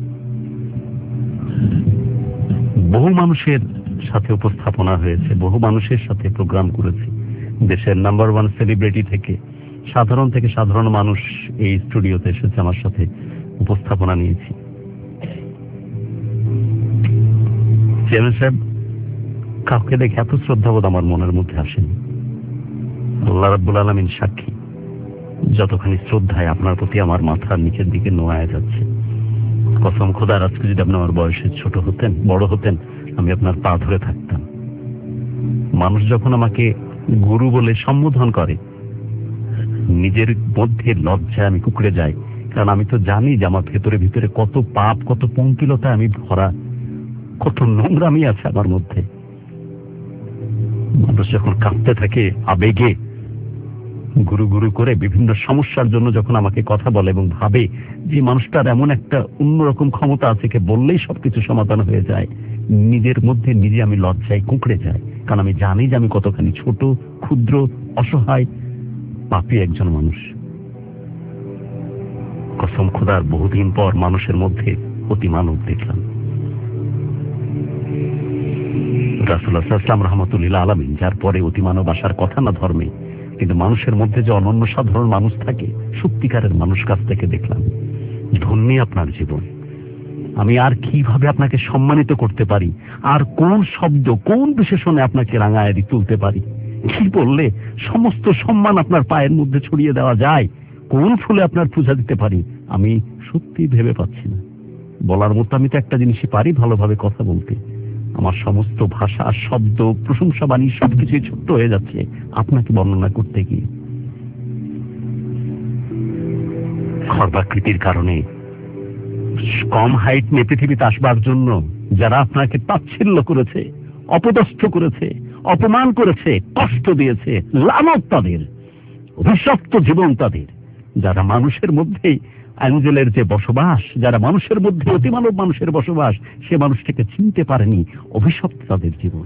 S6: বহু মানুষের সাথে উপস্থাপনা হয়েছে, বহু মানুষের সাথে প্রোগ্রাম করেছি। দেশের নাম্বার 1 সেলিব্রিটি থেকে সাধারণ মানুষ এই স্টুডিওতে এসেছে, আমার সাথে উপস্থাপনা নিয়েছি। চেয়ারম্যান সাহেব, কাউকে দেখে এত শ্রদ্ধাবোধ আমার মনের মধ্যে আসেনি। আল্লাহ রাব্বুল আলামিন সাক্ষী, যতখানি শ্রদ্ধায় আপনার প্রতি আমার মাথার নিচের দিকে নোয়ায় যাচ্ছে। কসম খোদার, আজকে যদি আপনি আমার বয়সে ছোট হতেন, বড় হতেন, আমি আপনার পা ধরে থাকতাম। মানুষ যখন আমাকে গুরু বলে সম্বোধন করে, নিজের মধ্যে লজ্জায় আমি কুঁকড়ে যাই, কারণ আমি তো জানি যে আমার ভিতরে কত পাপ, কত পঙ্কিলতা আমি ভরা, কত নোংরামি আছে আমার মধ্যে। মানুষ যখন কাঁদতে থাকে আবেগে, গুরু গুরু করে বিভিন্ন সমস্যার জন্য যখন আমাকে কথা বলে এবং ভাবে যে মানুষটার এমন একটা অন্যরকম ক্ষমতা আছে, কে বললেই সবকিছু সমাধান হয়ে যায়, নিজের মধ্যে নিজে আমি লজ্জায় কুঁকড়ে যাই, কারণ আমি জানি যে আমি কতখানি ছোট, ক্ষুদ্র, অসহায়, পাপী একজন মানুষ। কসম খোদার, বহুদিন পর মানুষের মধ্যে অতি মানব দেখলাম। রাসূলুল্লাহ সাল্লাল্লাহু আলাইহি ওয়াসাল্লাম রাহমাতুল্লিল আলামিন, যার পরে অতি মানব আসার কথা না ধর্মে, কিন্তু মানুষের মধ্যে যে অনন্য সাধারণ মানুষ থাকে, সত্যিকারের মানুষ, কাছ থেকে দেখলাম। ধন্য আপনার জীবন। আমি আর কিভাবে আপনাকে সম্মানিত করতে পারি, আর কোন শব্দ, কোন বিশেষণে আপনাকে রাঙায় তুলতে পারি, কি বললে সমস্ত সম্মান আপনার পায়ের মধ্যে ছড়িয়ে দেওয়া যায়, কোন ফুলে আপনার পূজা দিতে পারি, আমি সত্যি ভেবে পাচ্ছি না। বলার মতো আমি তো একটা জিনিসই পারি, ভালোভাবে কথা বলতে। আমার সমস্ত ভাষা, শব্দ, প্রশংসা বাণী সবকিছুই ছোট্ট হয়ে যাচ্ছে আপনাকে বর্ণনা করতে গিয়ে। খর্বাকৃতির কারণে, কম হাইট নিয়ে পৃথিবীতে আসবার জন্য যারা আপনাকে তাচ্ছিল্য করেছে, অপদস্থ করেছে, অপমান করেছে, কষ্ট দিয়েছে, লানত তাদের, অভিশপ্ত জীবন তাদের। যারা মানুষের মধ্যেই অ্যাঞ্জেলের যে বসবাস, যারা মানুষের মধ্যে অতিমানব মানুষের বসবাস, সে মানুষটাকে চিনতে পারেনি, অভিশপ্ত তাদের জীবন।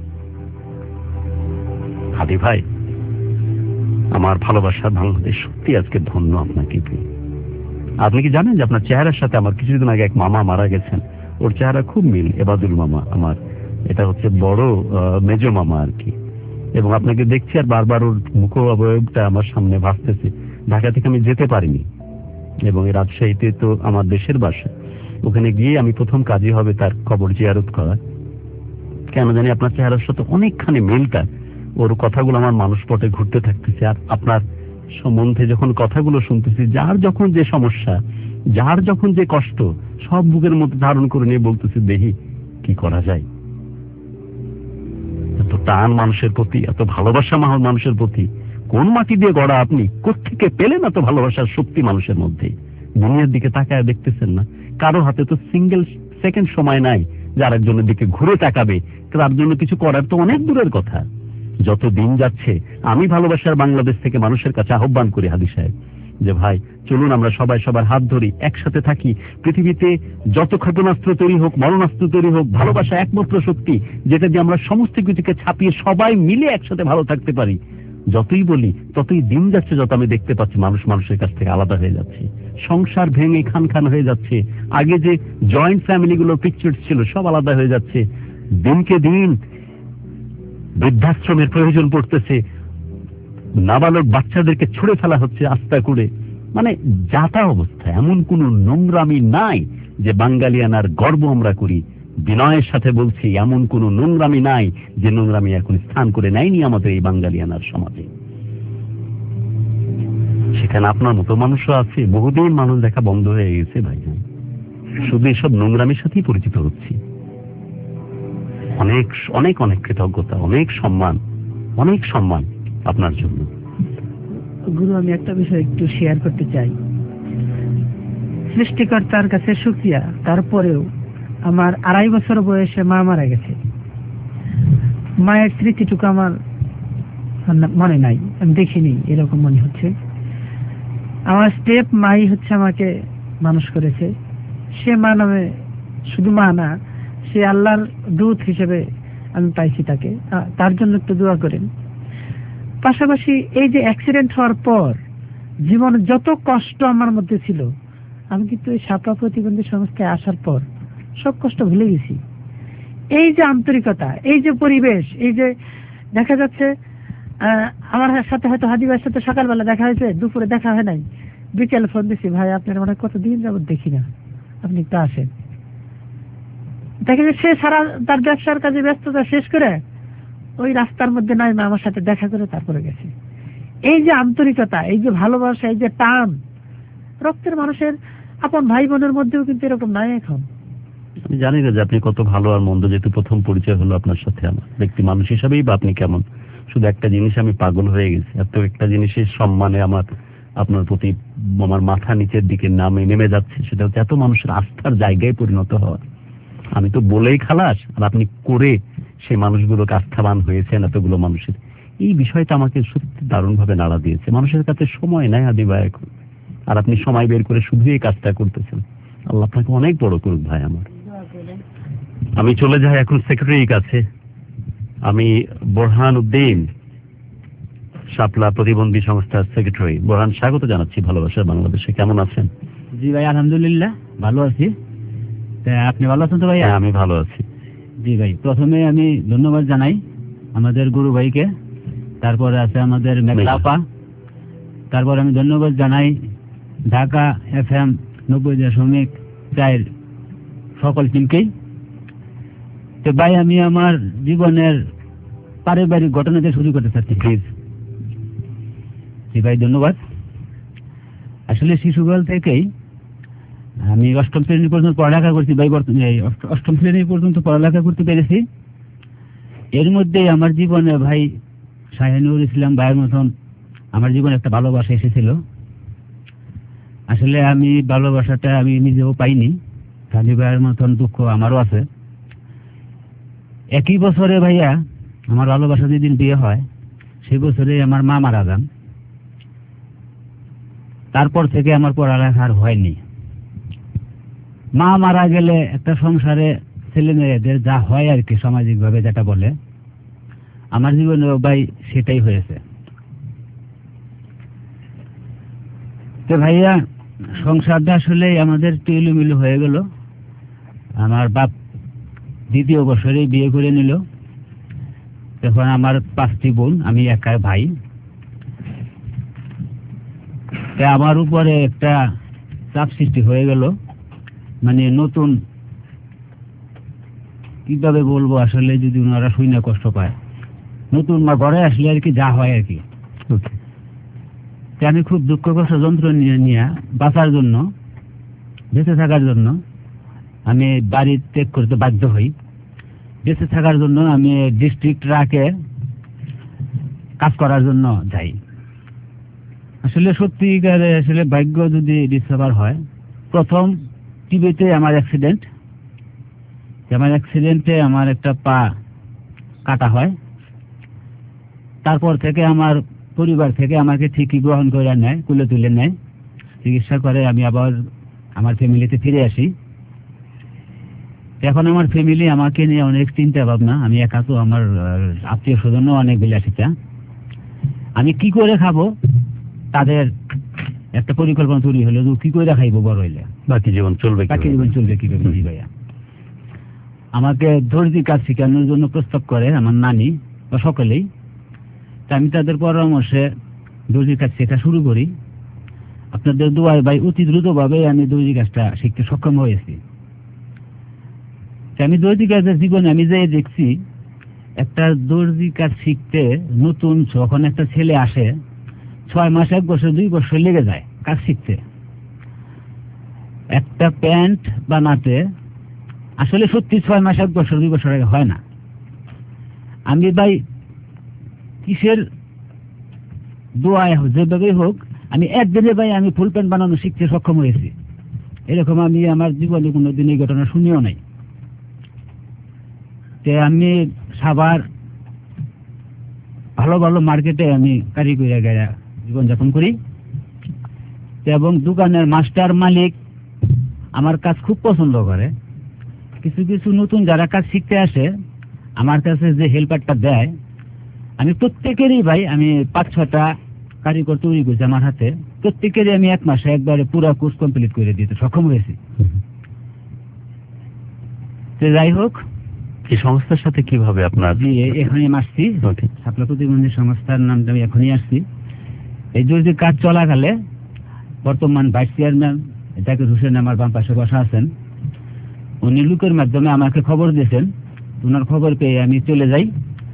S6: হাদি ভাই, আমার ভালোবাসার বাংলাদেশ সত্যি আজকে ধন্য আপনাকে পেয়ে। আপনি কি জানেন যে আপনার চেহারার সাথে আমার কিছুদিন আগে এক মামা মারা গেছেন, ওর চেহারা খুব মিল, এবাদুল মামা আমার, এটা হচ্ছে বড় মেজো মামা আর কি। এবং আপনাকে দেখছি আর বারবার ওর মুখ অবয়বটা আমার সামনে ভাসতেছে। ঢাকা থেকে আমি যেতে পারিনি, এবং এই রাজশাহীতে তো আমার দেশের বাসা, ওখানে গিয়ে আমি প্রথম কাজই হবে তার কবর জিয়ারত করা। কেন জানি আপনার চেহারার সাথে অনেকখানি মিলটা, ওর কথাগুলো আমার মানুষ পটে ঘুরতে থাকতেছে। আর আপনার সম্বন্ধে যখন কথাগুলো শুনতেছি, যার যখন যে সমস্যা, যার যখন যে কষ্ট, সব বুকের মধ্যে ধারণ করে নিয়ে বলতেছি, দেখি কি করা যায়। এত টান মানুষের প্রতি, এত ভালোবাসা মানুষের প্রতি, কোন মাটি দিয়ে গড়া আপনি, কোত্থেকে পেলেন এত ভালোবাসার শক্তি মানুষের মধ্যে? দুনিয়ার দিকে তাকায় দেখতেছেন না? কারো হাতে তো সিঙ্গেল সেকেন্ড সময় নাই যার একজনের দিকে ঘুরে তাকাবে, তার জন্য কিছু করার তো অনেক দূরের কথা। যত দিন যাচ্ছে আমি ভালোবাসার বাংলাদেশ থেকে মানুষের কাছে আহ্বান করি, হাদি সাহেব, যে ভাই চলুন আমরা সবাই সবার হাত ধরি, একসাথে থাকি। পৃথিবীতে যত ক্ষেপণাস্ত্র তৈরি হোক, মরণাস্ত্র তৈরি হোক, ভালোবাসা একমাত্র শক্তি যেটা দিয়ে আমরা সমস্ত কিছুকে ছাপিয়ে সবাই মিলে একসাথে ভালো থাকতে পারি। যতই বলি ততই দিন যাচ্ছে, যত আমি দেখতে পাচ্ছি মানুষ মানুষের কাছ থেকে আলাদা হয়ে যাচ্ছে, সংসার ভেঙে খান খান হয়ে যাচ্ছে। আগে যে জয়েন্ট ফ্যামিলিগুলোর পিকচার ছিল সব আলাদা হয়ে যাচ্ছে। দিনকে দিন বৃদ্ধাশ্রমের প্রয়োজন পড়তেছে, নাবালক বাচ্চাদেরকে ছুড়ে ফেলা হচ্ছে আস্তা করে। মানে যাতা অবস্থা, এমন কোন নোংরামি নাই যে বাঙালিয়ানার গর্ব আমরা করি। বিনয়ের সাথে বলছি, এমন কোন নোংরামি নাই যে নোংরামি এখন স্থান করে নেয়নি আমাদের এই বাঙালিয়ানার সমাজে। সেখানে আপনার মতো মানুষও আছে। বহুদিন মানুষ দেখা বন্ধ হয়ে গেছে ভাইজান, শুধু এসব নোংরামির সাথেই পরিচিত হচ্ছি। অনেক অনেক অনেক কৃতজ্ঞতা, অনেক সম্মান আপনার জন্য।
S13: গুরু, আমি একটা বিষয় একটু শেয়ার করতে চাই। সৃষ্টিকর্তার কাছে শুকরিয়া, তারপরেও আমার 2.5 বছর বয়সে মা মারা গেছে। মায়ের স্মৃতিটুকু আমার মনে নাই, আমি দেখিনি, এরকম মনে হচ্ছে। আমার স্টেপ মাই হচ্ছে আমাকে মানুষ করেছে। সে মা নামে শুধু মা না, সে আল্লাহর দূত হিসেবে আমি পাইছি তাকে। তার জন্য একটু দোয়া করেন। পাশাপাশি এই যে অ্যাক্সিডেন্ট হওয়ার পর জীবনে যত কষ্ট আমার মধ্যে ছিল, আমি কিন্তু এই সাপড়া প্রতিবন্ধী সংস্থায় আসার পর সব কষ্ট ভুলে গেছি। এই যে আন্তরিকতা, এই যে পরিবেশ, এই যে দেখা যাচ্ছে আমার সাথে হয়তো হাদি ভাইয়ের সাথে সকালবেলা দেখা হয়েছে, দুপুরে দেখা হয় নাই, বিকেলে ফোন দিছি, ভাই আপনার মানে কতদিন যাবত দেখি না, আপনি একটু আসেন। দেখা যায় সে সারা তার ব্যবসার কাজে ব্যস্ততা শেষ করে ওই রাস্তার মধ্যে নাই আমার সাথে দেখা করে তারপরে গেছে। এই যে আন্তরিকতা, এই যে ভালোবাসা, এই যে টান, রক্তের মানুষের আপন ভাই বোনের মধ্যেও কিন্তু এরকম নাই এখন।
S6: আমি জানি না যে আপনি কত ভালো আর মন্দ, যেহেতু প্রথম পরিচয় হলো আপনার সাথে আমার ব্যক্তি মানুষ হিসাবেই বা আপনি কেমন। শুধু একটা জিনিস আমি পাগল হয়ে গেছি, এত একটা জিনিসের সম্মানে আমার আপনার প্রতি আমার মাথা নিচের দিকে নেমে যাচ্ছে। সেটা হচ্ছে এত মানুষের আস্থার জায়গায় পরিণত হওয়া। আমি তো বলেই খালাস, আর আপনি করে সেই মানুষগুলোকে আস্থাবান হয়েছেন এতগুলো মানুষের। এই বিষয়টা আমাকে সত্যি দারুণভাবে নাড়া দিয়েছে। মানুষের কাছে সময় নাই আদি ভাই এখন, আর আপনি সময় বের করে শুধু এই কাজটা করতেছেন। আল্লাহ আপনাকে অনেক বড় করুক ভাই আমার। আমি চলে যাই এখন সেক্রেটারির কাছে। আমি বোরহান উদ্দিন, শাপলা প্রতিবন্ধী সংস্থার সেক্রেটারি। বোরহান, স্বাগত জানাচ্ছি ভালোবাসার বাংলাদেশে। কেমন আছেন?
S15: জি ভাই, আলহামদুলিল্লাহ ভালো আছি। আপনি ভালো আছেন তো ভাই?
S6: আমি ভালো আছি।
S15: জি ভাই, প্রথমে আমি ধন্যবাদ জানাই আমাদের গুরু ভাইকে, তারপরে আছে আমাদের মেঘলাপা, তারপর আমি ধন্যবাদ জানাই ঢাকা FM 90.4 সকল টিমকেই। তো ভাই, আমি আমার জীবনের পারিবারিক ঘটনা দিয়ে শুরু করতে চাচ্ছি, প্লিজ। জি ভাই, ধন্যবাদ। আসলে শিশুকাল থেকেই আমি 8ম শ্রেণী পর্যন্ত পড়ালেখা করছি ভাই। 8ম শ্রেণী পর্যন্ত পড়ালেখা করতে পেরেছি। এর মধ্যেই আমার জীবনে ভাই শাহিনুর ইসলাম ভাইয়ের মতন আমার জীবনে একটা ভালোবাসা এসেছিল। আসলে আমি ভালোবাসাটা আমি নিজেও পাইনি, শাহিন ভাইয়ের মতন দুঃখ আমারও আছে। একই বছরে ভাইয়া আমার ভালোবাসা যেদিন বিয়ে হয় সেই বছরে আমার মা মারা যান। তারপর থেকে আমার পড়ালেখা আর হয়নি। মা মারা গেলে একটা সংসারে ছেলে মেয়েদের যা হয় আর কি, সামাজিক ভাবে যেটা বলে, আমার জীবনে ভাই সেটাই হয়েছে। তো ভাইয়া সংসারটা আসলে আমাদের টেলিমিলু হয়ে গেল। আমার বাপ 2য় বছরেই বিয়ে করে নিল। তখন আমার 5টি বোন, আমি একাই ভাই। আমার উপরে একটা চাপ সৃষ্টি হয়ে গেল। মানে নতুন, কিভাবে বলবো আসলে, যদি ওনারা শুনে কষ্ট পায়, নতুন মা ঘরে আসলে আর কি যা হয় আর কি। আমি খুব দুঃখ কষ্ট যন্ত্র নিয়ে বাঁচার জন্য, বেঁচে থাকার জন্য আমি বাড়ি ত্যাগ করতে বাধ্য হই। বেঁচে থাকার জন্য আমি ডিস্ট্রিক্ট ট্রাকে কাজ করার জন্য যাই। আসলে সত্যিকারে আসলে ভাগ্য যদি ডিসকভার হয়, প্রথম টিভিতে আমার অ্যাক্সিডেন্টে আমার একটা পা কাটা হয়। তারপর থেকে আমার পরিবার থেকে আমাকে ঠিকই গ্রহণ করে নেয়, কুলে তুলে নেয়। চিকিৎসা করে আমি আবার আমার ফ্যামিলিতে ফিরে আসি। এখন আমার ফ্যামিলি আমাকে নিয়ে অনেক চিন্তা ভাবনা, আমি একা তো, আমার আত্মীয় স্বজনও অনেক বিলাসিতা। আমি কি করে খাবো তাদের একটা পরিকল্পনা তৈরি হলো, কি করে খাইবো বড় হইলে,
S6: বাকি জীবন চলবে
S15: কিভাবে। জি ভাইয়া, আমাকে দর্জি কাজ শেখানোর জন্য প্রস্তাব করে আমার নানি বা সকলেই। তা আমি তাদের পরামর্শে দর্জি কাজ শেখা শুরু করি। আপনাদের দোয়ায় ভাই অতি দ্রুতভাবে আমি দর্জি কাজটা শিখতে সক্ষম হয়েছি। আমি দর্জি কাজের জীবনে আমি যে দেখছি, একটা দর্জি কাজ শিখতে নতুন যখন একটা ছেলে আসে 6 মাস, 1 বছর, 2 বছর লেগে যায় কাজ শিখতে। একটা প্যান্ট বানাতে আসলে সত্যি 6 মাস, 1 বছর, 2 বছর আগে হয় না। আমি ভাই কিসের দোয়ায় যেভাবেই হোক আমি একদিনে ভাই আমি ফুল প্যান্ট বানানো শিখতে সক্ষম হয়েছি। এরকম আমি আমার জীবনে কোনোদিন এই ঘটনা শুনিও নাই। আমি সাবার ভালো ভালো মার্কেটে আমি কারিগরি গায়া জীবনযাপন করি এবং দোকানের মাস্টার মালিক আমার কাজ খুব পছন্দ করে। কিছু কিছু নতুন যারা কাজ শিখতে আসে আমার কাছে যে হেল্পারটা দেয়, আমি প্রত্যেকেরই ভাই আমি 5-6টা কারিগর তৈরি করছি আমার হাতে। প্রত্যেকেরই আমি 1 মাসে একবারে পুরো কোর্স কমপ্লিট করে দিতে সক্ষম হয়েছি। যাই হোক,
S6: এই সংস্থার সাথে কিভাবে আপনার?
S15: জি, এখনই আসছি, শাপলা প্রতিবন্ধী সংস্থার নামটা আমি এখনই আসছি। এই যদি কাজ চলাকালে বর্তমান ভাইস চেয়ারম্যান জাকির হোসেন আমার বাম পাশে বসা আছেন, উনি লোকের মাধ্যমে আমাকে খবর দিয়েছেন। ওনার খবর পেয়ে আমি চলে যাই।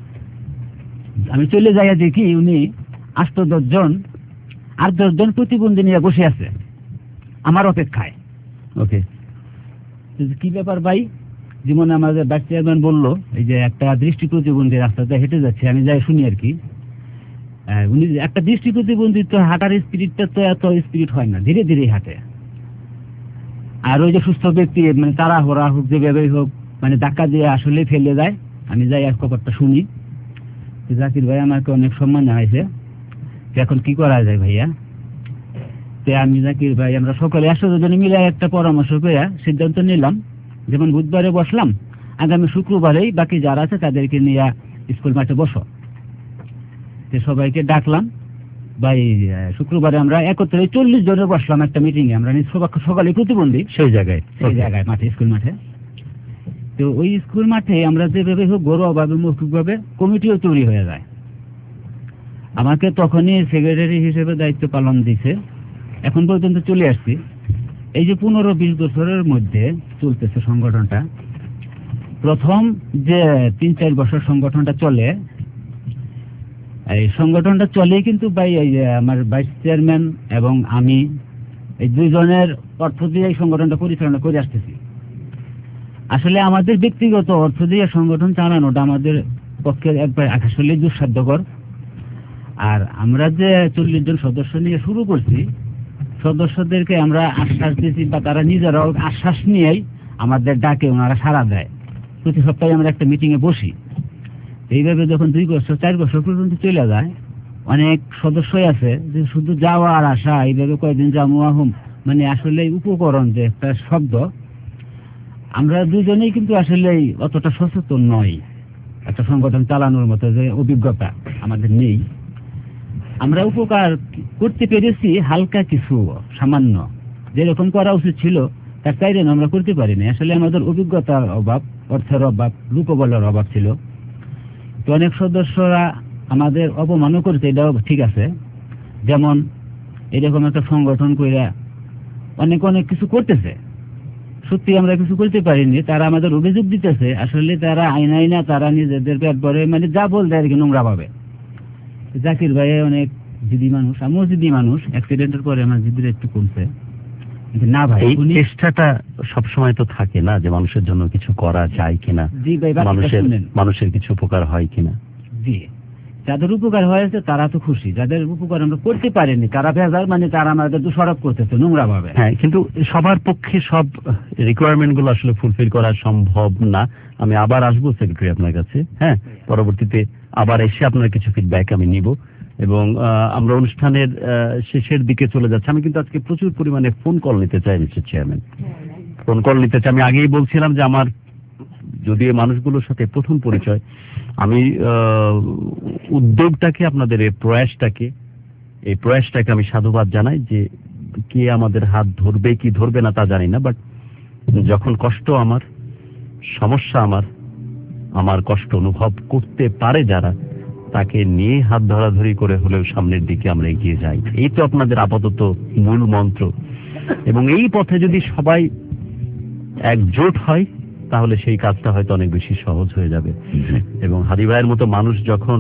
S15: দেখি উনি 8-10 জন 8-10 জন প্রতিবন্ধী নিয়ে বসে আছে আমার অপেক্ষায়। ওকে, কি ব্যাপার ভাই? যেমন আমাদের ভাইস চেয়ারম্যান বললো, এই যে একটা দৃষ্টি প্রতিবন্ধী রাস্তাতে হেঁটে যাচ্ছে, আমি যাই শুনি আর কি। উনি একটা দৃষ্টি প্রতিবন্ধী তো হাঁটার স্পিরিটটা তো এত স্পিরিট হয় না, ধীরে ধীরে হাঁটে। আর ওই যে সুস্থ ব্যক্তি মানে তাড়াহুড়া হোক যেভাবে হোক মানে ধাক্কা দিয়ে আসলে ফেলে যায়। আমি যাই আর খবরটা শুনি, জাকির ভাই আমাকে অনেক সম্মান জানাইছে, এখন কি করা যায় ভাইয়া। আমি জাকির ভাই আমরা সকলে 100 জন মিলে একটা পরামর্শ করে সিদ্ধান্ত নিলাম, যেমন বুধবারে বসলাম, আগামী শুক্রবারেই বাকি যারা আছে তাদেরকে নিয়ে স্কুল মাঠে বসো। সবাইকে ডাকলাম ভাই, শুক্রবারে আমরা একত্রে 40 জনের বসলাম একটা মিটিং এ। আমরা সকালে প্রতিবন্ধী সেই জায়গায় মাঠে, স্কুল মাঠে। তো ওই স্কুল মাঠে আমরা যেভাবে হোক ঘরোয়াভাবে মৌখিকভাবে কমিটিও তৈরি হয়ে যায়। আমাকে তখনই সেক্রেটারি হিসেবে দায়িত্ব পালন দিছে। এখন পর্যন্ত চলে আসছি। এই যে 15-20 বছরের মধ্যে চলতেছে সংগঠনটা। প্রথম যে 3-4 বছর সংগঠনটা চলে, এই সংগঠনটা চলে কিন্তু ভাই এই যে আমার ভাইস চেয়ারম্যান এবং আমি এই 2 জনের অর্থ দিয়ে এই সংগঠনটা পরিচালনা করে আসতেছি। আসলে আমাদের ব্যক্তিগত অর্থ দিয়ে সংগঠন চালানোটা আমাদের পক্ষে একবার আসলে দুঃসাধ্যকর। আর আমরা যে 40 জন সদস্য নিয়ে শুরু করছি, সদস্যদেরকে আমরা আশ্বাস দিয়েছি বা তারা নিজেরাও আশ্বাস নিয়েই আমাদের ডাকে ওনারা সাড়া দেয়। প্রতি সপ্তাহে আমরা একটা মিটিং এ বসি। এইভাবে যখন 2 বছর 4 বছর পর্যন্ত চলে যায়, অনেক সদস্যই আছে যে শুধু যাওয়া আর আসা, এইভাবে কয়েকদিন যাবো আহম, মানে আসলে উপকরণ যে একটা শব্দ, আমরা 2 জনেই কিন্তু আসলে অতটা সচেতন নই। একটা সংগঠন চালানোর মতো যে অভিজ্ঞতা আমাদের নেই। আমরা উপকার করতে পেরেছি হালকা কিছু, সামান্য, যেরকম করা উচিত ছিল তার চাইলে আমরা করতে পারিনি। আসলে আমাদের অভিজ্ঞতার অভাব, অর্থের অভাব, লোকবলের অভাব ছিল। তো অনেক সদস্যরা আমাদের অপমানও করেছে, এটাও ঠিক আছে। যেমন এরকম একটা সংগঠন কইরা অনেক কিছু করতেছে, সত্যি আমরা কিছু করতে পারিনি। তারা আমাদের অভিযোগ দিতেছে, আসলে তারা আইনা তারা নিজেদের পেট ভরে মানে যা বলতে আর কি নোংরা পাবে। জাকির ভাই অনেক জিদি মানুষ, আমিও জিদি মানুষ। অ্যাক্সিডেন্টের পরে আমার জিদিটা একটু কমছে। না ভাই,
S6: এই চেষ্টাটা সবসময় তো থাকে না যে মানুষের জন্য কিছু করা যায় কিনা, মানুষের কিছু উপকার হয় কিনা।
S15: জি, যাদের উপকার হয়েছে তারা তো খুশি, যাদের উপকার আমরা করতে পারিনি তারা ভেজাল, মানে তারা আমাদের দোষারোপ করতেছে নোংরা ভাবে।
S6: হ্যাঁ, কিন্তু সবার পক্ষে সব রিকোয়ারমেন্ট গুলো আসলে ফুলফিল করা সম্ভব না। আমি আবার আসবো সেক্রেটারি আপনার কাছে, হ্যাঁ, পরবর্তীতে আবার এসে আপনার কিছু ফিডব্যাক আমি নিব। এবং আমরা অনুষ্ঠানের শেষের দিকে চলে যাচ্ছি। আমি কিন্তু আজকে প্রচুর পরিমাণে ফোন কল নিতে চাই মিস্টার চেয়ারম্যান, ফোন কল নিতে চাই। আমি আগেই বলছিলাম যে আমার যদি এই মানুষগুলোর সাথে প্রথম পরিচয়, আমি উদ্যোগটাকে, আপনাদের এই প্রয়াসটাকে আমি সাধুবাদ জানাই। যে কে আমাদের হাত ধরবে কি ধরবে না তা জানি না, বাট যখন কষ্ট আমার, সমস্যা আমার কষ্ট অনুভব করতে পারে যারা, তাকে নিয়ে হাত ধরাধরি করে হলেও সামনের দিকে আমরা এগিয়ে যাই। এই তো আপনাদের আপাতত মূল মন্ত্র। এবং এই পথে যদি সবাই একজোট হয় তাহলে সেই কাজটা হয়তো অনেক বেশি সহজ হয়ে যাবে। এবং হাদি ভাইয়ের মতো মানুষ যখন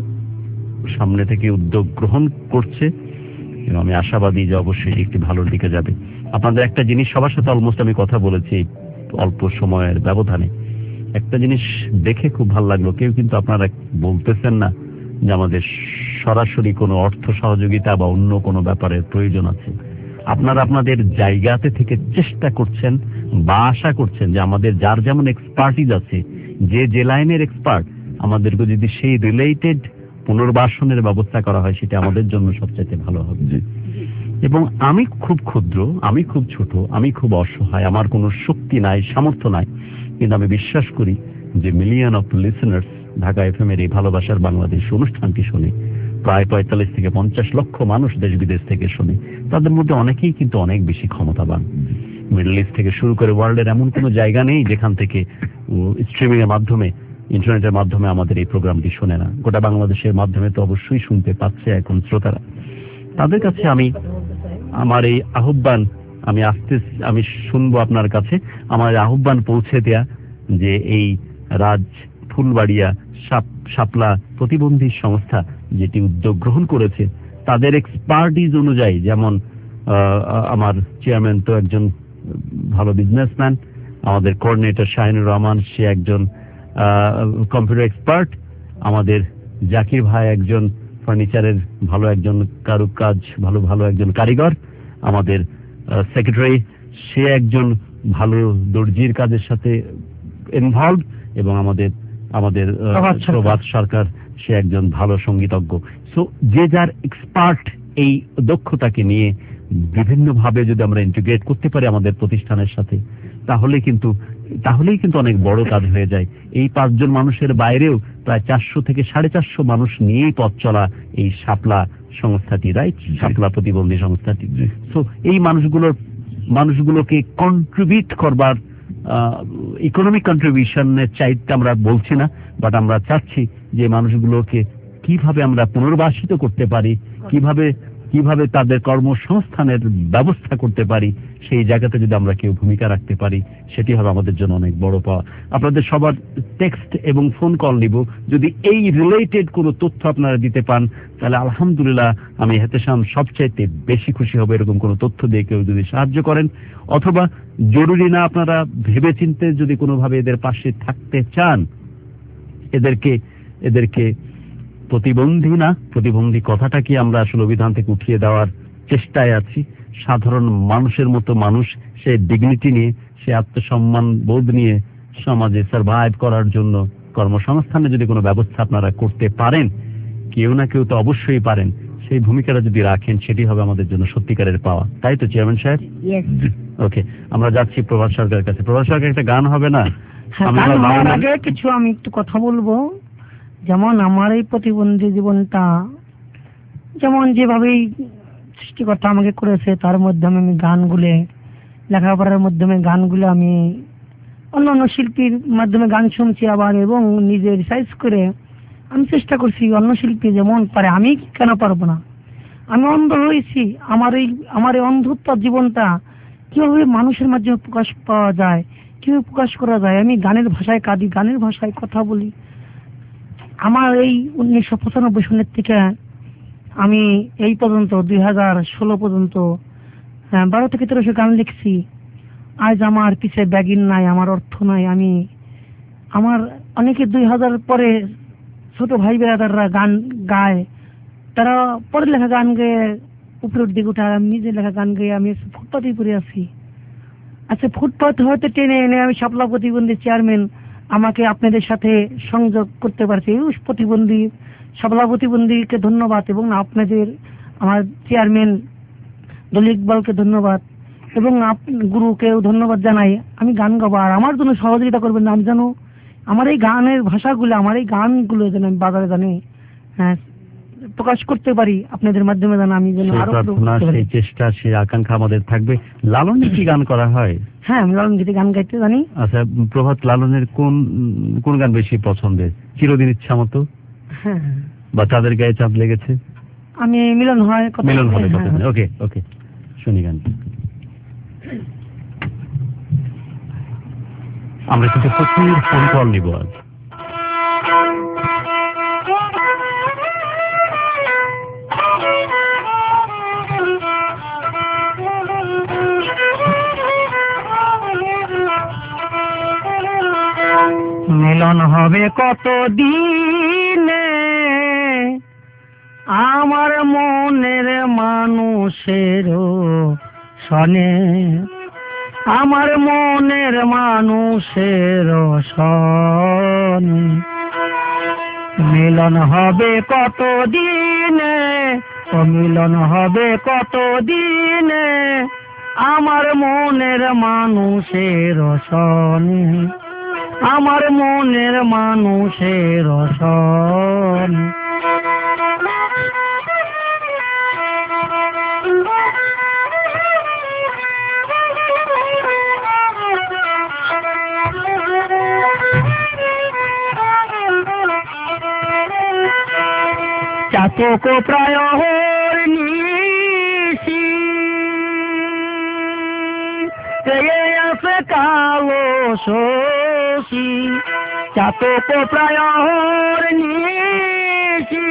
S6: সামনে থেকে উদ্যোগ গ্রহণ করছে, এবং আমি আশাবাদী যে অবশ্যই একটি ভালোর দিকে যাবে। আপনাদের একটা জিনিস, সবার সাথে অলমোস্ট আমি কথা বলেছি অল্প সময়ের ব্যবধানে, একটা জিনিস দেখে খুব ভালো লাগলো, কেউ কিন্তু আপনারা বলতেছেন না যে আমাদের সরাসরি কোনো অর্থ সহযোগিতা বা অন্য কোনো ব্যাপারের প্রয়োজন আছে। আপনারা আপনাদের জায়গাতে থেকে চেষ্টা করছেন বা আশা করছেন যে আমাদের যার যেমন এক্সপার্টিজ আছে, যে লাইনের এক্সপার্ট, আমাদেরকে যদি সেই রিলেটেড পুনর্বাসনের ব্যবস্থা করা হয়, সেটা আমাদের জন্য সবচাইতে ভালো হবে। এবং আমি খুব ক্ষুদ্র, আমি খুব ছোট, আমি খুব অসহায়, আমার কোনো শক্তি নাই, সামর্থ্য নাই, কিন্তু আমি বিশ্বাস করি যে million of listeners Dhaka FM এর এই ভালোবাসার বাংলাদেশ অনুষ্ঠানটি শুনে, প্রায় 45 থেকে 50 লক্ষ মানুষ দেশ বিদেশ থেকে শুনে, তাদের মধ্যে অনেকেই কিন্তু অনেক বেশি ক্ষমতাবান। মিডল ইস্ট থেকে শুরু করে ওয়ার্ল্ডের এমন কোনো জায়গা নেই যেখান থেকে স্ট্রিমিং এর মাধ্যমে, ইন্টারনেটের মাধ্যমে আমাদের এই প্রোগ্রামটি শোনে না। গোটা বাংলাদেশের মাধ্যমে তো অবশ্যই শুনতে পাচ্ছে এখন শ্রোতারা। তাদের কাছে আমি আমার এই আহ্বান, আমি শুনবো আপনার কাছে আমার আহ্বান পৌঁছে দেয়া, যে এই রাজ ফুলবাড়িয়া শাপলা প্রতিবন্ধী সংস্থা যেটি উদ্যোগ গ্রহণ করেছে, তাদের এক্সপার্টিজ অনুযায়ী, যেমন আমার চেয়ারম্যান তো একজন ভালো বিজনেসম্যান, আমাদের কোঅর্ডিনেটর শাহিনুর রহমান সে একজন কম্পিউটার এক্সপার্ট, আমাদের জাকির ভাই একজন ফার্নিচারের ভালো একজন কারুকাজ ভালো একজন কারিগর, আমাদের সেক্রেটারি সে একজন ভালো দর্জির কাজের সাথে ইনভলভ, এবং আমাদের প্রভাত সরকার সে একজন ভালো সঙ্গীতজ্ঞ। সো যে যার এক্সপার্ট এই দক্ষতাকে নিয়ে বিভিন্ন ভাবে যদি আমরা ইন্টিগ্রেট করতে পারি আমাদের প্রতিষ্ঠানের সাথে, তাহলেই কিন্তু অনেক বড় কাজ হয়ে যায়। এই 5 জন মানুষের বাইরেও প্রায় 400 থেকে 450 মানুষ নিয়েই পথ চলা এই শাপলা সংস্থাটি, রাইট, শাপলা প্রতিবন্ধী সংস্থাটি। সো এই মানুষগুলোকে কন্ট্রিবিউট করবার, ইকোনমিক কন্ট্রিবিউশনের চাইতে আমরা বলছি না, বাট আমরা চাচ্ছি যে মানুষগুলোকে কিভাবে আমরা পুনর্বাসিত করতে পারি, কিভাবে তাদের কর্মসংস্থানের ব্যবস্থা করতে পারি, সেই জায়গাতে যদি আমরা কেউ ভূমিকা রাখতে পারি, সেটি হবে আমাদের জন্য অনেক বড় পাওয়া। আপনাদের সবার টেক্সট এবং ফোন কল নিব, যদি এই রিলেটেড কোনো তথ্য আপনারা দিতে পান তাহলে আলহামদুলিল্লাহ আমি হেতেশাম সবচাইতে বেশি খুশি হব এরকম কোনো তথ্য দিয়ে কেউ যদি সাহায্য করেন। অথবা জরুরি না, আপনারা ভেবেচিন্তে যদি কোনোভাবে এদের পাশে থাকতে চান, এদেরকে প্রতিবন্ধী কথাটা কি আমরা আসলে অভিধান থেকে উঠিয়ে দেওয়ার চেষ্টায় আছি। সাধারণ মানুষের মতো মানুষ, সে ডিগনিটি নিয়ে, সে আত্মসম্মান বোধ নিয়ে সমাজে সার্ভাইভ করার জন্য কর্মসংস্থানে যদি কোনো ব্যবস্থা আপনারা করতে পারেন, কেউ না কেউ তো অবশ্যই পারেন, সেই ভূমিকাটা যদি রাখেন সেটি হবে আমাদের জন্য সত্যিকারের পাওয়া। তাই তো চেয়ারম্যান সাহেব? ওকে, আমরা যাচ্ছি প্রভাত সরকারের কাছে। প্রভাত সরকার, একটা গান হবে না?
S8: আমি একটু কথা বলবো। যেমন আমার এই প্রতিবন্ধী জীবনটা যেমন যেভাবেই সৃষ্টিকর্তা আমাকে করেছে, তার মাধ্যমে আমি গানগুলো, লেখাপড়ার মাধ্যমে গানগুলো আমি অন্য শিল্পীর মাধ্যমে গান শুনছি আবার, এবং নিজে রিসার্চ করে আমি চেষ্টা করছি অন্য শিল্পী যেমন পারে আমি কেন পারবো না। আমি অন্ধ হয়েছি, আমার এই অন্ধত্ব জীবনটা কিভাবে মানুষের মাধ্যমে প্রকাশ পাওয়া যায়, কিভাবে প্রকাশ করা যায়। আমি গানের ভাষায় কাঁদি, গানের ভাষায় কথা বলি। আমার এই 1995 সনের থেকে আমি এই পর্যন্ত 2016 পর্যন্ত 12 থেকে 13 গান লিখছি। আজ আমার পিছে ব্যাগিন নাই, আমার অর্থ নাই। আমার অনেকে 2000 পরে ছোট ভাই বেড়াদাররা গান গায়, তারা পরে লেখা গান গেয়ে উপরের দিকে উঠে, আমি নিজে লেখা গান গেয়ে আমি ফুটপাতেই পড়ে আছি। আচ্ছা, ফুটপাত হয়তো টেনে এনে আমি শাপলা প্রতিবন্ধী চেয়ারম্যান আমাকে আপনাদের সাথে সংযোগ করতে পারছি। এই প্রতিবন্ধী সবলা প্রতিবন্ধীকে ধন্যবাদ এবং আপনাদের আমার চেয়ারম্যান দলি ইকবালকে ধন্যবাদ এবং গুরুকেও ধন্যবাদ জানাই। আমি গান গাবো আর আমার জন্য সহযোগিতা করবেন না, আমি যেন আমার এই গানের ভাষাগুলো, আমার এই গানগুলো যেন আমি বাজারে জানি প্রকাশ করতে পারি আপনাদের মাধ্যমে, যেন আমি যেন আরো
S6: সেই চেষ্টা সেই আকাঙ্ক্ষা আমাদের থাকবে। লালন কি গান করা হয়?
S8: হ্যাঁ, আমি লালন গীতি গান গাইতে জানি।
S6: আচ্ছা, প্রভাত লালনের কোন গান বেশি পছন্দের? চিরদিন ইচ্ছা মতো,
S8: হ্যাঁ,
S6: বা তাদের গায়ে চাঁদ লেগেছে?
S8: আমি মিলন হয় কথা।
S6: ওকে ওকে, শুনি গান। আমরা কিন্তু প্রচুর ফোন কল নিব আজ।
S8: মিলন হবে কত দিনে আমার মনের মানুষের সনে, আমার মনের মানুষের সনে। মিলন হবে কত দিনে, ও মিলন হবে কত দিনে আমার মনের মানুষের সনে, আমার মনের মানুষের সনে। চাতক প্রায় নিশি আছে কালো শশী, চাতক প্রায় নিশি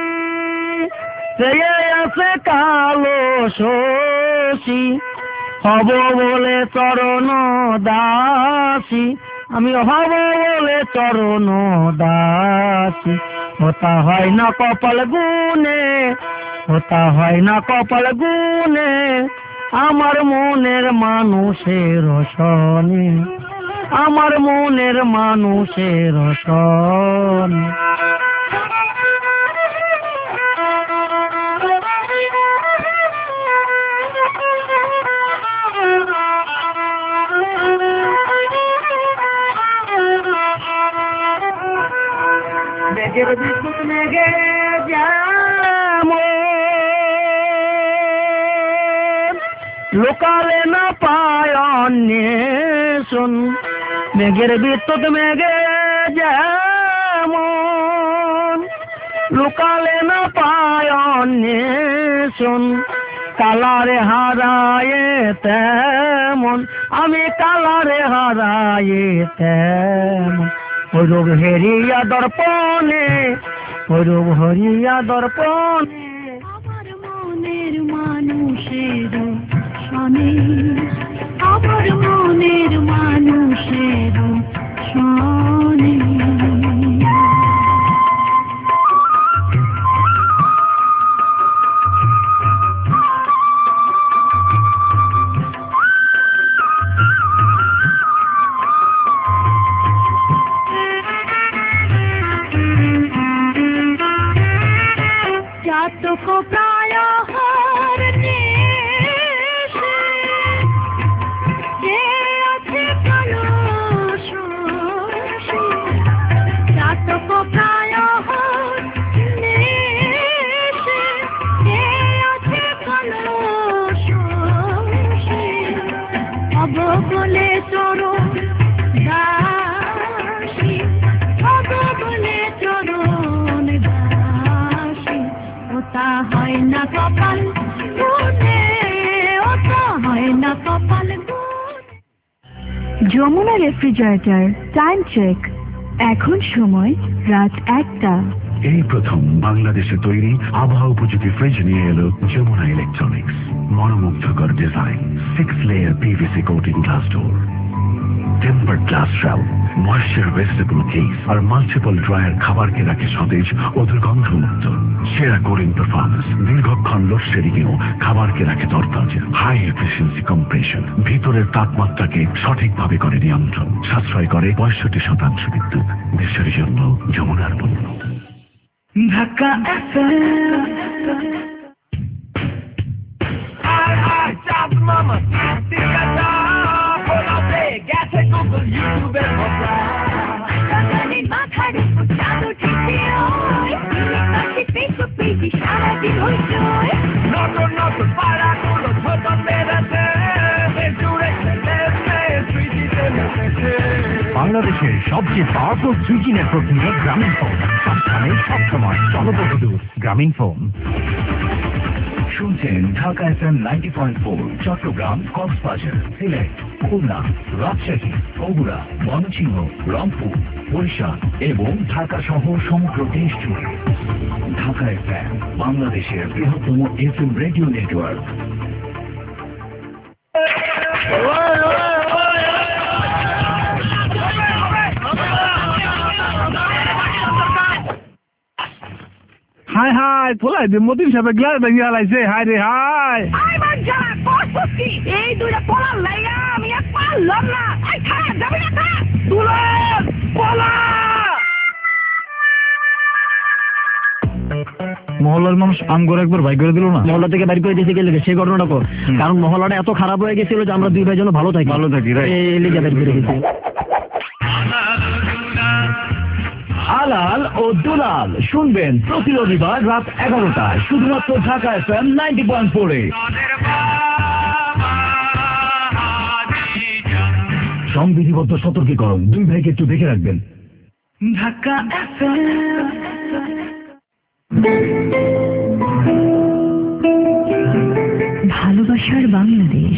S8: আছে কালো শশী। হব বলে চরণ দাসী, আমি হব বলে চরণ দাসী। হতা হয় না কপাল গুনে, হতা হয় না কপাল গুনে আমার মনের মানুষের সনে, আমার মনের মানুষের সনে। মেঘের বিদ্যুৎ মেঘে যেমন লোকালে না পায় অন্বেষণ, মেঘের বিদ্যুৎ মেঘে যেমন লোকালে না পায় অন্বেষণ। কালারে হারায় তেমন আমি কালারে হারায় তেমন। রূপ হেরিয়া দর্পণে, রূপ হরিয়া দর্পণে
S5: আমার মনের মানুষের সনে, আমার মনের মানুষের সনে। চাতক প্রায় যে আছে কালো শশী, চাতক প্রায় যে আছে কালো শশী। হব বলে চরণ দাসী, হব বলে চরণ দাসী। ওটা হয় না কপাল গুনে, ওটা হয় না কপাল গুনে।
S1: যমুনা রেফ্রিজারেটর টাইম চেক, এখন সময় রাত 1টা।
S12: এই প্রথম বাংলাদেশে তৈরি আবহাওয়া উপযোগী ফ্রিজ নিয়ে এলো যমুনা ইলেকট্রনিক্স। মনোমুগ্ধকর design, 6 layer PVC coating glass door, tempered glass shroud, moisture vegetable case আর মাল্টিপল ড্রায়ার খাবারকে রাখে সতেজ ও দুর্গন্ধমুক্ত। সেরা কুলিং পারফরমেন্স, দীর্ঘক্ষণ লোডশেডিংয়েও খাবারকে রাখে তরতাজা। হাই এফিসিয়েন্সি কম্প্রেশন, ভিতরের তাপমাত্রাকে সঠিকভাবে করে নিয়ন্ত্রণ, সাশ্রয় করে 65% বিদ্যুৎ। দেশের জন্য যমুনার পণ্য।
S4: ঢাকা FM চাঁদ মামা গেছে গুগল ইউটিউবের মজা মাথার চাঁদ উঠেছে ফেসবুক পেজে সারাদিন হইচই নতুন নতুন পাড়াগুলো ছোট বেড়েছে
S3: বাংলাদেশের সবচেয়ে পাওয়ারফুল 3G নেটওয়ার্ক নিয়ে গ্রামীণ ফোন, সবখানে সবসময় জনবহুল গ্রামীণ ফোন।
S12: শুনছেন ঢাকা FM 90.4, চট্টগ্রাম, কক্সবাজার, সিলেট, খুলনা, রাজশাহী, বগুড়া, ময়মনসিংহ, রংপুর, বরিশাল এবং ঢাকা সহ সমগ্র দেশ জুড়ে। ঢাকা FM বাংলাদেশের বৃহত্তম FM রেডিও নেটওয়ার্ক।
S3: হাই হাই পোলাই দে মতিন সাহেব গ্লাস ভেঙে হালাইছে। হাই রে হাই
S4: এই দুইটা পলার লাইগা আমি আর পারলাম না। এই খারাপ যাবি না খা দুলাল পলা।
S9: মহল্লার মানুষ আমগর একবার বাইর করে দিল না, মহল্লা থেকে বাইর করে দিয়েছে গেলে সেই ঘটনাটা কর। কারণ মহল্লাটা এত খারাপ হয়ে গেছিল যে আমরা দুই ভাই যেন ভালো থাকি এই লিগে বাইর করে দিয়েছে।
S12: আলাল ও দুলাল শুনবেন প্রতি রবিবার রাত 11টায় শুধুমাত্র ঢাকা FM 90.4-এ। সংবিধিবদ্ধ সতর্কীকরণ, দুই ভাইকে একটু দেখে রাখবেন।
S4: ঢাকা FM
S5: ভালোবাসার বাংলাদেশ।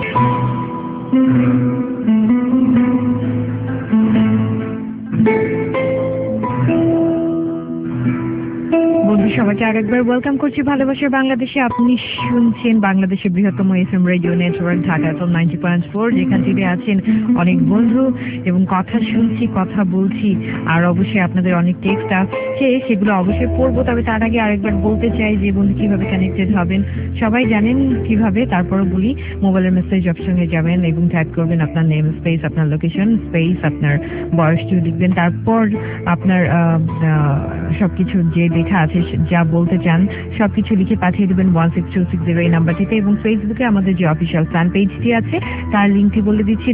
S2: বন্ধু সবাইকে আরেকবার ওয়েলকাম করছি ভালোবাসার বাংলাদেশে। আপনি শুনছেন বাংলাদেশের বৃহত্তম FM radio network Dhaka FM 90.4, যেখান থেকে আছেন অনেক বন্ধু এবং কথা শুনছি, কথা বলছি, আর অবশ্যই আপনাদের অনেক টেক্সট আসছে, সেগুলো অবশ্যই পড়বো। তবে তার আগে আরেকবার বলতে চাই যে বন্ধু কিভাবে কানেক্টেড হবেন সবাই জানেন কিভাবে, তারপরও বলি মোবাইলের মেসেজ অপশনে যাবেন এবং টাইপ করবেন আপনার নেম স্পেস আপনার লোকেশন স্পেস আপনার বয়সটি লিখবেন, তারপর আপনার সবকিছু যে লেখা আছে যা বলতে চান সবকিছু লিখে পাঠিয়ে দেবেন 16260 এই নাম্বারটিতে। এবং ফেসবুকে আমাদের যে অফিসিয়াল ফ্যান পেজটি আছে তার লিঙ্কটি বলে দিচ্ছি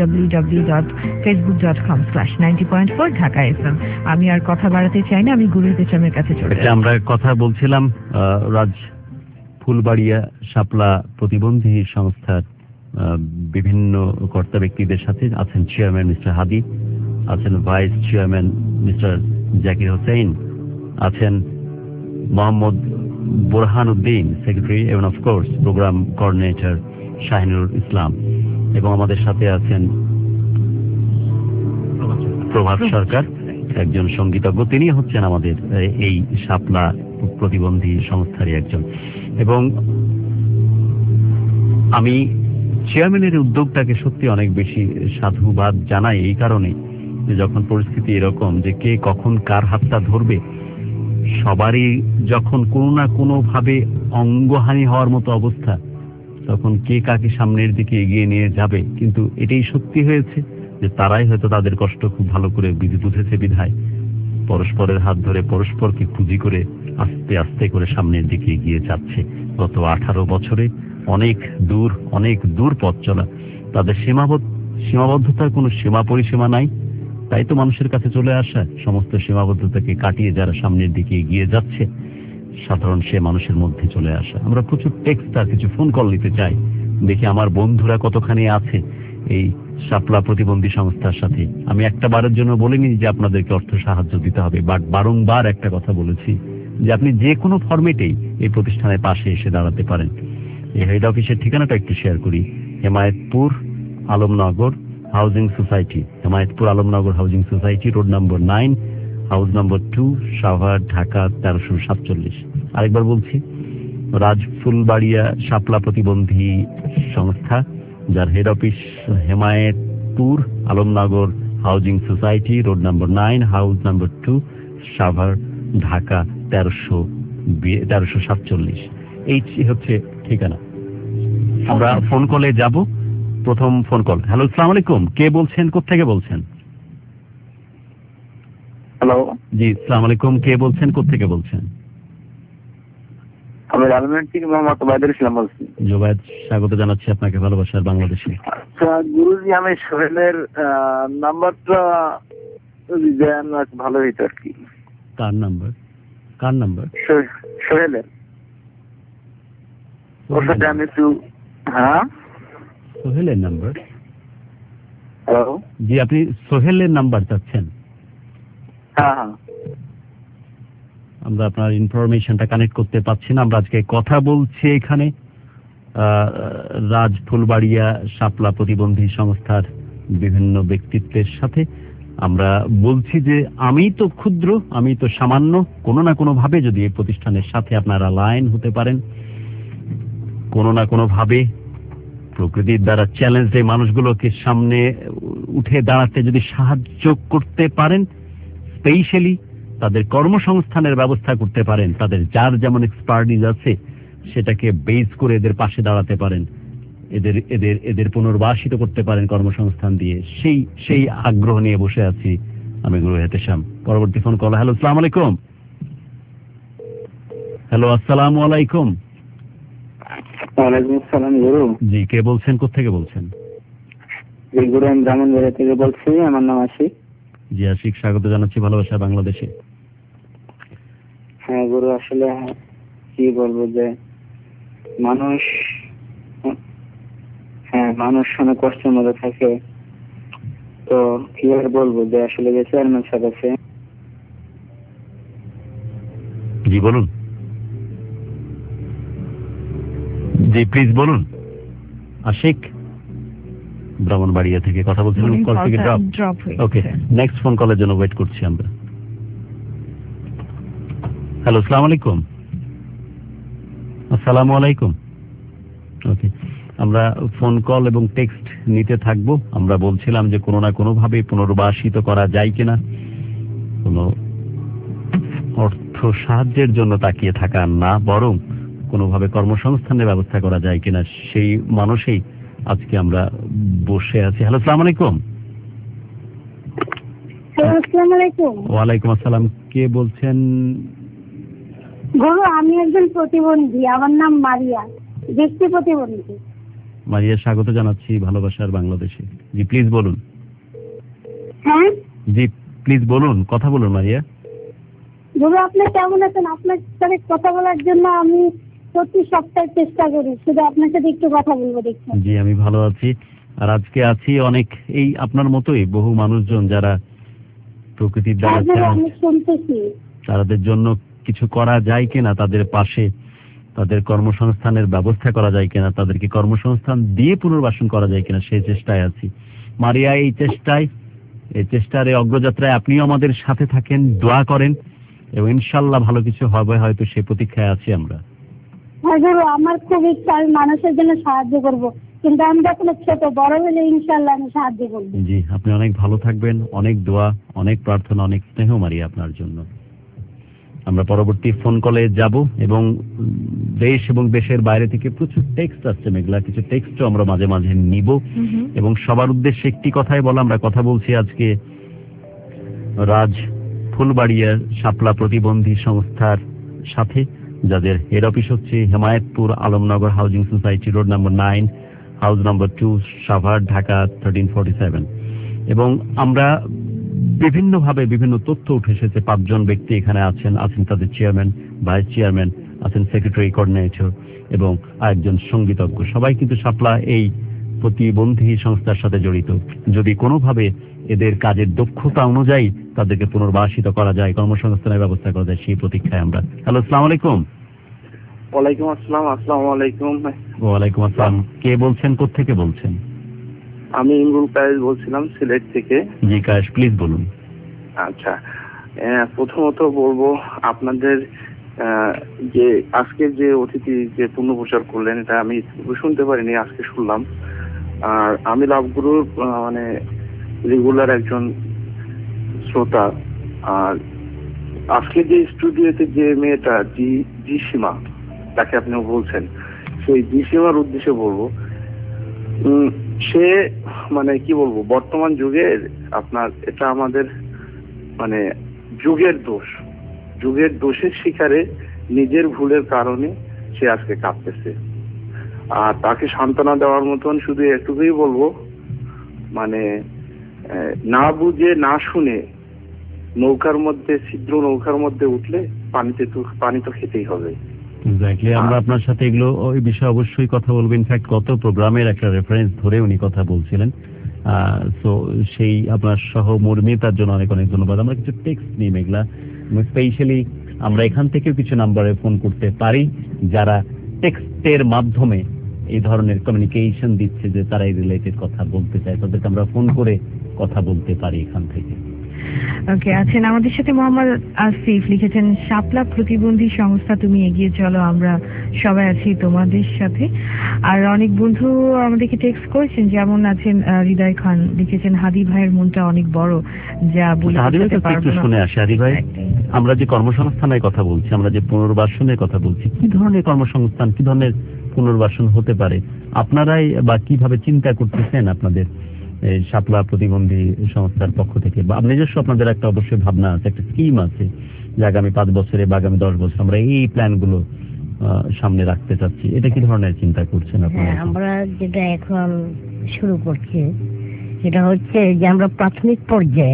S2: www.facebook.com/90.4 ঢাকা FM। আমি আর কথা বাড়াতে চাই না, আমি গুরু ইসলামের কাছে চলে যাই।
S6: আমরা কথা বলছিলাম রাজ ফুলবাড়িয়া শাপলা প্রতিবন্ধী সংস্থার বিভিন্ন কর্তা ব্যক্তিদের সাথে। আছেন চেয়ারম্যান মিস্টার হাদি, আছেন vice chairman mister Zakir Hossain, আছেন মোহাম্মদ বোরহান উদ্দিন সেক্রেটারি, এবং of course programme coordinator Shahinur Islam, এবং আমাদের সাথে আছেন প্রভাত সরকার, একজন সঙ্গীতজ্ঞ। তিনি হচ্ছেন আমাদের এই শাপলা প্রতিবন্ধী সংস্থারই একজন। এবং আমি চেয়ারম্যানের উদ্যোগটাকে সত্যি অনেক বেশি সাধুবাদ জানাই এই কারণে যে যখন পরিস্থিতি এরকম যে কে কখন কার হাতটা ধরবে, সবারই যখন কোনো না কোনো ভাবে অঙ্গহানি হওয়ার মতো অবস্থা, তখন কে কাকে সামনের দিকে এগিয়ে নিয়ে যাবে। কিন্তু এটাই সত্যি হয়েছে যে তারাই হয়তো তাদের কষ্ট খুব ভালো করে বুঝেছে বিধায় পরস্পরের হাত ধরে পরস্পরকে পুঁজি করে আস্তে আস্তে করে সামনের দিকে এগিয়ে যাচ্ছে। গত 18 বছরে অনেক দূর পথ চলা, তাদের সীমাবদ্ধতার কোনো সীমা পরিসীমা নাই, তাই তো মানুষের কাছে চলে আসা। সমস্ত সীমাবদ্ধতাকে কাটিয়ে যারা সামনের দিকে এগিয়ে যাচ্ছে, সাধারণ সে মানুষের মধ্যে চলে আসা। আমরা প্রচুর টেক্সট আর কিছু ফোন কল নিতে চাই, দেখি আমার বন্ধুরা কতখানি আছে এই শাপলা প্রতিবন্ধী সংস্থার সাথে। আমি একটা বারের জন্য বলিনি যে আপনাদেরকে অর্থ সাহায্য দিতে হবে, বাট বারংবার একটা কথা বলেছি যে আপনি যে কোনো ফরম্যাটেই এই প্রতিষ্ঠানের পাশে এসে দাঁড়াতে পারেন। এই হেড অফিসের ঠিকানাটা একটু শেয়ার করি। Hemayetpur Alamnagar housing society, Hemayetpur Alamnagar housing society, road নম্বর 9, হাউস নম্বর 2, সাভার, ঢাকা 1347। আরেকবার বলছি, রাজ ফুলবাড়িয়া শাপলা প্রতিবন্ধী সংস্থা, যার head office Hemayetpur Alamnagar housing society, road নম্বর 9, হাউস নম্বর 2, সাভার, ঢাকা 1347। এই হচ্ছে ঠিকানা। আমরা ফোন কলে যাব। প্রথম ফোন কল। হ্যালো, আসসালামু আলাইকুম, কে বলছেন, কোথা থেকে বলছেন?
S16: হ্যালো,
S6: জি আসসালামু আলাইকুম, কে বলছেন, কোত্থেকে বলছেন?
S16: আমি রাজমেট থেকে মোহাম্মদ ওবায়দুল ইসলাম বলছি।
S6: জোবায়েদ, স্বাগত জানাচ্ছি আপনাকে ভালোবাসার বাংলাদেশে।
S16: আচ্ছা গুরুজি, আমি সোহেলের নাম্বারটা যদি দেন ভালো হইতো আর কি।
S6: কার নাম্বার? কার নাম্বার?
S16: সোহেলের। ওর সাথে আমি একটু
S6: সোহেলের নাম্বার?
S16: হ্যালো,
S6: জি আপনি সোহেলের নাম্বার চাচ্ছেন?
S16: হ্যাঁ।
S6: আমরা আপনার ইনফরমেশনটা কানেক্ট করতে পারছি না। আমরা আজকে কথা বলছি এখানে রাজ ফুলবাড়িয়া শাপলা প্রতিবন্ধী সংস্থার বিভিন্ন ব্যক্তিত্বের সাথে। আমরা বলছি যে আমি তো ক্ষুদ্র, আমি তো সামান্য, কোনো না কোনো ভাবে যদি এই প্রতিষ্ঠানের সাথে আপনারা লাইন হতে পারেন, কোনো না কোনো ভাবে প্রকৃতির দ্বারা চ্যালেঞ্জ এই মানুষগুলোকে সামনে উঠে দাঁড়াতে যদি সাহায্য করতে পারেন, স্পেশালি তাদের কর্মসংস্থানের ব্যবস্থা করতে পারেন, তাদের যার যেমন এক্সপার্টিজ আছে সেটাকে বেস করে এদের পাশে দাঁড়াতে পারেন, এদের এদের এদের পুনর্বাসিত করতে পারেন কর্মসংস্থান দিয়ে, সেই আগ্রহ নিয়ে বসে আছি আমি গুরু হেতেশাম। পরবর্তী ফোন কল। হ্যালো, আসসালামু আলাইকুম। হ্যালো, আসসালামু আলাইকুম।
S16: ওয়ালাইকুম আসসালাম গুরু।
S6: জি, কে বলছেন, কোত্থেকে বলছেন?
S16: জি গুরু, আমি ব্রাহ্মণবাড়িয়া থেকে বলছি, আমার নাম আশিক।
S6: জি আশিক, স্বাগত জানাচ্ছি ভালোবাসা বাংলাদেশে।
S16: হ্যাঁ গুরু, আসলে কি বলবো যে মানুষ অনেক কষ্টের মধ্যে থাকে, তো কি আর বলবো যে আসলে যে চেয়ারম্যান সাহেব আছে।
S6: জি বলুন। জি প্লিজ বলুন। আশিক ব্রাহ্মণবাড়িয়া থেকে কথা বলছিলেন, কল থেকে ড্রপ। ওকে, নেক্সট ফোন কলের জন্য ওয়েট করছি আমরা। হ্যালো, আসসালামু আলাইকুম। আসসালামু আলাইকুম। ওকে, আমরা ফোন কল এবং টেক্সট নিতে থাকবো। আমরা বলছিলাম যে কোনো না কোনো ভাবে পুনর্বাসিত করা যায় কিনা, কোনো অর্থ সাহায্যের জন্য তাকিয়ে থাকা না, বরং কোনোভাবে কর্মসংস্থানের ব্যবস্থা করা যায় কিনা, সেই মানুষেই আজকে আমরা বসে আছি। হ্যালো, আসসালামু আলাইকুম।
S17: আসসালামু আলাইকুম।
S6: ওয়ালাইকুম আসসালাম, কে বলছেন?
S17: গুরু, আমি একজন প্রতিবন্ধী, আমার নাম মারিয়া, দৃষ্টি প্রতিবন্ধী।
S6: মারিয়া, স্বাগত জানাচ্ছি ভালোবাসার বাংলাদেশে। জি প্লিজ বলুন।
S17: হ্যাঁ
S6: জি প্লিজ বলুন, কথা বলুন মারিয়া।
S17: গুরু, আপনি কেমন আছেন? আপনার সাথে কথা বলার জন্য আমি প্রতি সপ্তাহে চেষ্টা করি, শুধু আপনার সাথে একটু কথা বলবো দেখুন।
S6: জি আমি ভালো আছি, আর আজকে আছি অনেক এই আপনার মতোই বহু মানুষজন যারা প্রকৃতির দ্বারা
S17: আমি শুনতেছি
S6: তাদের জন্য কিছু করা যায় কিনা, তাদের পাশে তাদের কর্মসংস্থানের ব্যবস্থা করা যায় কিনা, তাদেরকে কর্মসংস্থান দিয়ে পুনর্বাসন করা যায় কিনা, সেই চেষ্টায় আছি। মারিয়া, এই চেষ্টার এই অগ্রযাত্রায় আপনিও আমাদের সাথে থাকেন, দোয়া করেন এবং ইনশাআল্লাহ ভালো কিছু হবে, হয়তো সেই প্রতীক্ষায় আছি আমরা।
S17: হ্যাঁ গুরু, আমার খুব ইচ্ছা আমি মানুষের জন্য সাহায্য করব, কিন্তু আমি যখন ছোট, বড় হলে ইনশাআল্লাহ আমি সাহায্য করব।
S6: জি, আপনি অনেক ভালো থাকবেন, অনেক দোয়া, অনেক প্রার্থনা, অনেক স্নেহ মারিয়া আপনার জন্য। আমরা পরবর্তী ফোন কলে যাব এবং দেশ এবং দেশের বাইরে থেকে প্রচুর টেক্সট আসছে মেঘলা, কিছু টেক্সটও আমরা মাঝে মাঝে নিব এবং সবার উদ্দেশ্যে একটি কথাই বলা, আমরা কথা বলছি আজকে রাজ ফুলবাড়িয়া শাপলা প্রতিবন্ধী সংস্থার সাথে, যাদের হেড অফিস হচ্ছে Hemayetpur Alamnagar housing society, road number 9, house number 2, Savar, Dhaka 1347। এবং আমরা বিভিন্নভাবে বিভিন্ন তথ্য উঠে এসেছে। 5 জন ব্যক্তি এখানে আছেন তাদের চেয়ারম্যান, ভাইস চেয়ারম্যান, আছেন সেক্রেটারি, কোঅর্ডিনেটর এবং আরেকজন সঙ্গীতজ্ঞ। সবাই কিন্তু শাপলা এই প্রতিবন্ধী সংস্থার সাথে জড়িত। যদি কোনোভাবে এদের কাজের দক্ষতা অনুযায়ী তাদেরকে পুনর্বাসিত করা যায়, কর্মসংস্থানের ব্যবস্থা করা যায়, সেই প্রতীক্ষায় আমরা। হ্যালো, আসসালামু আলাইকুম।
S16: ওয়ালাইকুম আসসালাম। আসসালামু আলাইকুম।
S6: ওয়ালাইকুম আসসালাম, কে বলছেন, কোত্থেকে বলছেন?
S16: আমি ইমরুল কায়েস বলছিলাম, সিলেট থেকে।
S6: জি কায়েস, প্লিজ বলুন।
S16: আচ্ছা, প্রথমত বলবো আপনাদের যে আজকের যে অতিথি যে পুনঃপ্রচার করলেন, এটা আমি শুনতে পারিনি, আজকে শুনলাম। আর আমি লাভগুরুর মানে রেগুলার একজন শ্রোতা। আর আজকে যে স্টুডিওতে যে মেয়েটা জি সীমা, তাকে আপনি বলছেন, সেই জি সীমার উদ্দেশ্যে বলবো, সে মানে কি বলবো, বর্তমান যুগে আপনার এটা আমাদের মানে যুগের দোষের শিকারে নিজের ভুলের কারণে সে আজকে কাঁদতেছে। আর তাকে সান্ত্বনা দেওয়ার মতন শুধু এটুকুই বলবো, মানে না বুঝে না শুনে নৌকার মধ্যে উঠলে পানি তো খেতেই হবে।
S6: এক্স্যাক্টলি, আমরা আপনার সাথে এগুলো ওই বিষয়ে অবশ্যই কথা বলবো। ইনফ্যাক্ট গত প্রোগ্রামের একটা রেফারেন্স ধরে উনি কথা বলছিলেন, সো সেই আপনার সহমর্মিতার জন্য অনেক অনেক ধন্যবাদ। আমরা কিছু টেক্সট নিই মেঘলা, স্পেশালি আমরা এখান থেকেও কিছু নাম্বারে ফোন করতে পারি যারা টেক্সটের মাধ্যমে এই ধরনের কমিউনিকেশন দিচ্ছে যে তারা এই রিলেটেড কথা বলতে চায়, তাদেরকে আমরা ফোন করে কথা বলতে পারি এখান থেকে।
S2: ওকে, আছেন আমাদের সাথে মোহাম্মদ আসিফ, লিখেছেন শাপলা প্রতিবন্ধী সংস্থা তুমি এগিয়ে চলো, আমরা সবাই আছি তোমাদের সাথে। আর অনেক বন্ধু আমাদেরকে টেক্সট করেছেন, যেমন আছেন হৃদয় খান, লিখেছেন হাদি ভাইয়ের মনটা অনেক বড়, যা বলে
S6: শুনে আসে। হাদি ভাই, আমরা যে কর্মসংস্থানের কথা বলছি, আমরা যে পুনর্বাসনের কথা বলছি, কি ধরনের কর্মসংস্থান, কি ধরনের পুনর্বাসন হতে পারে আপনারাই বা কিভাবে চিন্তা করতেছেন আপনাদের শাপলা প্রতিবন্ধী সংস্থার পক্ষ থেকে? বা নিজস্ব আপনাদের একটা অবশ্যই ভাবনা আছে, একটা স্কিম আছে যে আগামী 5 বছরে বা আগামী 10 বছর আমরা এই প্ল্যানগুলো সামনে রাখতে চাচ্ছি। এটা কি ধরনের চিন্তা করছেন আপনারা?
S10: আমরা যেটা এখন শুরু করছি সেটা হচ্ছে যে আমরা প্রাথমিক পর্যায়ে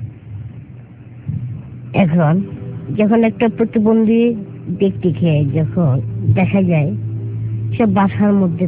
S10: এখন যখন একটা প্রতিবন্ধী ব্যক্তিকে যখন দেখা যায় সে বাসার মধ্যে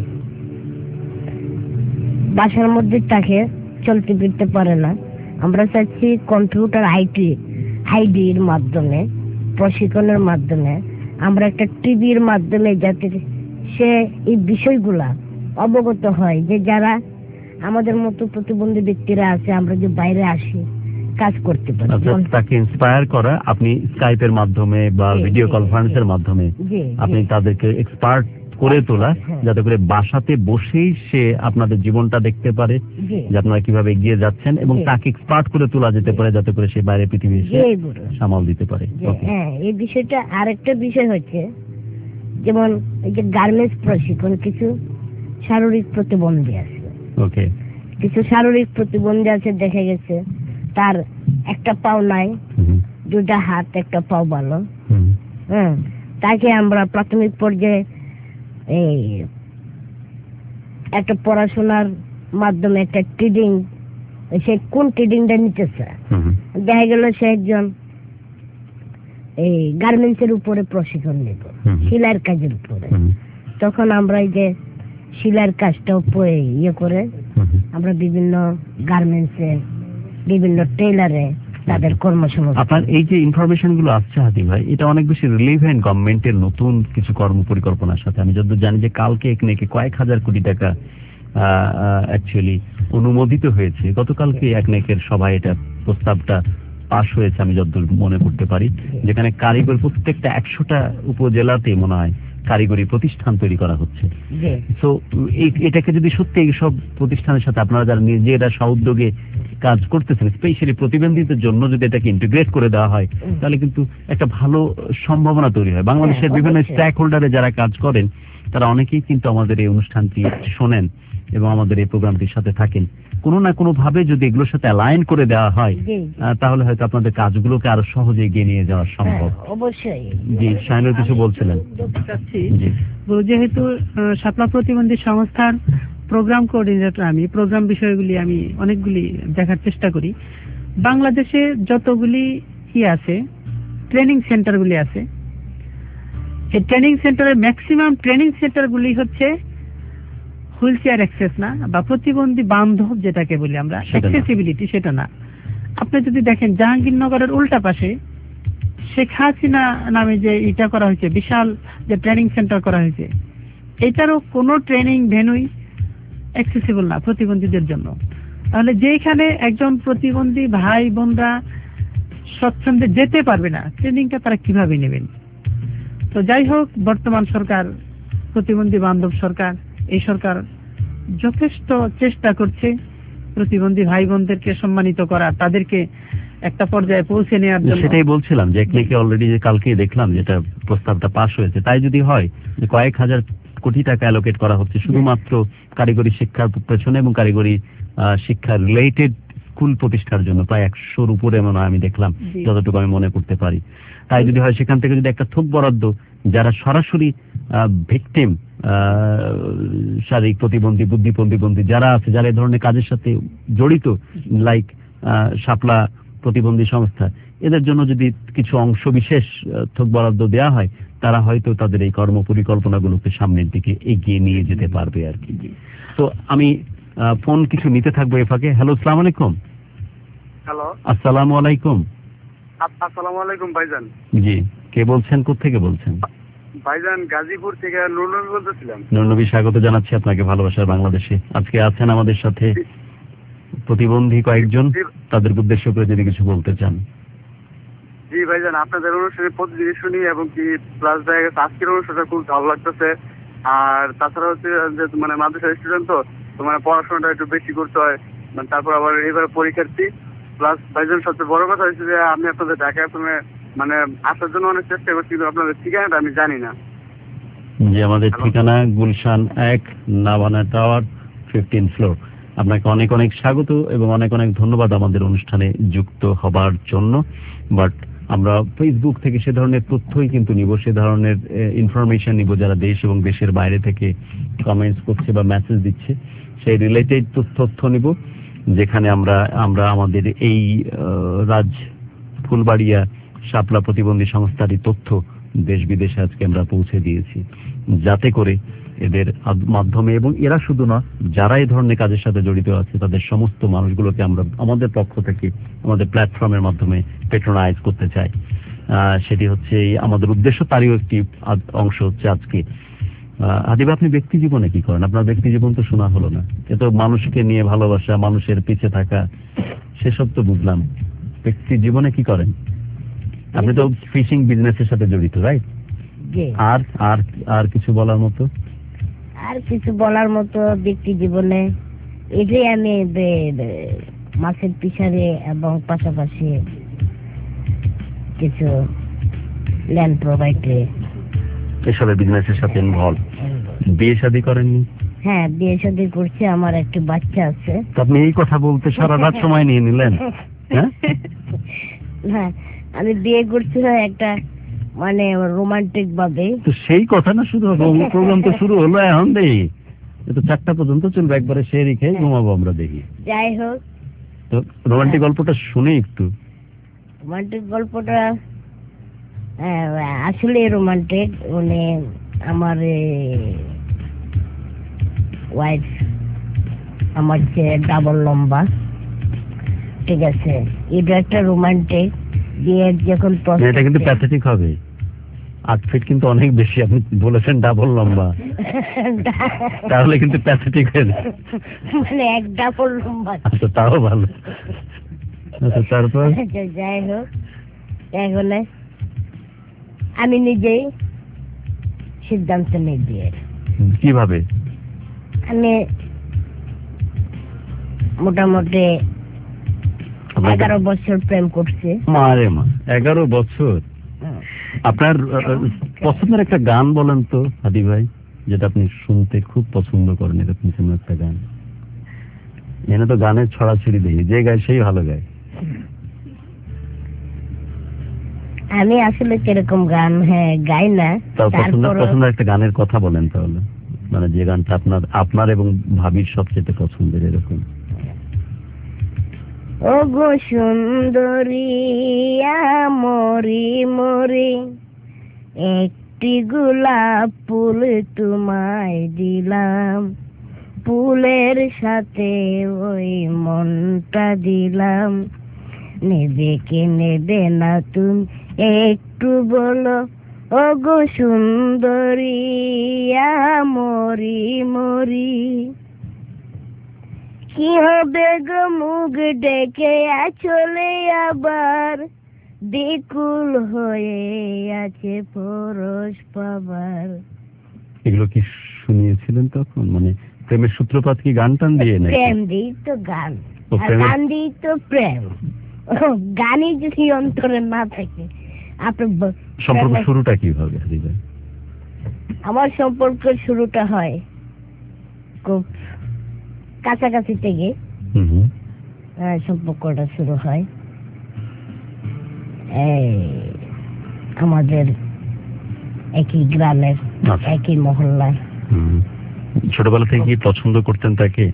S10: থাকে, চলতে ফিরতে পারে না, আমরা চাচ্ছি কম্পিউটার আইডির মাধ্যমে, প্রশিক্ষণের মাধ্যমে, আমরা একটা টিভির মাধ্যমে যাতে সে এই বিষয়গুলা অবগত হয় যে যারা আমাদের মতো প্রতিবন্ধী ব্যক্তিরা আছে, আমরা যে বাইরে আসি কাজ করতে পারি,
S6: তাকে ইন্সপায়ার করা। আপনি স্কাইপের মাধ্যমে বা ভিডিও কনফারেন্সের মাধ্যমে আপনি তাদেরকে এক্সপার্ট করে তোলা, যাতে করে বাসাতে বসেই সে আপনাদের জীবনটা দেখতে পারে যে আপনারা কিভাবে এগিয়ে যাচ্ছেন, এবং তাকে এক্সপার্ট করে তোলা যেতে পারে যাতে করে সে বাইরে পৃথিবী সামাল দিতে পারে।
S10: হ্যাঁ, এই বিষয়টা আরেকটা বিষয় হচ্ছে যেমন এই যে গার্মেন্টস প্রশিক্ষণ, কিছু শারীরিক প্রতিবন্ধী আছে, কিছু শারীরিক প্রতিবন্ধী আছে, দেখা গেছে তার একটা পাও নাই, 2টা হাত, একটা পাও ভালো, তাকে আমরা প্রাথমিক পর্যায়ে এই একটা পড়াশোনার মাধ্যমে একটা ট্রেডিং, সে কোন ট্রেডিংটা নিতেছে, দেখা গেল সে একজন এই গার্মেন্টসের উপরে প্রশিক্ষণ নিব, সেলাইয়ের কাজের উপরে, তখন আমরা এই যে সেলাইয়ের কাজটা ইয়ে করে আমরা বিভিন্ন গার্মেন্টসে, বিভিন্ন টেইলারে তাদের কর্মসংস্থান।
S6: আপনার এই যে ইনফরমেশন গুলো আসছে হাদি ভাই, এটা অনেক বেশি রিলেভেন্ট গভর্নমেন্টের নতুন কিছু কর্ম পরিকল্পনার সাথে। আমি যতদূর জানি যে কালকে একনেকে কয়েক হাজার কোটি টাকা অ্যাকচুয়ালি অনুমোদিত হয়েছে। গতকালকে একনেকের সভায় এটা প্রস্তাবটা পাশ হয়েছে আমি যতদূর মনে করতে পারি, যেখানে কারিগর প্রত্যেকটা 100টা উপজেলাতে মনে হয় কারিগরি প্রতিষ্ঠান তৈরি করা হচ্ছে। তো এটাকে যদি সত্যি এইসব প্রতিষ্ঠানের সাথে আপনারা যারা নিজেরা স্বউদ্যোগে কাজ করতেছেন, স্পেশালি প্রতিবন্ধীদের জন্য যদি এটাকে ইন্টিগ্রেট করে দেওয়া হয়, তাহলে কিন্তু একটা ভালো সম্ভাবনা তৈরি হয়। বাংলাদেশের বিভিন্ন স্টেক হোল্ডারে যারা কাজ করেন তারা অনেকেই কিন্তু আমাদের এই অনুষ্ঠানটি শোনেন এবং আমাদের এই প্রোগ্রামটির সাথে থাকেন। কোনো না কোনো ভাবে যদি এগুলোর সাথে অ্যালাইন করে দেওয়া হয়, তাহলে হয়তো আপনাদের কাজগুলোকে আরো সহজে এগিয়ে নিয়ে যাওয়া সম্ভব।
S10: অবশ্যই।
S6: জি, শাহিনুর কিছু বলছিলেন।
S13: যেহেতু শাপলা প্রতিবন্ধী সংস্থার প্রোগ্রাম কোঅর্ডিনেটর, আমি প্রোগ্রাম বিষয়গুলি আমি অনেকগুলি দেখার চেষ্টা করি। বাংলাদেশে যতগুলি আছে ট্রেনিং সেন্টারগুলি আছে, এই ট্রেনিং সেন্টারের ম্যাক্সিমাম ট্রেনিং সেন্টারগুলি হচ্ছে হুইল চেয়ার অ্যাক্সেস না, বা প্রতিবন্ধী বান্ধব যেটাকে বলি আমরা, অ্যাক্সেসিবিলিটি সেটা না। আপনি যদি দেখেন জাহাঙ্গীরনগরের উল্টা পাশে শেখ হাসিনা নামে যে এটা করা হয়েছে, বিশাল যে ট্রেনিং সেন্টার করা হয়েছে, এটারও কোনো ট্রেনিং ভেন্যুই অ্যাক্সেসিবল না প্রতিবন্ধীদের জন্য। তাহলে যেখানে একজন প্রতিবন্ধী ভাই বোনরা স্বচ্ছন্দে যেতে পারবে না, ট্রেনিংটা তারা কিভাবে নেবেন? তো যাই হোক, বর্তমান সরকার প্রতিবন্ধী বান্ধব সরকার, এই সরকার যথেষ্ট চেষ্টা করছে প্রতিবন্ধী ভাই বোনদেরকে সম্মানিত করা, তাদেরকে একটা পর্যায়ে পৌঁছে নেওয়ার জন্য। সেটাই
S6: বলছিলাম যে একনেকে অলরেডি যে কালকে দেখলাম যেটা প্রস্তাবটা পাস হয়েছে, তাই যদি হয় যে কয়েক হাজার কোটি টাকা অ্যালোকেট করা হচ্ছে শুধুমাত্র কারিগরি শিক্ষার পেছনে এবং কারিগরি শিক্ষা রিলেটেড স্কুল প্রতিষ্ঠার জন্য প্রায় 100-র উপরে মনে হয় আমি দেখলাম, যতটুকু আমি মনে করতে পারি। তাই যদি হয় সেখান থেকে যদি একটা থোক বরাদ্দ যারা সরাসরি ভিকটিম, শারীরিক প্রতিবন্ধী, বুদ্ধি প্রতিবন্ধী যারা আছে, যারা এই ধরনের কাজের সাথে জড়িত, লাইক শাপলা প্রতিবন্ধী সংস্থা, এদের জন্য যদি কিছু অংশ বিশেষ থোক বরাদ্দ দেওয়া হয়, তারা হয়তো তাদের এই কর্ম পরিকল্পনাগুলোকে সামনের দিকে এগিয়ে নিয়ে যেতে পারবে আর কি। তো আমি ফোন কিছু নিতে থাকবো এ ফাঁকে। হ্যালো, আসসালামু আলাইকুম।
S18: হ্যালো,
S6: আসসালামু আলাইকুম।
S18: আসসালামু আলাইকুম ভাইজান।
S6: জি, কে বলছেন, কোত্থেকে বলছেন?
S18: ভাইজান গাজীপুর থেকে নুরনবী বলতেছিলাম।
S6: নুরনবী, স্বাগত জানাচ্ছি আপনাকে ভালোবাসার বাংলাদেশে। আজকে আছেন আমাদের সাথে প্রতিবন্ধী কয়েকজন, তাদের উদ্দেশ্য করে যদি কিছু বলতে চান।
S18: জি ভাইজান, আপনাদের অনুষ্ঠানে প্রতিদিন শুনি এবং কি প্লাস দেখা গেছে আজকের অনুষ্ঠানটা খুব ভালো লাগতেছে। আর তাছাড়া হচ্ছে যে মানে মাদ্রাসার স্টুডেন্ট তো মানে পড়াশোনাটা একটু বেশি করতে হয়, মানে তারপর আবার এবার পরীক্ষার্থী। প্লাস ভাইজান সবচেয়ে বড় কথা হচ্ছে যে আমি আপনাদের ঢাকা এফএমে মানে আসার জন্য অনেক চেষ্টা করছি, কিন্তু আপনাদের ঠিকানাটা আমি জানি না।
S6: যে আমাদের ঠিকানা গুলশান 1, নাভানা টাওয়ার, 15 ফ্লোর। আপনাকে অনেক অনেক স্বাগত এবং অনেক অনেক ধন্যবাদ আমাদের অনুষ্ঠানে যুক্ত হবার জন্য। বাট আমরা ফেসবুক থেকে সে ধরনের তথ্যই কিন্তু নিব, সে ধরনের ইনফরমেশন নিব যারা দেশ এবং দেশের বাইরে থেকে কমেন্টস করছে বা মেসেজ দিচ্ছে, সেই রিলেটেড তথ্য নিব, যেখানে আমরা আমাদের এই রাজ ফুলবাড়িয়া শাপলা প্রতিবন্ধী সংস্থারই তথ্য দেশ বিদেশে আজকে আমরা পৌঁছে দিয়েছি, যাতে করে এদের মাধ্যমে, এবং এরা শুধু না, যারা এই ধরনের কাজের সাথে জড়িত আছে তাদের সমস্ত মানুষগুলোকে আমরা আমাদের পক্ষ থেকে আমাদের প্ল্যাটফর্মের মাধ্যমে পেট্রোনাইজ করতে চাই। সেটি হচ্ছে আমাদের উদ্দেশ্য, তারই একটি অংশ হচ্ছে আজকে। আদিবা, আপনি ব্যক্তি জীবনে কি করেন? আপনার ব্যক্তি জীবন তো শোনা হলো না। এ তো মানুষকে নিয়ে ভালোবাসা, মানুষের পিছে থাকা, সেসব তো বুঝলাম। ব্যক্তি জীবনে কি করেন? আপনি তো ফিশিং বিজনেসের সাথে জড়িত, রাইট? আর আর আর কিছু বলার মতো?
S10: আর কিছু বলার মতো ব্যক্তি জীবনে এটাই, আমি মাছের পিছারে এবং পাশাপাশি কিছু ল্যান্ড প্রোভাইডে,
S6: এসবের বিজনেসের সাথে ইনভলভ। বিয়ে শাদী করেননি?
S10: হ্যাঁ, বিয়ে শাদী করছি, আমার একটি বাচ্চা আছে।
S6: আপনি এই কথা বলতে সারা রাত সময় নিয়ে নিলেন?
S10: হ্যাঁ, আমি বিয়ে করছি একটা মানে রোমান্টিক ভাবে।
S6: তো সেই কথা না, শুধু প্রোগ্রাম তো শুরু হলো এখন, দেখি তো 4টা পর্যন্ত চলবে, একবারে সেই রেখে ঘুমাবো আমরা, দেখি।
S10: যাই হোক,
S6: তো রোমান্টিক গল্পটা শুনে একটু।
S10: রোমান্টিক গল্পটা আসলে রোমান্টিক। মানে আমার ওয়াইফ আমার চেয়ে ডাবল লম্বা, ঠিক আছে, এটা একটা রোমান্টিক। বিয়ের যখন
S6: এটা কিন্তু প্যাথেটিক হবে, 8 ফিট কিন্তু অনেক বেশি, আপনি বলেছেন ডাবল লম্বা, তাহলে কিন্তু প্যাথেটিক হয়ে যায়,
S10: মানে এক ডাবল লম্বা।
S6: আচ্ছা, তাও ভালো। আচ্ছা, তারপর?
S10: যাই হোক, এখন আমি নিজেই সিদ্ধান্ত নিই বিয়ের।
S6: কিভাবে?
S10: আমি মোটামুটি 11 বছর প্রেম করছি।
S6: মারে মা, 11 বছর! আপনার পছন্দের একটা গান বলেন তো হাদি ভাই, যেটা আপনি শুনতে খুব পছন্দ করেন, এরকম কোনো একটা গান। এনে তো গানের ছড়াছড়ি দেখি, যে গায় সেই ভালো গায়।
S10: আমি আসলে কিরকম গান গাই না।
S6: পছন্দের একটা গানের কথা বলেন তাহলে, মানে যে গানটা আপনার এবং ভাবির সবচেয়ে পছন্দের, এরকম।
S10: ও গো সুন্দরী মরি মরি, একটি গোলাপ ফুল তোমায় দিলাম, ফুলের সাথে ওই মনটা দিলাম, নেবে কে নেবে না তুমি একটু বলো, ও গো সুন্দরী মরি মরি। কি হবে গো মুখ ডেকে চলে আবার, বিকুল হয়ে আছে পরশ পাবার।
S6: এগুলো কি শুনিয়েছিলেন তখন? মানে প্রেমের সূত্রপাত কি গান টান দিয়ে?
S10: প্রেম দিই তো গান, আর গান দিই তো প্রেম। গানই যদি অন্তরে না থাকে, আপনার
S6: সম্পর্ক শুরুটা কিভাবে?
S10: আমার সম্পর্কের শুরুটা হয় খুব কাছাকাছি থেকে। সম্পর্কটা শুরু হয় এই আমাদের একই গ্রামের একই মহল্লায়।
S6: ছোটবেলা থেকে কি পছন্দ করতেন তাকে?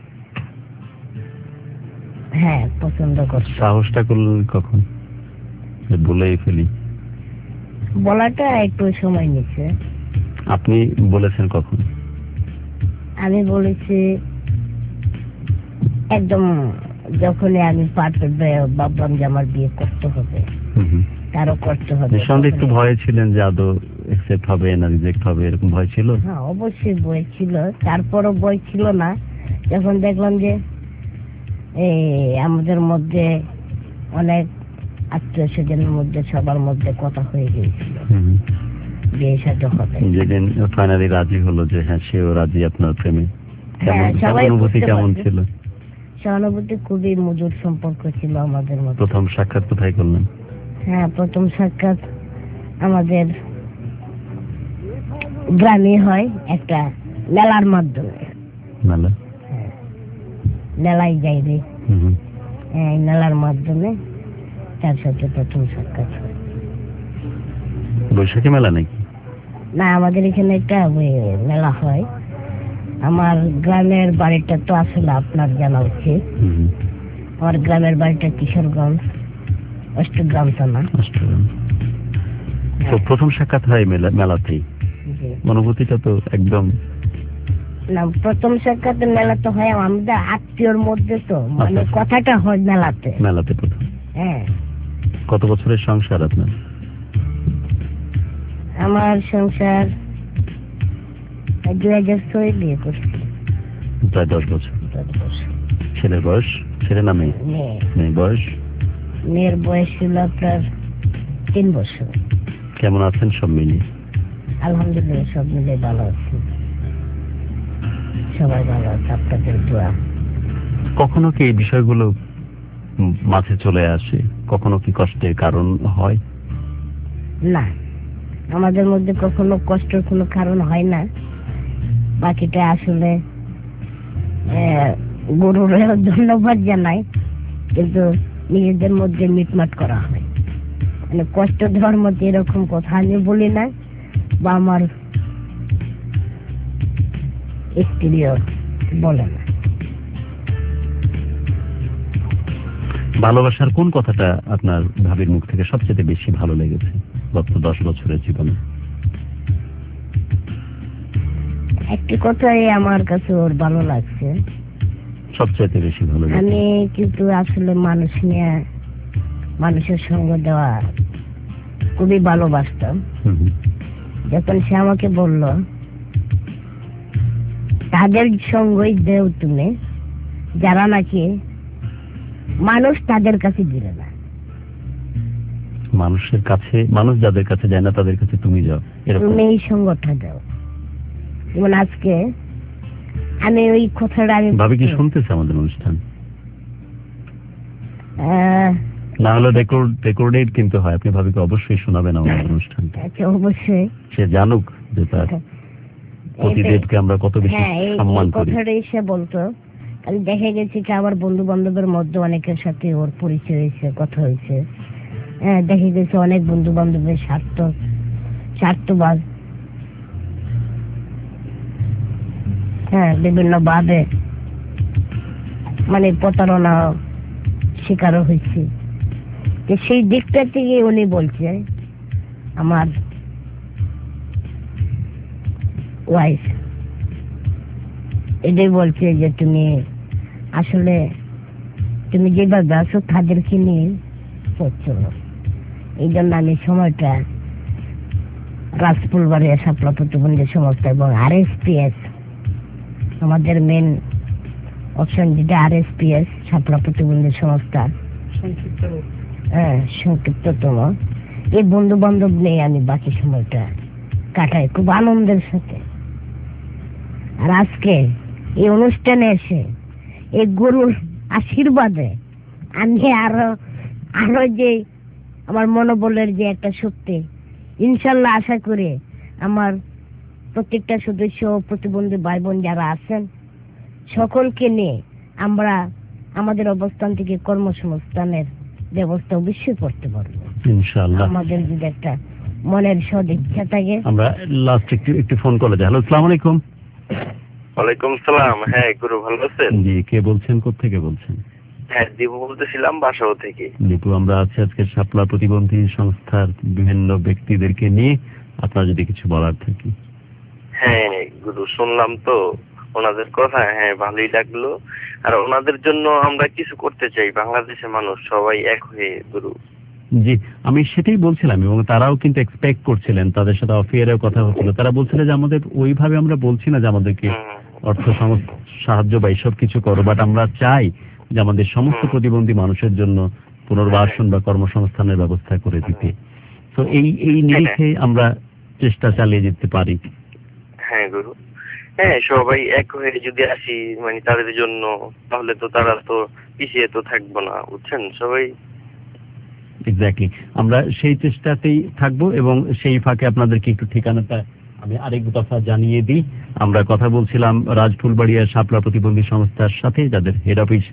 S10: হ্যাঁ, পছন্দ করতেন।
S6: সাহসটা করলেন কখন বলেই ফেলি?
S10: বলাটা একটু সময় নিচ্ছে।
S6: আপনি বলেছেন কখন?
S10: আমি বলেছি একদম যখনই আমি ভাবলাম যে আমার বিয়ে করতে হবে, তারও করতে হবে।
S6: নিঃসন্দেহে একটু ভয় ছিলেন যে আদৌ অ্যাকসেপ্ট হবে না রিজেক্ট হবে, এরকম ভয় ছিল?
S10: হ্যাঁ, অবশ্যই ভয় ছিল। তারপরও ভয় ছিল না যখন দেখলাম যে এই আমাদের মধ্যে অনেক আত্মীয় স্বজনের মধ্যে সবার মধ্যে কথা হয়ে গিয়েছিল বিয়ে সাথে হবে।
S6: যেদিন ফাইনালি রাজি হলো যে হ্যাঁ সেও রাজি আপনার প্রেমে,
S10: সবাই
S6: অনুভূতি কেমন ছিল?
S10: সহানুভূতি খুবই মধুর সম্পর্ক ছিল আমাদের মধ্যে।
S6: প্রথম সাক্ষাৎ কোথায় করলেন?
S10: হ্যাঁ, প্রথম সাক্ষাৎ আমাদের গ্রামে হয় একটা মেলার মাধ্যমে। মেলায় যাইবে, মেলার মাধ্যমে তার সাথে প্রথম সাক্ষাৎ হয়।
S6: বৈশাখী মেলা নাকি?
S10: না, আমাদের এখানে একটা মেলা হয়। আমার গ্রামের বাড়িটা তো আসলে আপনার জানা উচিত। আমার গ্রামের বাড়িটা কিশোরগঞ্জ, অষ্টগ্রাম থানা।
S6: তো প্রথম সাক্ষাৎ হয় মেলাতেই, অনুভূতিটা তো একদম
S10: না। প্রথম সাক্ষাৎ মেলাতে হয় আমাদের আত্মীয়র মধ্যে, তো মানে কথাটা হয় মেলাতে
S6: প্রথম।
S10: হ্যাঁ।
S6: কত বছরের সংসার আপনার?
S10: আমার সংসার 2006 বিয়ে করছি।
S6: প্রায় 10 বছর। ছেলের বয়স? ছেলে না মেয়ে? মেয়ের বয়স?
S10: মেয়ের বয়স ছিল আপনার 3 বছর।
S6: কেমন আছেন সব মিলিয়ে?
S10: আলহামদুলিল্লাহ, সব মিলিয়ে ভালো আছি। সবাই ভালো আছে, আপনাদের দোয়া।
S6: কখনো কি এই বিষয়গুলো মাঝে চলে আসে? কখনো কি কষ্টের কারণ হয়?
S10: না, আমাদের মধ্যে কখনো কষ্টের কোনো কারণ হয় না। বাকিটা আসলে গুরুর ধন্যবাদ জানাই, কিন্তু নিজেদের মধ্যে মিটমাট করা হয়। মানে কষ্ট দেওয়ার মধ্যে এরকম কথা আমি বলি না, বা আমার স্ত্রীও বলে না।
S6: ভালোবাসার কোন কথাটা আপনার ভাবির মুখ থেকে সবচেয়ে বেশি ভালো লেগেছে গত 10 বছরের জীবনে?
S10: একটি কথাই আমার কাছে ওর ভালো লাগছে,
S6: সবচেয়ে বেশি ভালো লাগছে।
S10: আমি কিন্তু আসলে মানুষ নিয়ে মানুষের সঙ্গ দেওয়া খুবই ভালোবাসতাম। যখন সে আমাকে বলল তাদের সঙ্গই দেও তুমি যারা নাকি মানুষ তাদের কাছে দিলে না।
S6: মানুষের কাছে, মানুষ যাদের কাছে যায় না তাদের কাছে তুমি যাও,
S10: তুমি এই সঙ্গটা দাও। যেমন আজকে আমি ওই কথাটা আমি
S6: ভাবি কি শুনতেছে আমাদের অনুষ্ঠান? না হলে রেকর্ডেড কিন্তু হয়, আপনি ভাবিকে অবশ্যই শোনাবেন আমাদের অনুষ্ঠান।
S10: আচ্ছা, অবশ্যই
S6: সে জানুক যে তার প্রতিদেবকে আমরা কত বেশি সম্মান করি।
S10: কথাটা এসে বলতো, আমি দেখে গেছি কি আমার বন্ধু বান্ধবের মধ্যে অনেকের সাথে ওর পরিচয় হয়েছে, কথা হয়েছে। হ্যাঁ, দেখে গেছে অনেক বন্ধু বান্ধবের স্বার্থবাদ, হ্যাঁ, বিভিন্ন ভাবে মানে প্রতারণা শিকারও হয়েছে। সেই দিকটা থেকে উনি বলছে আমার ওয়াইফ এটাই বলছে যে তুমি আসলে তুমি যেভাবে আছো তাদেরকে নিয়ে করছো। এই জন্য আমি সময়টা রাজপুর বাড়ি শাপলা প্রতিবন্ধী সংস্থা এবং RSPS আমাদের মেন অপশন যেটা RSPS শাপলা প্রতিবন্ধী সংস্থা, হ্যাঁ, সংক্ষিপ্ততম। এই বন্ধু বান্ধব নিয়ে আমি বাকি সময়টা কাটাই খুব আনন্দের সাথে। আর আজকে এই অনুষ্ঠানে এসে এই গুরুর আশীর্বাদে আমি আরো যে আমার মনোবলের যে একটা শক্তি, ইনশাল্লাহ আশা করি আমার প্রত্যেকটা সদস্য প্রতিবন্ধী ভাই বোন যারা আছেন সকলকে নিয়ে আমরা আমাদের অবস্থান থেকে কর্মসংস্থানের ব্যবস্থা অবশ্যই করতে পারবো
S6: ইনশাআল্লাহ।
S10: আমাদের যদি একটা মনের সদিচ্ছা থাকে।
S6: আমরা লাস্ট একটু ফোন কলে যাই। হ্যালো, আসসালামু আলাইকুম।
S19: ওয়ালাইকুম সালাম। হ্যাঁ গুরু, ভালো আছেন?
S6: জি, কে বলছেন, কোত্থেকে বলছেন?
S19: হ্যাঁ, দীপু বলতেছিলাম বাসাও থেকে।
S6: দীপু, আমরা আছি আজকে শাপলা প্রতিবন্ধী সংস্থার বিভিন্ন ব্যক্তিদেরকে নিয়ে, আপনার যদি কিছু বলার থাকে।
S19: হ্যাঁ গুরু, শুনলাম তো ওনাদের কথা, হ্যাঁ ভালোই লাগলো। আর ওনাদের জন্য আমরা কিছু করতে চাই, বাংলাদেশের মানুষ সবাই এক হয়ে গুরু।
S6: জি, আমি সেটাই বলছিলাম, এবং তারাও কিন্তু এক্সপেক্ট করছিলেন, তাদের সাথে অফিয়ারেও কথা হচ্ছিল, তারা বলছিল যে আমাদের ওইভাবে আমরা বলছি না যে আমাদেরকে অর্থ সাহায্য বা এইসব কিছু করো, বাট আমরা চাই যে আমাদের সমস্ত প্রতিবন্ধী মানুষের জন্য পুনর্বাসন বা কর্মসংস্থানের ব্যবস্থা করে দিতে। তো এই নিরিখে আমরা চেষ্টা চালিয়ে যেতে পারি।
S19: হ্যাঁ গুরু, হ্যাঁ সবাই এক হয়ে যদি আসি মানে তাদের জন্য, তাহলে তো তারা তো পিছিয়ে তো থাকবো না, বুঝছেন সবাই।
S6: এক্স্যাক্টলি, আমরা সেই চেষ্টাতেই থাকবো। এবং সেই ফাঁকে আপনাদেরকে একটু ঠিকানাটা আমি আরেক দফা জানিয়ে দিই। আমরা কথা বলছিলাম রাজফুলবাড়িয়া শাপলা প্রতিবন্ধী সংস্থার সাথে, যাদের head office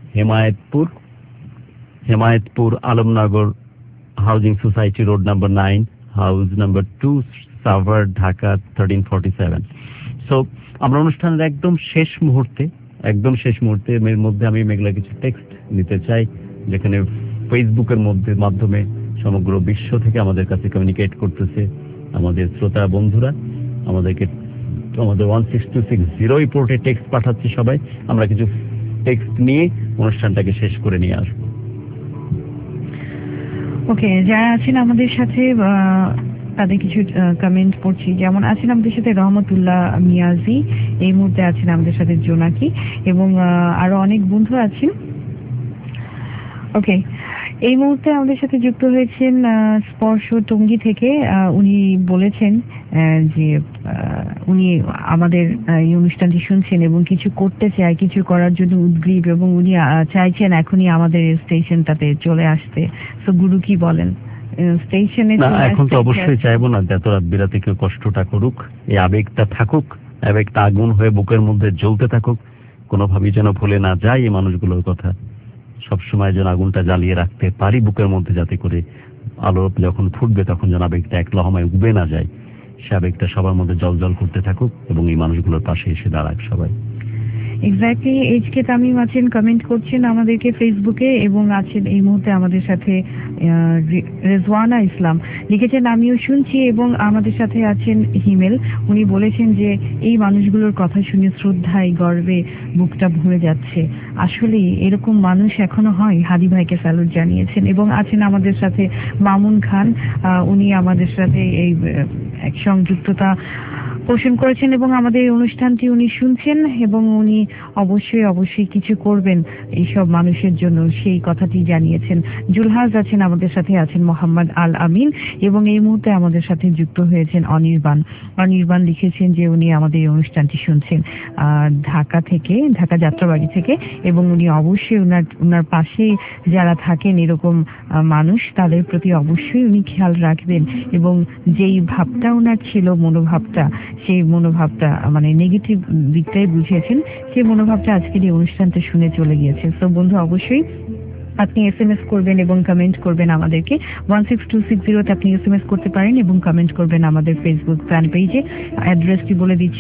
S6: Hemayetpur Alamnagar housing society road number 9, house number 2, Savar, Dhaka 1347। So আমরা অনুষ্ঠানের একদম শেষ মুহূর্তে এর মধ্যে আমি মেঘলা কিছু টেক্সট নিতে চাই, যেখানে ফেসবুকের মাধ্যমে সমগ্র বিশ্ব থেকে আমাদের কাছে কমিউনিকেট করতেছে আমাদের শ্রোতা বন্ধুরা। আমাদের 16260 রিপোর্টে টেক্সট পাঠাচ্ছে সবাই। আমরা কিছু টেক্সট নিয়ে অনুষ্ঠানটাকে শেষ করে নিয়ে আসবো।
S2: ওকে, যারা আছেন আমাদের সাথে তাদের কিছু কমেন্ট পড়ছি। যেমন আছেন আমাদের সাথে রহমতুল্লাহ মিয়াজি, এই মুহূর্তে আছেন আমাদের সাথে জোনাকি, এবং আরো অনেক বন্ধু আছেন। ওকে, এই মুহূর্তে আমাদের সাথে যুক্ত হয়েছেন স্পর্শ টঙ্গী থেকে। উনি বলেছেন যে উনি আমাদের এই অনুষ্ঠানটি শুনছেন এবং কিছু করতে চায়, কিছু করার জন্য উদ্গ্রীব, এবং উনি চাইছেন এখনই আমাদের স্টেশনটাতে চলে আসতে। তো গুরু কি বলেন? স্টেশনে
S6: এখন তো অবশ্যই চাইবো না এত রাত বিরাতে কেউ কষ্টটা করুক। এই আবেগটা থাকুক, আবেগটা আগুন হয়ে বুকের মধ্যে জ্বলতে থাকুক, কোনোভাবেই যেন ভুলে না যায় এই মানুষগুলোর কথা। সবসময় যেন আগুনটা জ্বালিয়ে রাখতে পারি বুকের মধ্যে, যাতে করে আলো যখন ফুটবে তখন যেন আবেগটা এক লহমায় উবে না যায়। সে আবেগটা সবার মধ্যে জল করতে থাকুক এবং এই মানুষগুলোর পাশে এসে দাঁড়াক সবাই।
S2: এক্স্যাক্টলি, এইচকে তামিম আছেন, কমেন্ট করছেন আমাদেরকে ফেসবুকে, এবং আছেন এই মুহূর্তে আমাদের সাথে রেজওয়ানা ইসলাম, লিখেছেন আমিও শুনছি, এবং আমাদের সাথে আছেন হিমেল। উনি বলেছেন যে এই মানুষগুলোর কথা শুনে শ্রদ্ধায় গর্বে বুকটা ভরে যাচ্ছে। আসলে এরকম মানুষ এখনো হয়? হাদি ভাইকে স্যালুট জানিয়েছেন। এবং আছেন আমাদের সাথে মামুন খান, উনি আমাদের সাথে এই এক সংযুক্ততা পোষণ করেছেন এবং আমাদের এই অনুষ্ঠানটি উনি শুনছেন, এবং উনি অবশ্যই কিছু করবেন এইসব মানুষের জন্য, সেই কথাটি জানিয়েছেন। জুলহাজ আছেন আমাদের সাথে, আছেন মোহাম্মদ আল আমিন, এবং এই মুহূর্তে আমাদের সাথে যুক্ত হয়েছেন অনির্বাণ লিখেছেন যে উনি আমাদের এই অনুষ্ঠানটি শুনছেন ঢাকা যাত্রাবাড়ি থেকে, এবং উনি অবশ্যই উনার পাশে যারা থাকেন এরকম মানুষ, তাদের প্রতি অবশ্যই উনি খেয়াল রাখবেন, এবং যেই ভাবটা উনার ছিল, সেই মনোভাবটা মানে নেগেটিভ দিকটাই বুঝিয়েছেন, সেই মনোভাবটা আজকের এই অনুষ্ঠানটা শুনে চলে গিয়েছে। তো বন্ধু, অবশ্যই আপনি SMS করবেন এবং কমেন্ট করবেন আমাদেরকে 16260 আপনি SMS করতে পারেন এবং কমেন্ট করবেন আমাদের ফেসবুক ফ্যান পেজে। অ্যাড্রেসটি বলে দিচ্ছি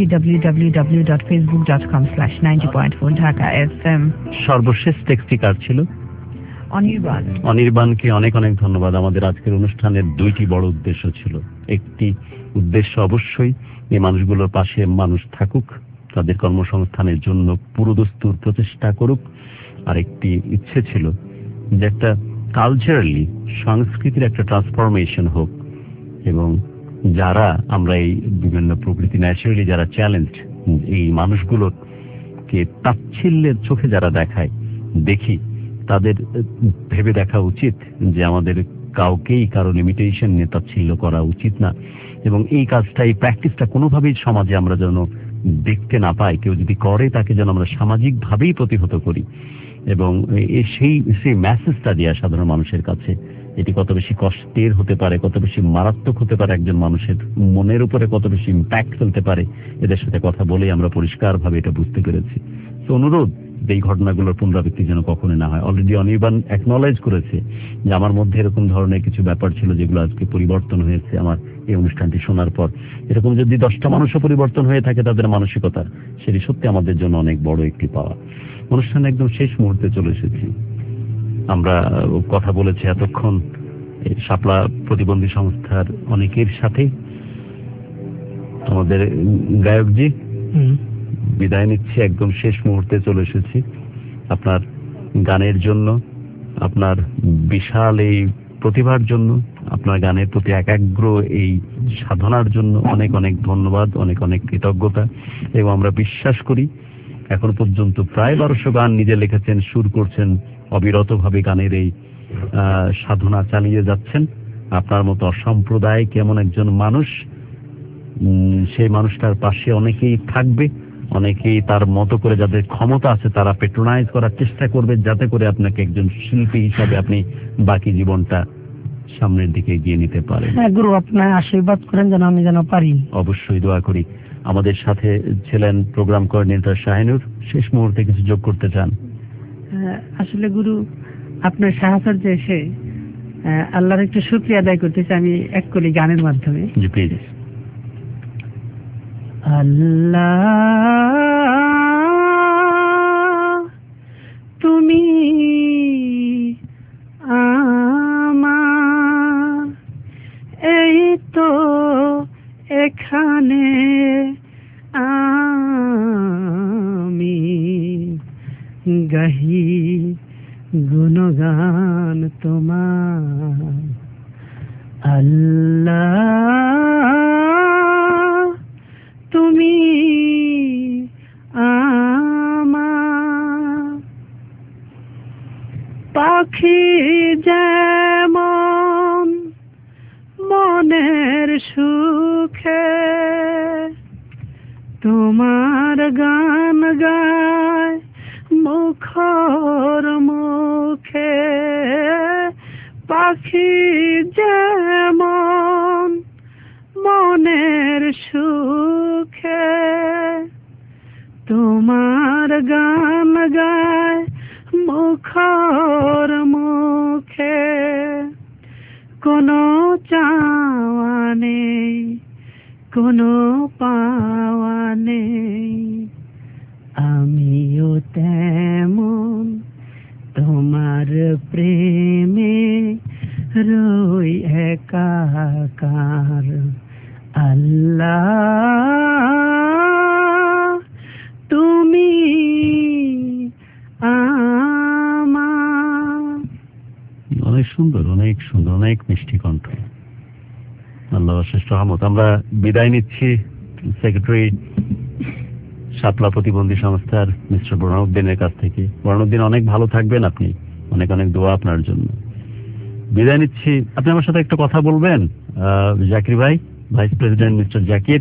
S2: www.facebook.com/90.4 ঢাকা FM।
S6: সর্বশেষ টেক্সটটি কার ছিল? অনির্বাণকে অনেক ধন্যবাদ। আমাদের আজকের অনুষ্ঠানের দুইটি বড় উদ্দেশ্য ছিল। একটি উদ্দেশ্য অবশ্যই এই মানুষগুলোর পাশে মানুষ থাকুক, তাদের কর্মসংস্থানের জন্য পুরোদস্তুর প্রচেষ্টা করুক। আর একটি ইচ্ছে ছিল যে একটা কালচারালি সংস্কৃতির একটা ট্রান্সফরমেশন হোক, এবং যারা আমরা এই বিভিন্ন প্রকৃতি ন্যাচারালি যারা চ্যালেঞ্জ, এই মানুষগুলোকে তাচ্ছিল্যের চোখে যারা দেখি, তাদের ভেবে দেখা উচিত যে আমাদের কাউকেই কারো লিমিটেশন নিয়ে তাচ্ছিল্য করা উচিত না, এবং এই কাজটা, এই প্র্যাকটিসটা কোনোভাবেই সমাজে আমরা যেন দেখতে না পাই। কেউ যদি করে তাকে যেন আমরা সামাজিকভাবেই প্রতিহত করি, এবং সেই মেসেজটা দেওয়া সাধারণ মানুষের কাছে। এটি কত বেশি কষ্টের হতে পারে, কত বেশি মারাত্মক হতে পারে, একজন মানুষের মনের উপরে কত বেশি ইম্প্যাক্ট ফেলতে পারে, এদের সাথে কথা বলেই আমরা পরিষ্কারভাবে এটা বুঝতে পেরেছি। তো অনুরোধ, এই ঘটনাগুলোর পুনরাবৃত্তি যেন কখনো না হয়। অলরেডি অনির্বাণ অ্যাকনলেজ করেছে যে আমার মধ্যে এরকম ধরনের কিছু ব্যাপার ছিল যেগুলো আজকে পরিবর্তন হয়েছে আমার এই অনুষ্ঠানটি শোনার পর। এরকম যদি 10টা মানুষও পরিবর্তন হয়ে থাকে তাদের মানসিকতা, সেটি সত্যি আমাদের জন্য অনেক বড় একটি পাওয়া। অনুষ্ঠানে একদম শেষ মুহূর্তে চলে এসেছি। আমরা কথা বলেছি এতক্ষণ শাপলা প্রতিবন্ধী সংস্থার অনেকের সাথে। আমাদের গায়কজি বিদায় নিচ্ছি, একদম শেষ মুহূর্তে চলে এসেছি। আপনার গানের জন্য, আপনার বিশাল এই প্রতিভার জন্য, আপনার গানের প্রতি একাগ্র এই সাধনার জন্য অনেক অনেক ধন্যবাদ, অনেক অনেক কৃতজ্ঞতা। এবং আমরা বিশ্বাস করি এখন পর্যন্ত প্রায় 1200 গান নিজে লিখেছেন, সুর করছেন, অবিরতভাবে গানের এই সাধনা চালিয়ে যাচ্ছেন। আপনার মতো অসাম্প্রদায়িক এমন একজন মানুষ, সেই মানুষটার পাশে অনেকেই থাকবে, অনেকেই তার মতো করে যাদের ক্ষমতা আছে তারা পেট্রোনাইজ করার চেষ্টা করবে, যাতে করে আপনাকে একজন শিল্পী হিসাবে আপনি বাকি জীবনটা সামনের দিকে এগিয়ে নিতে পারেন।
S8: হ্যাঁ গুরু, আপনার আশীর্বাদ করেন যেন আমি যেন পারি।
S6: অবশ্যই দোয়া করি। আমাদের সাথে ছিলেন প্রোগ্রাম কোঅর্ডিনেটর শাহিনুর। শেষ মুহূর্তে কিছু যোগ করতে চান?
S13: আসলে গুরু, আপনার সাহায্য এসে আল্লাহর একটু শুকরিয়া আদায় করতেছি আমি এক কলি গানের মাধ্যমে।
S6: জি প্লিজ।
S13: আল্লাহ তুমি আমার, এই তো এখানে আমি গাহি গুণগান তোমার। আল্লাহ তুমি আমার, পাখি যেমন মনের সুখে তোমার গান গায় মুখর মুখে, পাখি যেমন মনের সুখে তোমার গান গায় মুখর মুখে। কোনো চাওয়া নেই, কোনো পাওয়া নেই, আমিও তেমন তোমার প্রেমে রই একাকার। আল্লাহ তুমি আমার।
S6: অনেক সুন্দর, অনেক সুন্দর, অনেক মিষ্টি কণ্ঠ। আল্লাহ অশেষ রহমত। আমরা বিদায় নিচ্ছি সেক্রেটারি শাপলা প্রতিবন্ধী সংস্থার মিস্টার বুরহানুদ্দিনের কাছ থেকে। বুরহানুদ্দিন, অনেক ভালো থাকবেন আপনি, অনেক অনেক দোয়া আপনার জন্য। বিদায় নিচ্ছি। আপনি আমার সাথে একটা কথা বলবেন জাকির ভাই, ভাইস প্রেসিডেন্ট মিস্টার জাকির?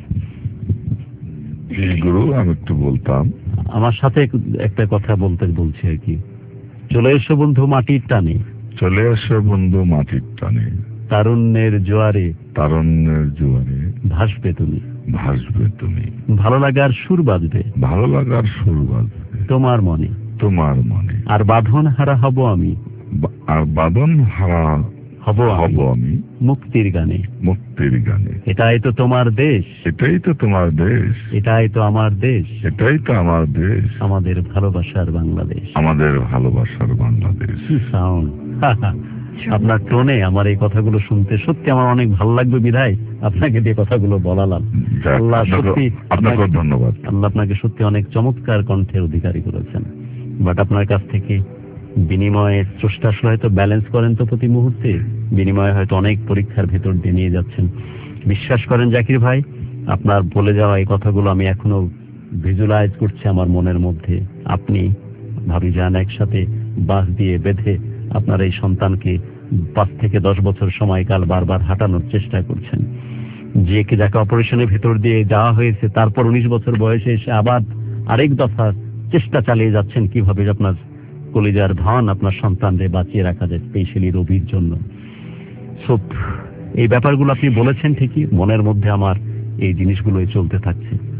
S14: গুরু, আমি একটু বলতাম।
S6: আমার সাথে একটা কথা বলছি আর কি। চলে এসো বন্ধু মাটির টানে,
S14: চলে এসো বন্ধু মাটির টানে,
S6: তারুণ্যের জোয়ারে,
S14: তারুণ্যের জোয়ারে
S6: ভাসবে তুমি,
S14: ভাসবে তুমি,
S6: ভালো লাগার সুর বাজবে,
S14: ভালো লাগার সুর বাজবে
S6: তোমার মনে,
S14: তোমার মনে।
S6: আর বাঁধন হারা হব আমি,
S14: আর বাঁধন হারা হব আমি
S6: মুক্তির গানে,
S14: মুক্তির গানে।
S6: এটাই তো তোমার দেশ,
S14: এটাই তো তোমার দেশ,
S6: এটাই তো আমার দেশ,
S14: এটাই তো আমার দেশ,
S6: আমাদের ভালোবাসার বাংলাদেশ,
S14: আমাদের ভালোবাসার বাংলাদেশ।
S6: সাউন্ড! আপনার টোনে আমার এই কথাগুলো শুনতে সত্যি আমার অনেক ভালো লাগবে, বিধায় আপনাকে দিয়ে কথাগুলো বলালাম। আল্লাহ সত্যি
S14: আপনাকে ধন্যবাদ।
S6: আল্লাহ আপনাকে সত্যি অনেক চমৎকার কণ্ঠের অধিকারী করেছেন। বাট আপনার কাছ থেকে বিনিময়ে স্রষ্টা হয়তো ব্যালেন্স করেন তো প্রতি মুহূর্তে, বিনিময়ে হয়তো অনেক পরীক্ষার ভেতর দিয়ে নিয়ে যাচ্ছেন। বিশ্বাস করেন জাকির ভাই, আপনার বলে যাওয়া এই কথাগুলো আমি এখনো ভিজুয়ালাইজ করছি আমার মনের মধ্যে। আপনি ভাবি যান একসাথে বাস দিয়ে বেঁধে আপনার এই সন্তানকে 5 থেকে 10 বছর সময়কাল বারবার হাঁটানোর চেষ্টা করছেন। যাকে অপারেশনের ভেতর দিয়ে যাওয়া হয়েছে, তারপর 19 বছর বয়সে এসে আবার আরেক দফা চেষ্টা চালিয়ে যাচ্ছেন কিভাবে আপনার কলিজার ধন, আপনার সন্তানদের বাঁচিয়ে রাখা যায়, স্পেশালি রবির জন্য। সব এই ব্যাপারগুলো আপনি বলেছেন ঠিকই, মনের মধ্যে আমার এই জিনিসগুলোই চলতে থাকছে।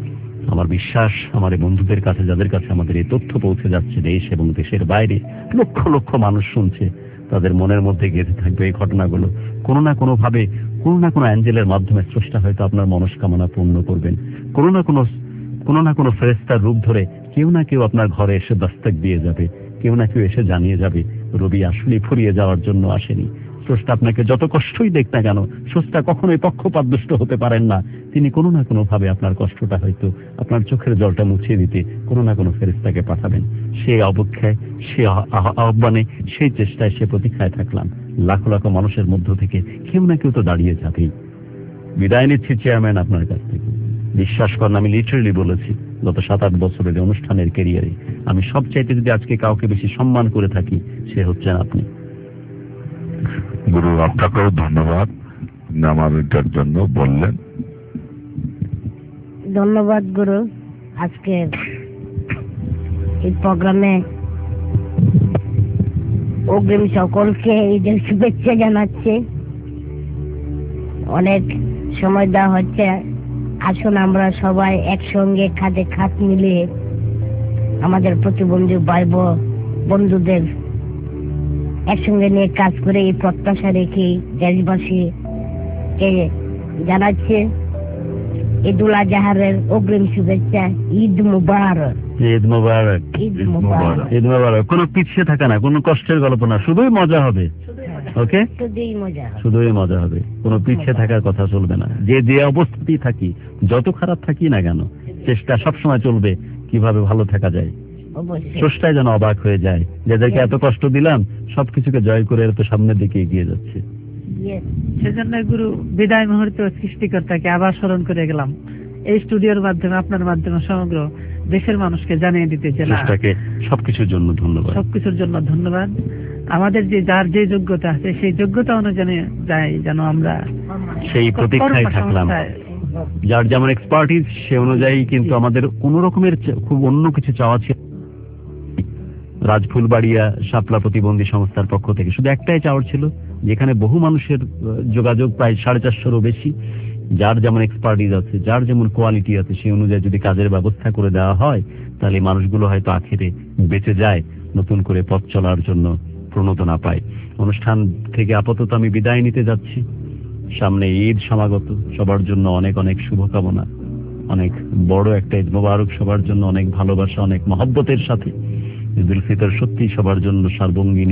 S6: আমার বিশ্বাস আমার এই বন্ধুদের কাছে, যাদের কাছে আমাদের এই তথ্য পৌঁছে যাচ্ছে দেশ এবং দেশের বাইরে, লক্ষ লক্ষ মানুষ শুনছে, তাদের মনের মধ্যে গেঁথে থাকবে এই ঘটনাগুলো। কোনো না কোনো ভাবে, কোনো না কোনো অ্যাঞ্জেলের মাধ্যমে স্রষ্টা হয়তো আপনার মনস্কামনা পূর্ণ করবেন। কোনো না কোনো ফেরেশতার রূপ ধরে কেউ না কেউ আপনার ঘরে এসে দস্তক দিয়ে যাবে, কেউ না কেউ এসে জানিয়ে যাবে রবি আসলে ফুরিয়ে যাওয়ার জন্য আসেনি। স্রষ্টা আপনাকে যত কষ্টই দেখ না কেন, স্রষ্টা কখনোই পক্ষপাতদুষ্ট হতে পারেন না। তিনি কোনো না কোনো ভাবে আপনার কষ্টটা হয়তো, আপনার চোখের জলটা মুছিয়ে দিতে কোনো না কোনো ফেরেশতাকে পাঠাবেন। সেই অপেক্ষায়, সে আহ্বানে, সেই চেষ্টায়, সে প্রতীক্ষায় থাকলাম। লাখো লাখো মানুষের মধ্য থেকে কেউ না কেউ তো দাঁড়িয়ে যাবেই। বিদায় নিচ্ছি চেয়ারম্যান আপনার কাছ থেকে। বিশ্বাস করেন, আমি লিটারেলি বলেছি, গত 7-8 বছরের অনুষ্ঠানের ক্যারিয়ারে আমি সবচাইতে যদি আজকে কাউকে বেশি সম্মান করে থাকি, সে হচ্ছেন আপনি।
S14: গুরু, আপনাকেও ধন্যবাদ আমার এটার জন্য বললেন।
S10: ধন্যবাদ গুরু, আজকে এই প্রোগ্রামে অগ্রিম সকলকে ঈদের শুভেচ্ছা জানাচ্ছি। অনেক সময় দেওয়া হচ্ছে, আসুন আমরা সবাই একসঙ্গে কাঁধে কাঁধ মিলিয়ে আমাদের প্রতিবন্ধী ভাই বন্ধুদের একসঙ্গে নিয়ে কাজ করে এই প্রত্যাশা রেখে দেশবাসীকে জানাচ্ছে ঈদুল আজহারের অগ্রিম শুভেচ্ছা। ঈদ মুবারক।
S6: ঈদ মুবারক।
S10: ঈদ মুবারক।
S6: ঈদ মুবারক। কোনো পিছিয়ে থাকা না, কোনো কষ্টের গল্প না, শুধুই মজা হবে। ওকে, শুধুই মজা হবে, কোনো পিছিয়ে থাকার কথা চলবে না। যে অবস্থাতেই থাকি, যত খারাপ থাকি না কেন, চেষ্টা সবসময় চলবে কিভাবে ভালো থাকা যায়। স্রষ্টাই যেন অবাক হয়ে যায়, যাদেরকে এত কষ্ট দিলাম সবকিছুকে জয় করে এত সামনের দিকে এগিয়ে যাচ্ছে।
S13: সেজন্য গুরু বিদায় মুহূর্তে সৃষ্টিকর্তাকে আবার স্মরণ করে গেলাম এই স্টুডিওর মাধ্যমে, আপনার মাধ্যমে সমগ্র দেশের মানুষকে জানিয়ে দিতে যে
S6: সবকিছুর জন্য ধন্যবাদ,
S13: সবকিছুর জন্য ধন্যবাদ। আমাদের যার যে যোগ্যতা আছে সেই যোগ্যতা অনুযায়ী যাই যেন আমরা
S6: সেই প্রতীক্ষায় থাকলাম। যার যেমন এক্সপার্টিস সে অনুযায়ী, কিন্তু আমাদের কোন রকমের খুব অন্য কিছু চাওয়া ছিল। রাজফুলবাড়িয়া শাপলা প্রতিবন্ধী সংস্থার পক্ষ থেকে শুধু একটাই চাওয়ার ছিল, যেখানে বহু মানুষের যোগাযোগ, প্রায় 450-এরও বেশি। যার যেমন এক্সপার্টিস আছে, যার যেমন কোয়ালিটি আছে, সেই অনুযায়ী যদি কাজের ব্যবস্থা করে দেওয়া হয়, তাহলে মানুষগুলো হয়তো আখেরে বেঁচে যায়, নতুন করে পথ চলার জন্য প্রণোদনা পায়। অনুষ্ঠান থেকে আপাতত আমি বিদায় নিতে যাচ্ছি। সামনে ঈদ সমাগত, সবার জন্য অনেক অনেক শুভকামনা, অনেক বড় একটা ঈদ মোবারক সবার জন্য, অনেক ভালোবাসা, অনেক মহব্বতের সাথে। ঈদুল ফিতর সত্যি সবার জন্য সার্বঙ্গীন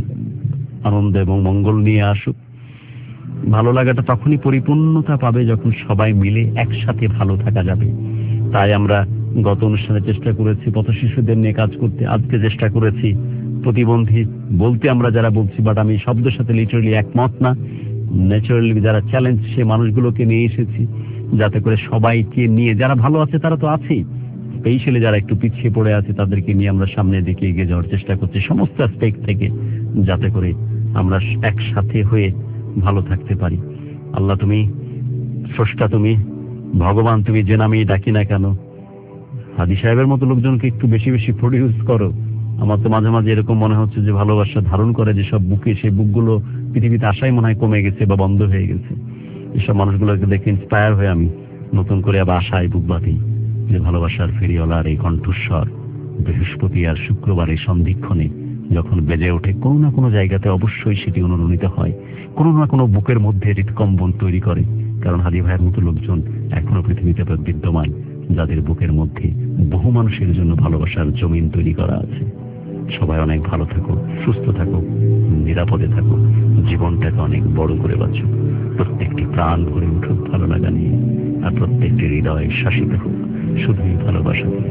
S6: আনন্দ এবং মঙ্গল নিয়ে আসুক। ভালো লাগাটা তখনই পরিপূর্ণতা পাবে যখন সবাই মিলে একসাথে ভালো থাকা যাবে। তাই আমরা গত অনুষ্ঠানে চেষ্টা করেছি পথ শিশুদের নিয়ে কাজ করতে, আজকে চেষ্টা করেছি প্রতিবন্ধী বলতে আমরা যারা বলছি, বাট আমি শব্দের সাথে লিটারালি একমত না, ন্যাচারালি যারা চ্যালেঞ্জ সে মানুষগুলোকে নিয়ে এসেছি, যাতে করে সবাইকে নিয়ে, যারা ভালো আছে তারা তো আছেই, স্পেশালি যারা একটু পিছিয়ে পড়ে আছে তাদেরকে নিয়ে আমরা সামনের দিকে এগিয়ে যাওয়ার চেষ্টা করছি সমস্ত অ্যাসপেক্ট থেকে, যাতে করে আমরা একসাথে হয়ে ভালো থাকতে পারি। আল্লাহ তুমি স্রষ্টা, তুমি ভগবান, তুমি যে নামেই ডাকি না কেন, হাদি সাহেবের মতো লোকজনকে একটু বেশি বেশি প্রডিউস করো। আমার তো মাঝে মাঝে এরকম মনে হচ্ছে যে ভালোবাসা ধারণ করে যেসব বুকে, সেই বুকগুলো পৃথিবীতে আসাই মনে হয় কমে গেছে বা বন্ধ হয়ে গেছে। এসব মানুষগুলোকে দেখে ইন্সপায়ার হয়ে আমি নতুন করে আবার আশায় বুক বাঁধি যে ভালোবাসার ফেরিওয়ালার এই কণ্ঠস্বর বৃহস্পতি আর শুক্রবার এই সন্ধিক্ষণে যখন বেজে ওঠে, কোনো না কোনো জায়গাতে অবশ্যই সেটি অনুরণিত হয়, কোনো না কোনো বুকের মধ্যে হৃৎকম্পন তৈরি করে। কারণ হাদি ভাইয়ের মতো লোকজন এখনো পৃথিবীতে বিদ্যমান, যাদের বুকের মধ্যে বহু মানুষের জন্য ভালোবাসার জমিন তৈরি করা আছে। সবাই অনেক ভালো থাকো, সুস্থ থাকো, নিরাপদে থাকো, জীবনটাকে অনেক বড় করে বাঁচো। প্রত্যেকটি প্রাণ ভরে উঠুক ভালো লাগা নিয়ে, আর প্রত্যেকটি হৃদয় শাসিত হোক শুধুই ভালোবাসা দিয়ে।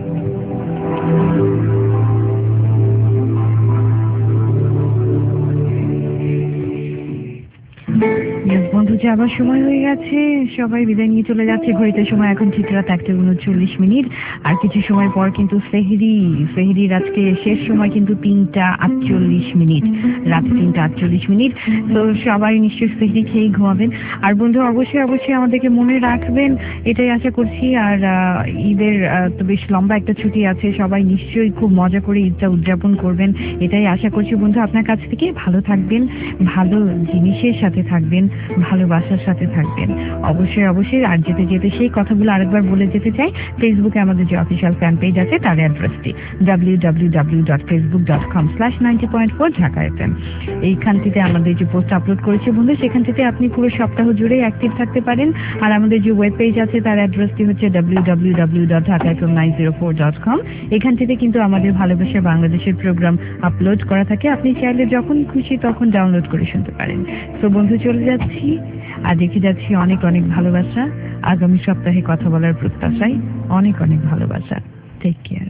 S2: বন্ধু যাবার সময় হয়ে গেছে, সবাই বিদায় নিয়ে চলে যাচ্ছে। ঘড়িতে সময় এখন ঠিক রাত 1:39। আর কিছু সময় পর কিন্তু সেহরির আজকে শেষ সময় কিন্তু 3:48, রাত 3:48। তো সবাই নিশ্চয়ই সেহরি খেয়ে ঘুমাবেন। আর বন্ধু অবশ্যই আমাদেরকে মনে রাখবেন, এটাই আশা করছি। আর ঈদের তো বেশ লম্বা একটা ছুটি আছে, সবাই নিশ্চয়ই খুব মজা করে ঈদটা উদযাপন করবেন, এটাই আশা করছি। বন্ধু আপনার কাছ থেকে ভালো থাকবেন, ভালো জিনিসের সাথে থাকবেন, ভালোবাসা ভালোবাসার সাথে থাকবেন। অবশ্যই অবশ্যই আর যেতে যেতে সেই কথাগুলো আরেকবার বলে যেতে চাই, ফেসবুকে আমাদের যে অফিসিয়াল ফ্যান পেজ আছে তার অ্যাড্রেসটি www.facebook.com/90.4 ঢাকা FM। এইখান থেকে আমাদের যে পোস্ট আপলোড করেছে বন্ধু, সেখান থেকে আপনি পুরো সপ্তাহ জুড়ে অ্যাক্টিভ থাকতে পারেন। আর আমাদের যে ওয়েব পেজ আছে তার অ্যাড্রেসটি হচ্ছে www.dhakafm904.com। এখান থেকে কিন্তু আমাদের ভালোবাসা বাংলাদেশের প্রোগ্রাম আপলোড করা থাকে, আপনি চাইলে যখন খুশি তখন ডাউনলোড করে শুনতে পারেন। তো বন্ধু চলে যাচ্ছি আর দেখে যাচ্ছি অনেক অনেক ভালোবাসা, আগামী সপ্তাহে কথা বলার প্রত্যাশায় অনেক অনেক ভালোবাসা। Take care.